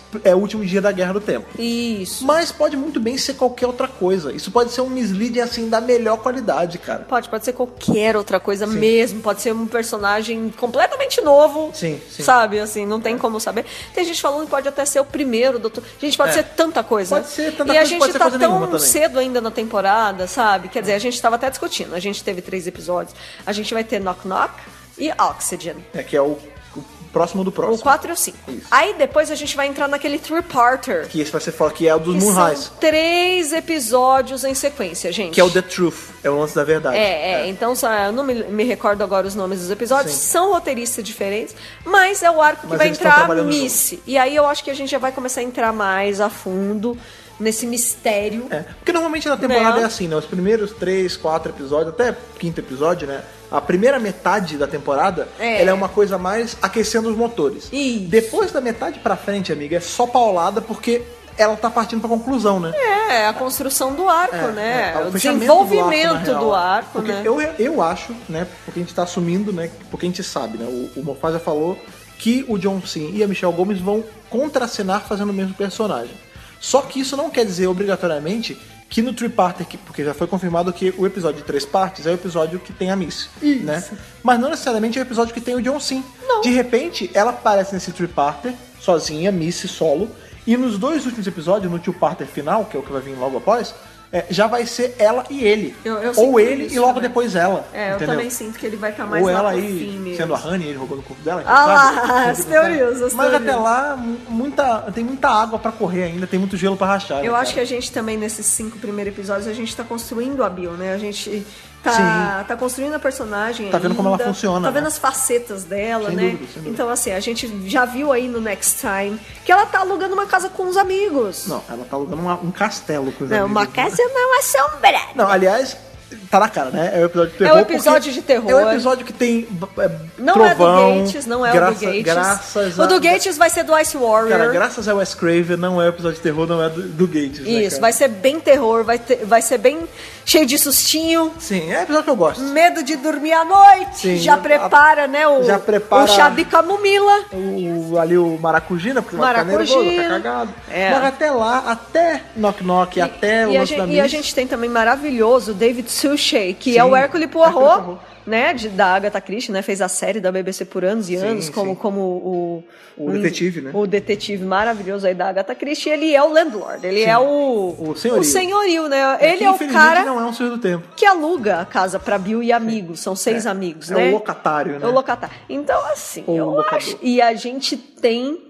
é o último dia da Guerra do Tempo. Isso. Mas pode muito bem ser qualquer outra coisa. Isso pode ser um misleading, assim, da melhor qualidade, cara. Pode, pode ser qualquer outra coisa sim. mesmo. Pode ser um personagem completamente novo. Sim, sim. Sabe, assim, não tem é. como saber. Tem gente falando que pode até ser o primeiro doutor. Gente, pode é. ser tanta coisa. Pode ser tanta e coisa, a gente tá tão cedo também. ainda na temporada, sabe? Quer dizer, a gente tava até discutindo. A gente teve três episódios. A gente vai ter Knock Knock e Oxygen. É, que é o... próximo do próximo. O quatro e o cinco. Isso. Aí depois a gente vai entrar naquele three-parter. Que esse vai ser que é o dos Moonrise. São três episódios em sequência, gente. Que é o The Truth, é o lance da verdade. É, é. é. Então, eu não me, me recordo agora os nomes dos episódios. Sim. São roteiristas diferentes, mas é o arco que mas vai entrar Missy. E aí eu acho que a gente já vai começar a entrar mais a fundo nesse mistério. É, porque normalmente na temporada né? é assim, né? Os primeiros três, quatro episódios, até quinto episódio, né? A primeira metade da temporada, é. ela é uma coisa mais aquecendo os motores. Isso. Depois da metade pra frente, amiga, é só paulada porque ela tá partindo pra conclusão, né? É, a construção do arco, é, né? É, o, o desenvolvimento do arco, do arco porque né? Eu, eu acho, né? Porque a gente tá assumindo, né? Porque a gente sabe, né? O, o Moffat já falou que o John Sim e a Michelle Gomes vão contracenar fazendo o mesmo personagem. Só que isso não quer dizer, obrigatoriamente, que no three-parter, porque já foi confirmado que o episódio de três partes é o episódio que tem a Missy, Isso. né? Mas não necessariamente é o episódio que tem o John Sim. Não. De repente, ela aparece nesse three-parter, sozinha, Missy, solo, e nos dois últimos episódios, no two-parter final, que é o que vai vir logo após, é, já vai ser ela e ele. Eu, eu Ou ele isso, e logo também. depois ela. É, entendeu? eu também sinto que ele vai estar tá mais Ou lá ela pro aí, fim mesmo. sendo a Honey, ele roubando o corpo dela. Ah sabe? lá, as teorias, as Mas teorias. até lá, muita, tem muita água pra correr ainda, tem muito gelo pra rachar. Eu né, acho cara? que a gente também, nesses cinco primeiros episódios, a gente tá construindo a Bill, né? A gente tá, tá construindo a personagem Tá vendo ainda, como ela funciona, Tá vendo né? as facetas dela, Sem né? dúvida, sem dúvida. Então, assim, a gente já viu aí no Next Time que ela tá alugando uma casa com os amigos. Não, ela tá alugando uma, um castelo com os Não, amigos. uma casa não assombrada. Não, aliás, tá na cara, né? É o episódio de terror. É o episódio de terror. É o episódio que tem é, não trovão. é do Gates, não é graça, o do Gates. Graças o a... do Gates vai ser do Ice Warrior. Cara, graças ao Wes Craven, não é o episódio de terror, não é do, do Gates. Isso, né, vai ser bem terror, vai, ter, vai ser bem cheio de sustinho. Sim, é o episódio que eu gosto. Medo de dormir à noite. Sim, já prepara, a, né? O, já prepara o chá de camomila. O, ali o maracujina, porque vai ficar nervoso, vai ficar cagado. É. Mas até lá, até Knock Knock, e, até e o a lance gente, da E Miss. a gente tem também maravilhoso David Suchet, que Sim, é o Hercule Poirot, Hercule Poirot. né? De, da Agatha Christie, né? Fez a série da B B C por anos e sim, anos, como, sim. como o... O detetive, né? O detetive maravilhoso aí da Agatha Christie. Ele é o landlord, ele sim. é o... O senhorio. O senhorio, né? É ele é o cara... não é um senhor do tempo. Que aluga a casa pra Bill e amigos. São seis é. amigos, é né? É o locatário, né? É o locatário. Então, assim, Ou eu acho... E a gente tem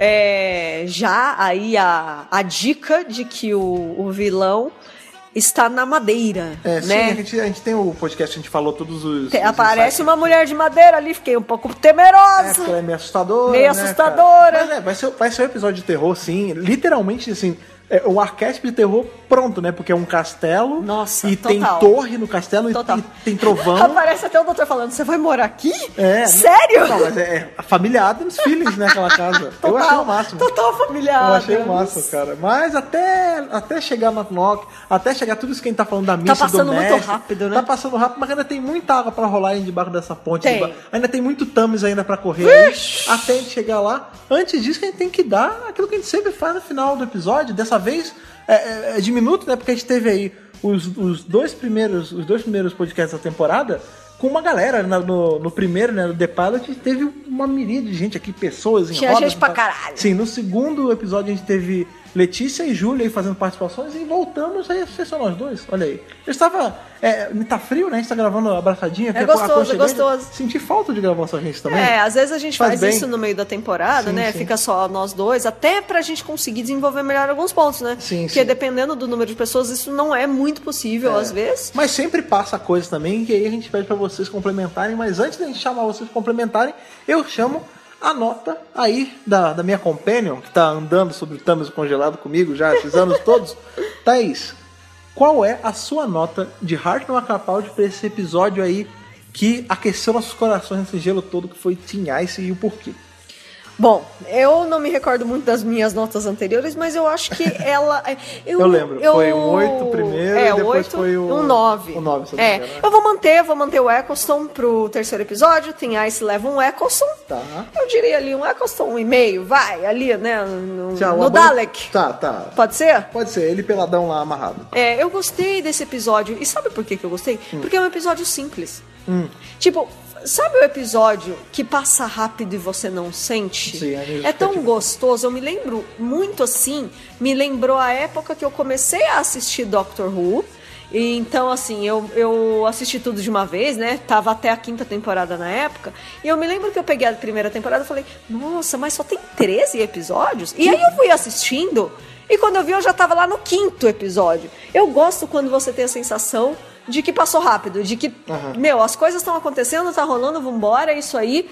é, já aí a, a dica de que o, o vilão está na madeira, é, né? Sim, a gente, a gente tem o podcast, a gente falou todos os... Tem, os aparece insights. Uma mulher de madeira ali, fiquei um pouco temerosa. É, porque ela é meio assustadora, Meio né, assustadora. Cara? Mas é, vai ser, vai ser um episódio de terror, sim. Literalmente, assim... É o arquétipo de terror pronto, né? Porque é um castelo. Nossa, e total. tem torre no castelo Total. e, e tem trovão. Aparece até o doutor falando, você vai morar aqui? É. Sério? Não, mas é, é a família Addams Feelings, né? Aquela casa. Total, eu achei o máximo. Total familiar. Eu achei o máximo, cara. Mas até, até chegar no Knock, até chegar tudo isso que a gente tá falando da missa Tá passando doméstica, muito rápido, né? Tá passando rápido, mas ainda tem muita água pra rolar aí debaixo dessa ponte. Tem. Debaixo. Ainda tem muito Thames ainda pra correr aí, até a gente chegar lá. Antes disso, a gente tem que dar aquilo que a gente sempre faz no final do episódio. Dessa vez... É, é, é diminuto, né? Porque a gente teve aí os, os, dois primeiros, os dois primeiros podcasts da temporada com uma galera. No, no, no primeiro, né? No The Pilot, teve uma miríade de gente aqui, pessoas em Tinha rodas. gente pra caralho. Sim, no segundo episódio a gente teve Letícia e Júlia aí fazendo participações e voltamos aí a ser só nós dois. Olha aí. Eu estava... É, tá frio, né? A gente tá gravando abraçadinha. É gostoso, é gostoso. Senti falta de gravar só a gente também. É, às vezes a gente faz, faz isso no meio da temporada, sim, né? sim. Fica só nós dois, até pra gente conseguir desenvolver melhor alguns pontos, né? Sim, Porque sim. dependendo do número de pessoas, isso não é muito possível, É. às vezes. Mas sempre passa coisa também, que aí a gente pede pra vocês complementarem. Mas antes da gente chamar vocês complementarem, eu chamo a nota aí da, da minha companion, que tá andando sobre o Thames congelado comigo já esses anos todos. Thaís, qual é a sua nota de Heart No Acapulco pra esse episódio aí que aqueceu nossos corações nesse gelo todo que foi Teen Ice e o porquê? Bom, eu não me recordo muito das minhas notas anteriores, mas eu acho que ela... Eu, eu lembro, eu, foi um oito primeiro é, e depois oito, foi o... um nove. O nove, se eu é, não me engano, né? Eu vou manter, vou manter o Eccleston pro terceiro episódio, tem Ice leva um Eccleston. Tá. Eu diria ali um Eccleston, um e meio, vai, ali, né, no, Já, no Dalek. Tá, tá. Pode ser? Pode ser, ele peladão lá amarrado. É, eu gostei desse episódio, e sabe por que que eu gostei? Hum. Porque é um episódio simples. Hum. Tipo... Sabe o episódio que passa rápido e você não sente? Sim, é, é tão gostoso. Eu me lembro muito assim. Me lembrou a época que eu comecei a assistir Doctor Who. E então, assim, eu, eu assisti tudo de uma vez, né? Tava até a quinta temporada na época. E eu me lembro que eu peguei a primeira temporada e falei, nossa, mas só tem treze episódios? E aí eu fui assistindo. E quando eu vi, eu já tava lá no quinto episódio. Eu gosto quando você tem a sensação de que passou rápido, de que, uhum. meu, as coisas estão acontecendo, tá rolando, vambora, é isso aí.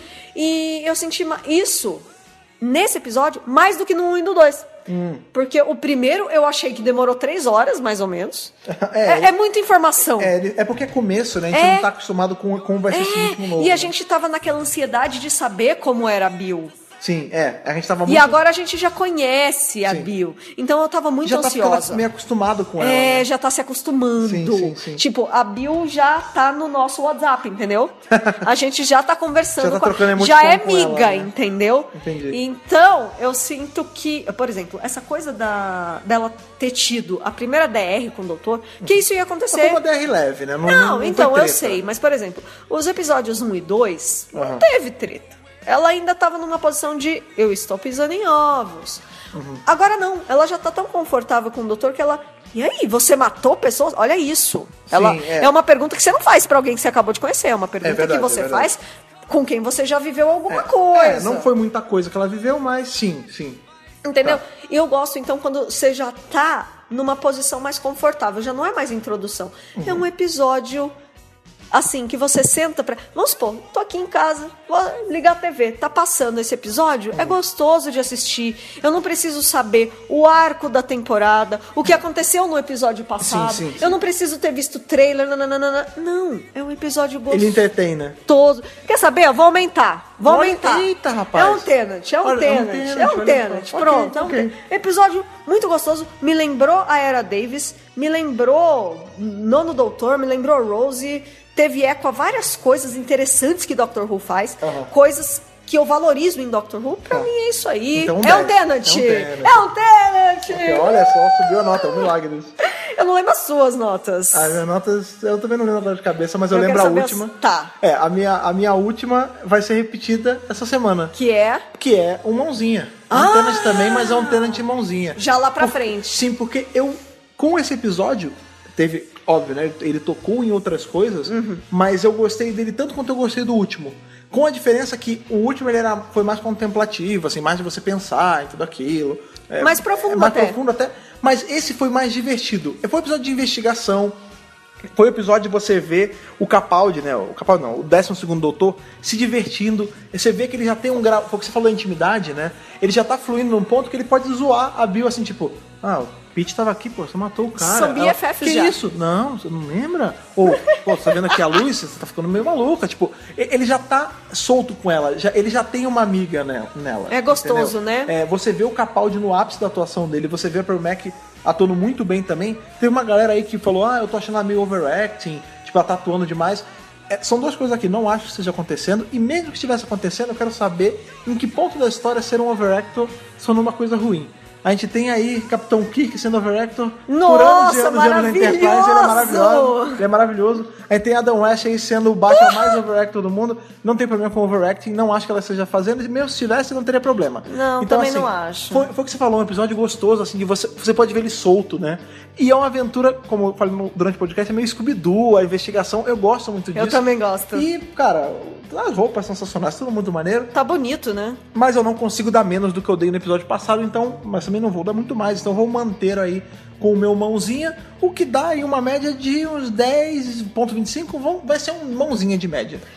E eu senti isso, nesse episódio, mais do que no um e no dois. Hum. Porque o primeiro eu achei que demorou três horas, mais ou menos. É, é, é muita informação. É, é porque é começo, né? A gente é, não tá acostumado com como vai ser esse ritmo novo. E a né? gente tava naquela ansiedade de saber como era a Bill. Sim, é. A gente tava muito... E agora a gente já conhece a sim. Bill. Então eu tava muito já ansiosa. Já tá meio acostumado com ela. É, né? já tá se acostumando. Sim, sim, sim. Tipo, a Bill já tá no nosso WhatsApp, entendeu? A gente já tá conversando já tá com trocando ela. Já é amiga, ela, né? entendeu? Entendi. Então, eu sinto que, por exemplo, essa coisa da, dela ter tido a primeira D R com o doutor, que isso ia acontecer. Foi uma D R leve, né? Não, não, não, não então, eu sei. Mas, por exemplo, os episódios um e dois, uhum. não teve treta. Ela ainda estava numa posição de eu estou pisando em ovos. Uhum. Agora não, ela já tá tão confortável com o doutor que ela... E aí, você matou pessoas? Olha isso. Sim, ela é. é uma pergunta que você não faz pra alguém que você acabou de conhecer. É uma pergunta é verdade, que você é faz com quem você já viveu alguma é, coisa. É, não foi muita coisa que ela viveu, mas sim, sim. Entendeu? Tá. E eu gosto, então, quando você já tá numa posição mais confortável. Já não é mais introdução. Uhum. É um episódio... Assim, que você senta pra... Vamos supor, tô aqui em casa, vou ligar a T V, tá passando esse episódio, uhum. é gostoso de assistir. Eu não preciso saber o arco da temporada, o que aconteceu no episódio passado. Sim, sim, sim. Eu não preciso ter visto trailer, nananana. Não, é um episódio gostoso. Ele entretém, né? Todo. Quer saber? Eu vou aumentar. Vou Olha, aumentar. Eita, rapaz. É um Tenant, é um Olha, Tenant, é um Tenant. é um Tenant. Pronto, okay, é um okay. Tenant. Episódio muito gostoso. Me lembrou a Era Davis, me lembrou Nono Doutor, me lembrou Rose... Teve eco a várias coisas interessantes que Doctor Who faz, uhum. coisas que eu valorizo em Doctor Who. Pra tá. mim é isso aí. Então, é, um Tenant. é um Tenant! Okay, olha só, subiu a nota, é um milagre isso. Eu não lembro as suas notas. As minhas notas, eu também não lembro agora de cabeça, mas eu, eu lembro a última. As... Tá. É, a minha, a minha última vai ser repetida essa semana. Que é? Que é um mãozinha. É um ah! Tenant também, mas é um Tenant mãozinha. Já lá pra Por... frente. Sim, porque eu, com esse episódio, teve... Óbvio, né? Ele tocou em outras coisas, uhum. mas eu gostei dele tanto quanto eu gostei do último. Com a diferença que o último ele era, foi mais contemplativo, assim, mais de você pensar em tudo aquilo. É, mais profundo é, mais até. profundo até. Mas esse foi mais divertido. Foi um episódio de investigação. Foi o um episódio de você ver o Capaldi, né? O Capaldi não, o décimo segundo doutor se divertindo. Você vê que ele já tem um grau. Foi o que você falou da intimidade, né? Ele já tá fluindo num ponto que ele pode zoar a Bill assim, tipo, ah, o Pete tava aqui, pô, você matou o cara. São B F Fs que já. isso? Não, você não lembra? Ou, pô, você tá vendo aqui a luz? Você tá ficando meio maluca. Tipo, ele já tá solto com ela. Já, ele já tem uma amiga nela. É gostoso, entendeu? né? É, você vê o Capaldi no ápice da atuação dele. Você vê a Pearl Mac atuando muito bem também. Teve uma galera aí que falou, ah, eu tô achando ela meio overacting. Tipo, ela tá atuando demais. É, são duas coisas aqui, não acho que esteja acontecendo. E mesmo que estivesse acontecendo, eu quero saber em que ponto da história ser um overactor são uma coisa ruim. A gente tem aí Capitão Kirk sendo overactor Nossa, por anos e anos e anos na Enterprise, ele é maravilhoso. Ele é maravilhoso. A gente tem Adam West aí sendo o Batman uh! mais overactor do mundo. Não tem problema com overacting, não acho que ela esteja fazendo. E mesmo se tivesse, não teria problema. Não, então, também assim, não acho. Foi, foi o que você falou, um episódio gostoso, assim, de você, você pode ver ele solto, né? E é uma aventura, como eu falei no, durante o podcast, é meio Scooby-Doo, a investigação. Eu gosto muito disso. Eu também gosto. E, cara, as roupas sensacionais, tudo muito maneiro. Tá bonito, né? Mas eu não consigo dar menos do que eu dei no episódio passado, então, mas também não vou dar muito mais. Então eu vou manter aí com o meu mãozinha, o que dá aí uma média de uns dez vírgula vinte e cinco, vai ser um mãozinha de média.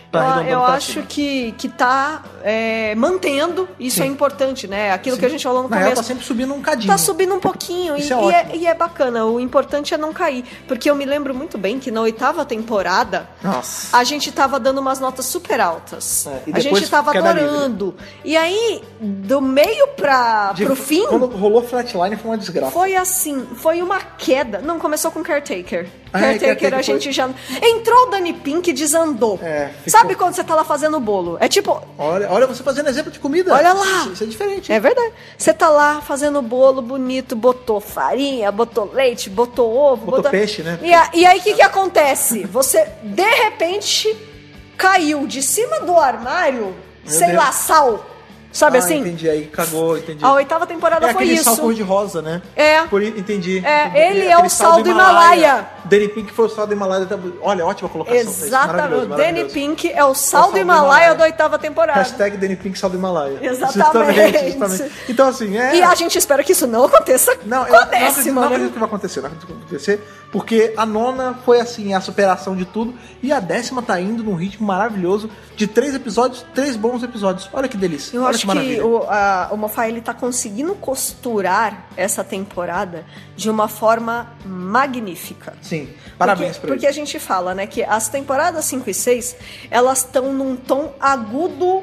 tá eu, arredondando eu pra acho cima. que, que tá é, mantendo, isso Sim. é importante, né? Aquilo Sim. que a gente falou no Na começo. real, tá sempre subindo um cadinho. Tá subindo um pouquinho Isso e é e, ótimo. é, e é bacana. O importante é não cair. Porque eu me lembro muito bem que na oitava temporada Nossa. a gente tava dando umas notas super altas. É, e a depois gente tava queda adorando. E aí, do meio pra, De- pro fim, Quando rolou Flatline foi uma desgraça. foi assim, foi uma queda. Não, começou com Caretaker. Ah, é, Caretaker Caretaker a foi- gente já... Entrou o Dani Pink e desandou. É, ficou- Sabe quando você tá lá fazendo o bolo? É tipo... Olha, olha você fazendo exemplo de comida. Olha lá. Isso, isso é diferente. É verdade. Você tá lá fazendo bolo bonito, botou farinha, botou leite, botou ovo, Botou peixe, né? E, a- e aí o que que acontece? Você, de repente, caiu de cima do armário, sei Deus. lá, sal. Sabe Ah, assim? entendi, aí cagou, entendi. A oitava temporada É foi aquele isso. sal cor-de-rosa, né? É. Por, entendi. É, entendi. ele é Aquele o sal do Himalaia. Danny Pink foi o sal do Himalaia. Olha, ótima colocação. Thaís. Exatamente. Maravilhoso, Danny maravilhoso. Pink é o sal, É o sal do do Himalaia Himalaia. da oitava temporada. Hashtag Danny Pink sal do Himalaia. Exatamente. Justamente. Então, assim, é... E a gente espera que isso não aconteça Não, com eu a não acredito, décima, não né? acredito que vai acontecer, não acredito que vai acontecer, porque a nona foi assim, a superação de tudo, e a décima tá indo num ritmo maravilhoso de três episódios, três bons episódios. Olha que delícia. Eu Olha acho que que maravilha. o, a, o Moffat ele tá conseguindo costurar essa temporada de uma forma magnífica. Sim, parabéns porque, pra porque ele. a gente fala, né, que as temporadas cinco e seis, elas estão num tom agudo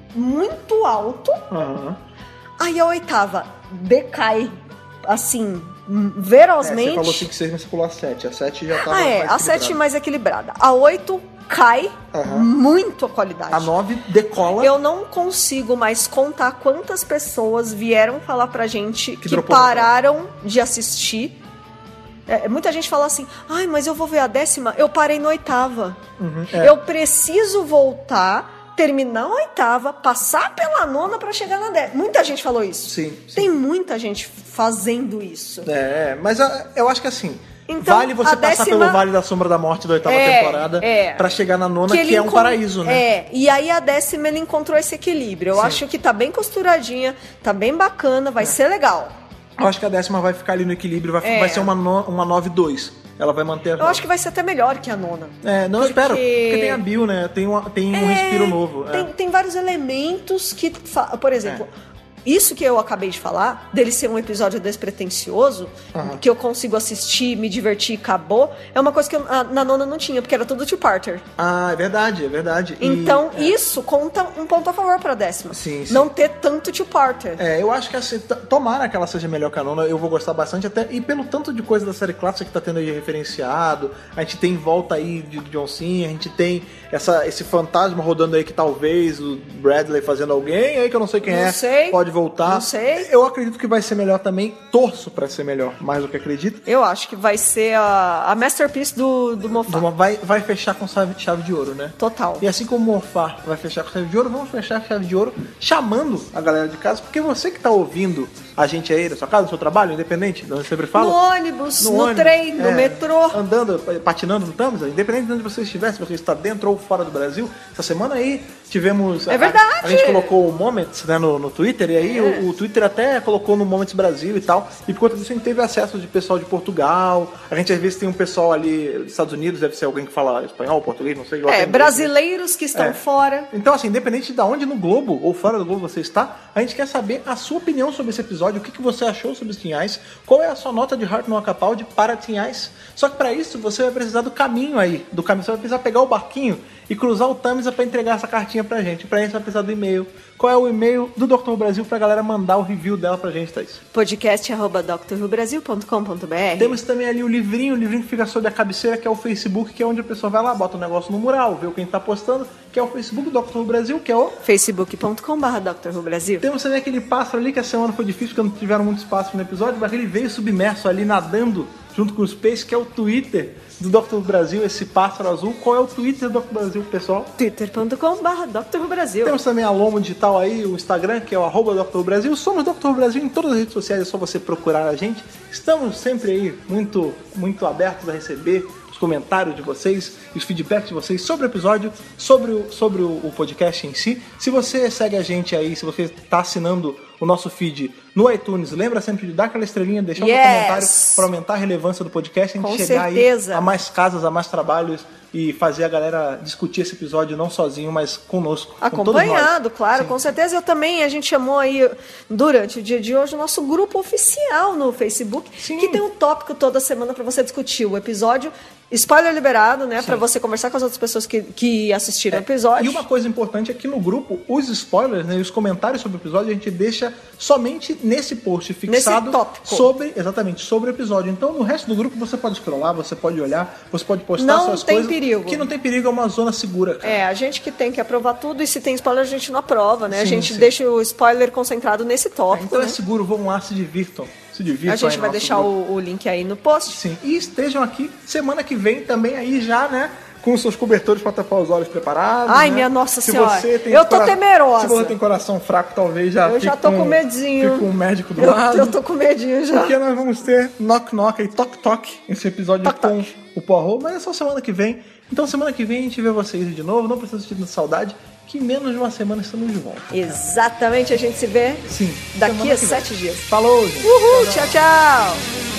muito alto. Aham. Aí a oitava decai, assim, É, ferozmente. você falou cinco, seis, mas você pulou a sete. A sete já tava ah, é, mais a sete equilibrada. mais equilibrada. A oito cai Aham. muito a qualidade. A nove decola. Eu não consigo mais contar quantas pessoas vieram falar pra gente Que que, dropou pararam de assistir. É, muita gente fala assim, ai, mas eu vou ver a décima. Eu parei na oitava. Uhum, é. Eu preciso voltar, terminar a oitava, passar pela nona pra chegar na décima. Muita gente falou isso. Sim, sim. Tem muita gente fazendo isso. É, mas ah, eu acho que assim, Então, vale você a passar décima- pelo Vale da Sombra da Morte da oitava É, temporada é. pra chegar na nona, que, ele é um encon- paraíso, né? É, e aí a décima ele encontrou esse equilíbrio. Eu Sim. acho que tá bem costuradinha, tá bem bacana, É. vai ser legal. Eu acho que a décima vai ficar ali no equilíbrio, vai, É. vai ser uma, no, uma nove dois. Ela vai manter a Eu acho que vai ser até melhor que a nona. É, não, eu Porque- espero. Porque tem a Bill, né? Tem, uma, tem um É, respiro novo. Tem, é. tem vários elementos que. fa- Por exemplo, isso que eu acabei de falar, dele ser um episódio despretensioso, Aham. que eu consigo assistir, me divertir e acabou, é uma coisa que eu- a- na nona não tinha, porque era tudo two-parter. Ah, é verdade, é verdade. E, Então, é, isso conta um ponto a favor pra décima. Sim, sim. Não ter tanto two-parter. É, eu acho que assim, t- tomara que ela seja melhor que a nona, eu vou gostar bastante, até e pelo tanto de coisa da série clássica que tá tendo aí referenciado, a gente tem em volta aí de John Cena, a gente tem essa, esse fantasma rodando aí que talvez o Bradley fazendo alguém aí que eu não sei quem Não é, sei. pode voltar. Não sei. Eu acredito que vai ser melhor também, torço pra ser melhor, mais do que acredito. Eu acho que vai ser a, a masterpiece do, do Moffat. Uma- vai, vai fechar com chave, chave de ouro, né? Total. E assim como o Moffat vai fechar com chave de ouro, vamos fechar com chave de ouro chamando a galera de casa, porque você que tá ouvindo a gente aí da sua casa, do seu trabalho, independente, de onde eu sempre falo. No ônibus, no, ônibus, trem, no é, metrô. Andando, patinando no Tamiza, independente de onde você estiver, se você está dentro ou fora do Brasil. Essa semana aí tivemos... É a- verdade. A, gente colocou o Moments, né, no, no Twitter, e aí É. o, o Twitter até colocou no Moments Brasil e tal, e por conta disso a gente teve acesso de pessoal de Portugal, a gente às vezes tem um pessoal ali dos Estados Unidos, deve ser alguém que fala espanhol, português, não sei. eu É, até inglês, né? brasileiros que estão É. fora. Então, assim, independente de onde no globo ou fora do globo você está, a gente quer saber a sua opinião sobre esse episódio, o que, que você achou sobre os Teen Eyes, qual é a sua nota de Heart No Capaldi para Teen Eyes. Só que para isso você vai precisar do caminho aí, do caminho, você vai precisar pegar o barquinho e cruzar o Tamiza para entregar essa cartinha pra gente. Pra gente você vai precisar do e-mail. Qual é o e-mail do doutor Brasil pra galera mandar o review dela pra gente, Thaís? podcast arroba d r rio brasil ponto com ponto b r. Temos também ali o livrinho, o livrinho que fica sob a cabeceira, que é o Facebook, que é onde a pessoa vai lá, bota o negócio no mural, vê o que a gente tá postando, que é o Facebook do doutor Who Brasil, que é o... facebook ponto com barra d r rio brasil. Temos também aquele pássaro ali, que a semana foi difícil, porque não tiveram muito espaço no episódio, mas ele veio submerso ali, nadando, junto com os peixes, que é o Twitter do doutor Who Brasil, esse pássaro azul. Qual é o Twitter do doutor Who Brasil, pessoal? twitter ponto com barra d r rio brasil. Temos também a Lomo Digital aí, o Instagram, que é o arroba doutor Who Brasil. Somos doutor Who Brasil em todas as redes sociais, é só você procurar a gente. Estamos sempre aí muito, muito abertos a receber os comentários de vocês, os feedbacks de vocês sobre o episódio, sobre o, sobre o, o podcast em si. Se você segue a gente aí, se você está assinando o nosso feed no iTunes. Lembra sempre de dar aquela estrelinha, deixar yes. um comentário para aumentar a relevância do podcast, a gente Com chegar certeza. aí a mais casas, a mais trabalhos e fazer a galera discutir esse episódio não sozinho, mas conosco. Acompanhado, com claro, Sim. com certeza. Eu também, a gente chamou aí, durante o dia de hoje, o nosso grupo oficial no Facebook, Sim. que tem um tópico toda semana para você discutir o episódio. Spoiler liberado, né? Para você conversar com as outras pessoas que, que assistiram É, o episódio. E uma coisa importante é que no grupo, os spoilers, né, e os comentários sobre o episódio, a gente deixa somente nesse post fixado Nesse tópico. sobre, exatamente, sobre o episódio. Então, no resto do grupo, você pode scrollar, você pode olhar, você pode postar Não suas tem coisas. perigo. Que não tem perigo, é uma zona segura, cara. É, a gente que tem que aprovar tudo e se tem spoiler a gente não aprova, né? Sim, a gente sim. deixa o spoiler concentrado nesse É, tópico. então né? é seguro, vão lá, se divirtam. Se divirtam A gente aí no vai nosso deixar grupo. o, o link aí no post. Sim, e estejam aqui semana que vem também aí já, né? Com os seus cobertores para tapar os olhos preparados. Ai, né? minha Nossa Se Senhora. você tem Eu tô cora- temerosa. Se você tem coração fraco, talvez já Eu fique já tô com, com medinho. Fique com um médico do Eu, lado. eu tô com medinho já. Porque nós vamos ter Knock Knock e Toc Toc, esse episódio Toc, com toc. o Poirot, mas é só semana que vem. Então semana que vem a gente vê vocês de novo, não precisa sentir saudade, que em menos de uma semana estamos de volta. Exatamente, a gente se vê Sim. daqui semana a que vem. sete dias. Falou, gente. Uhul, tchau, tchau.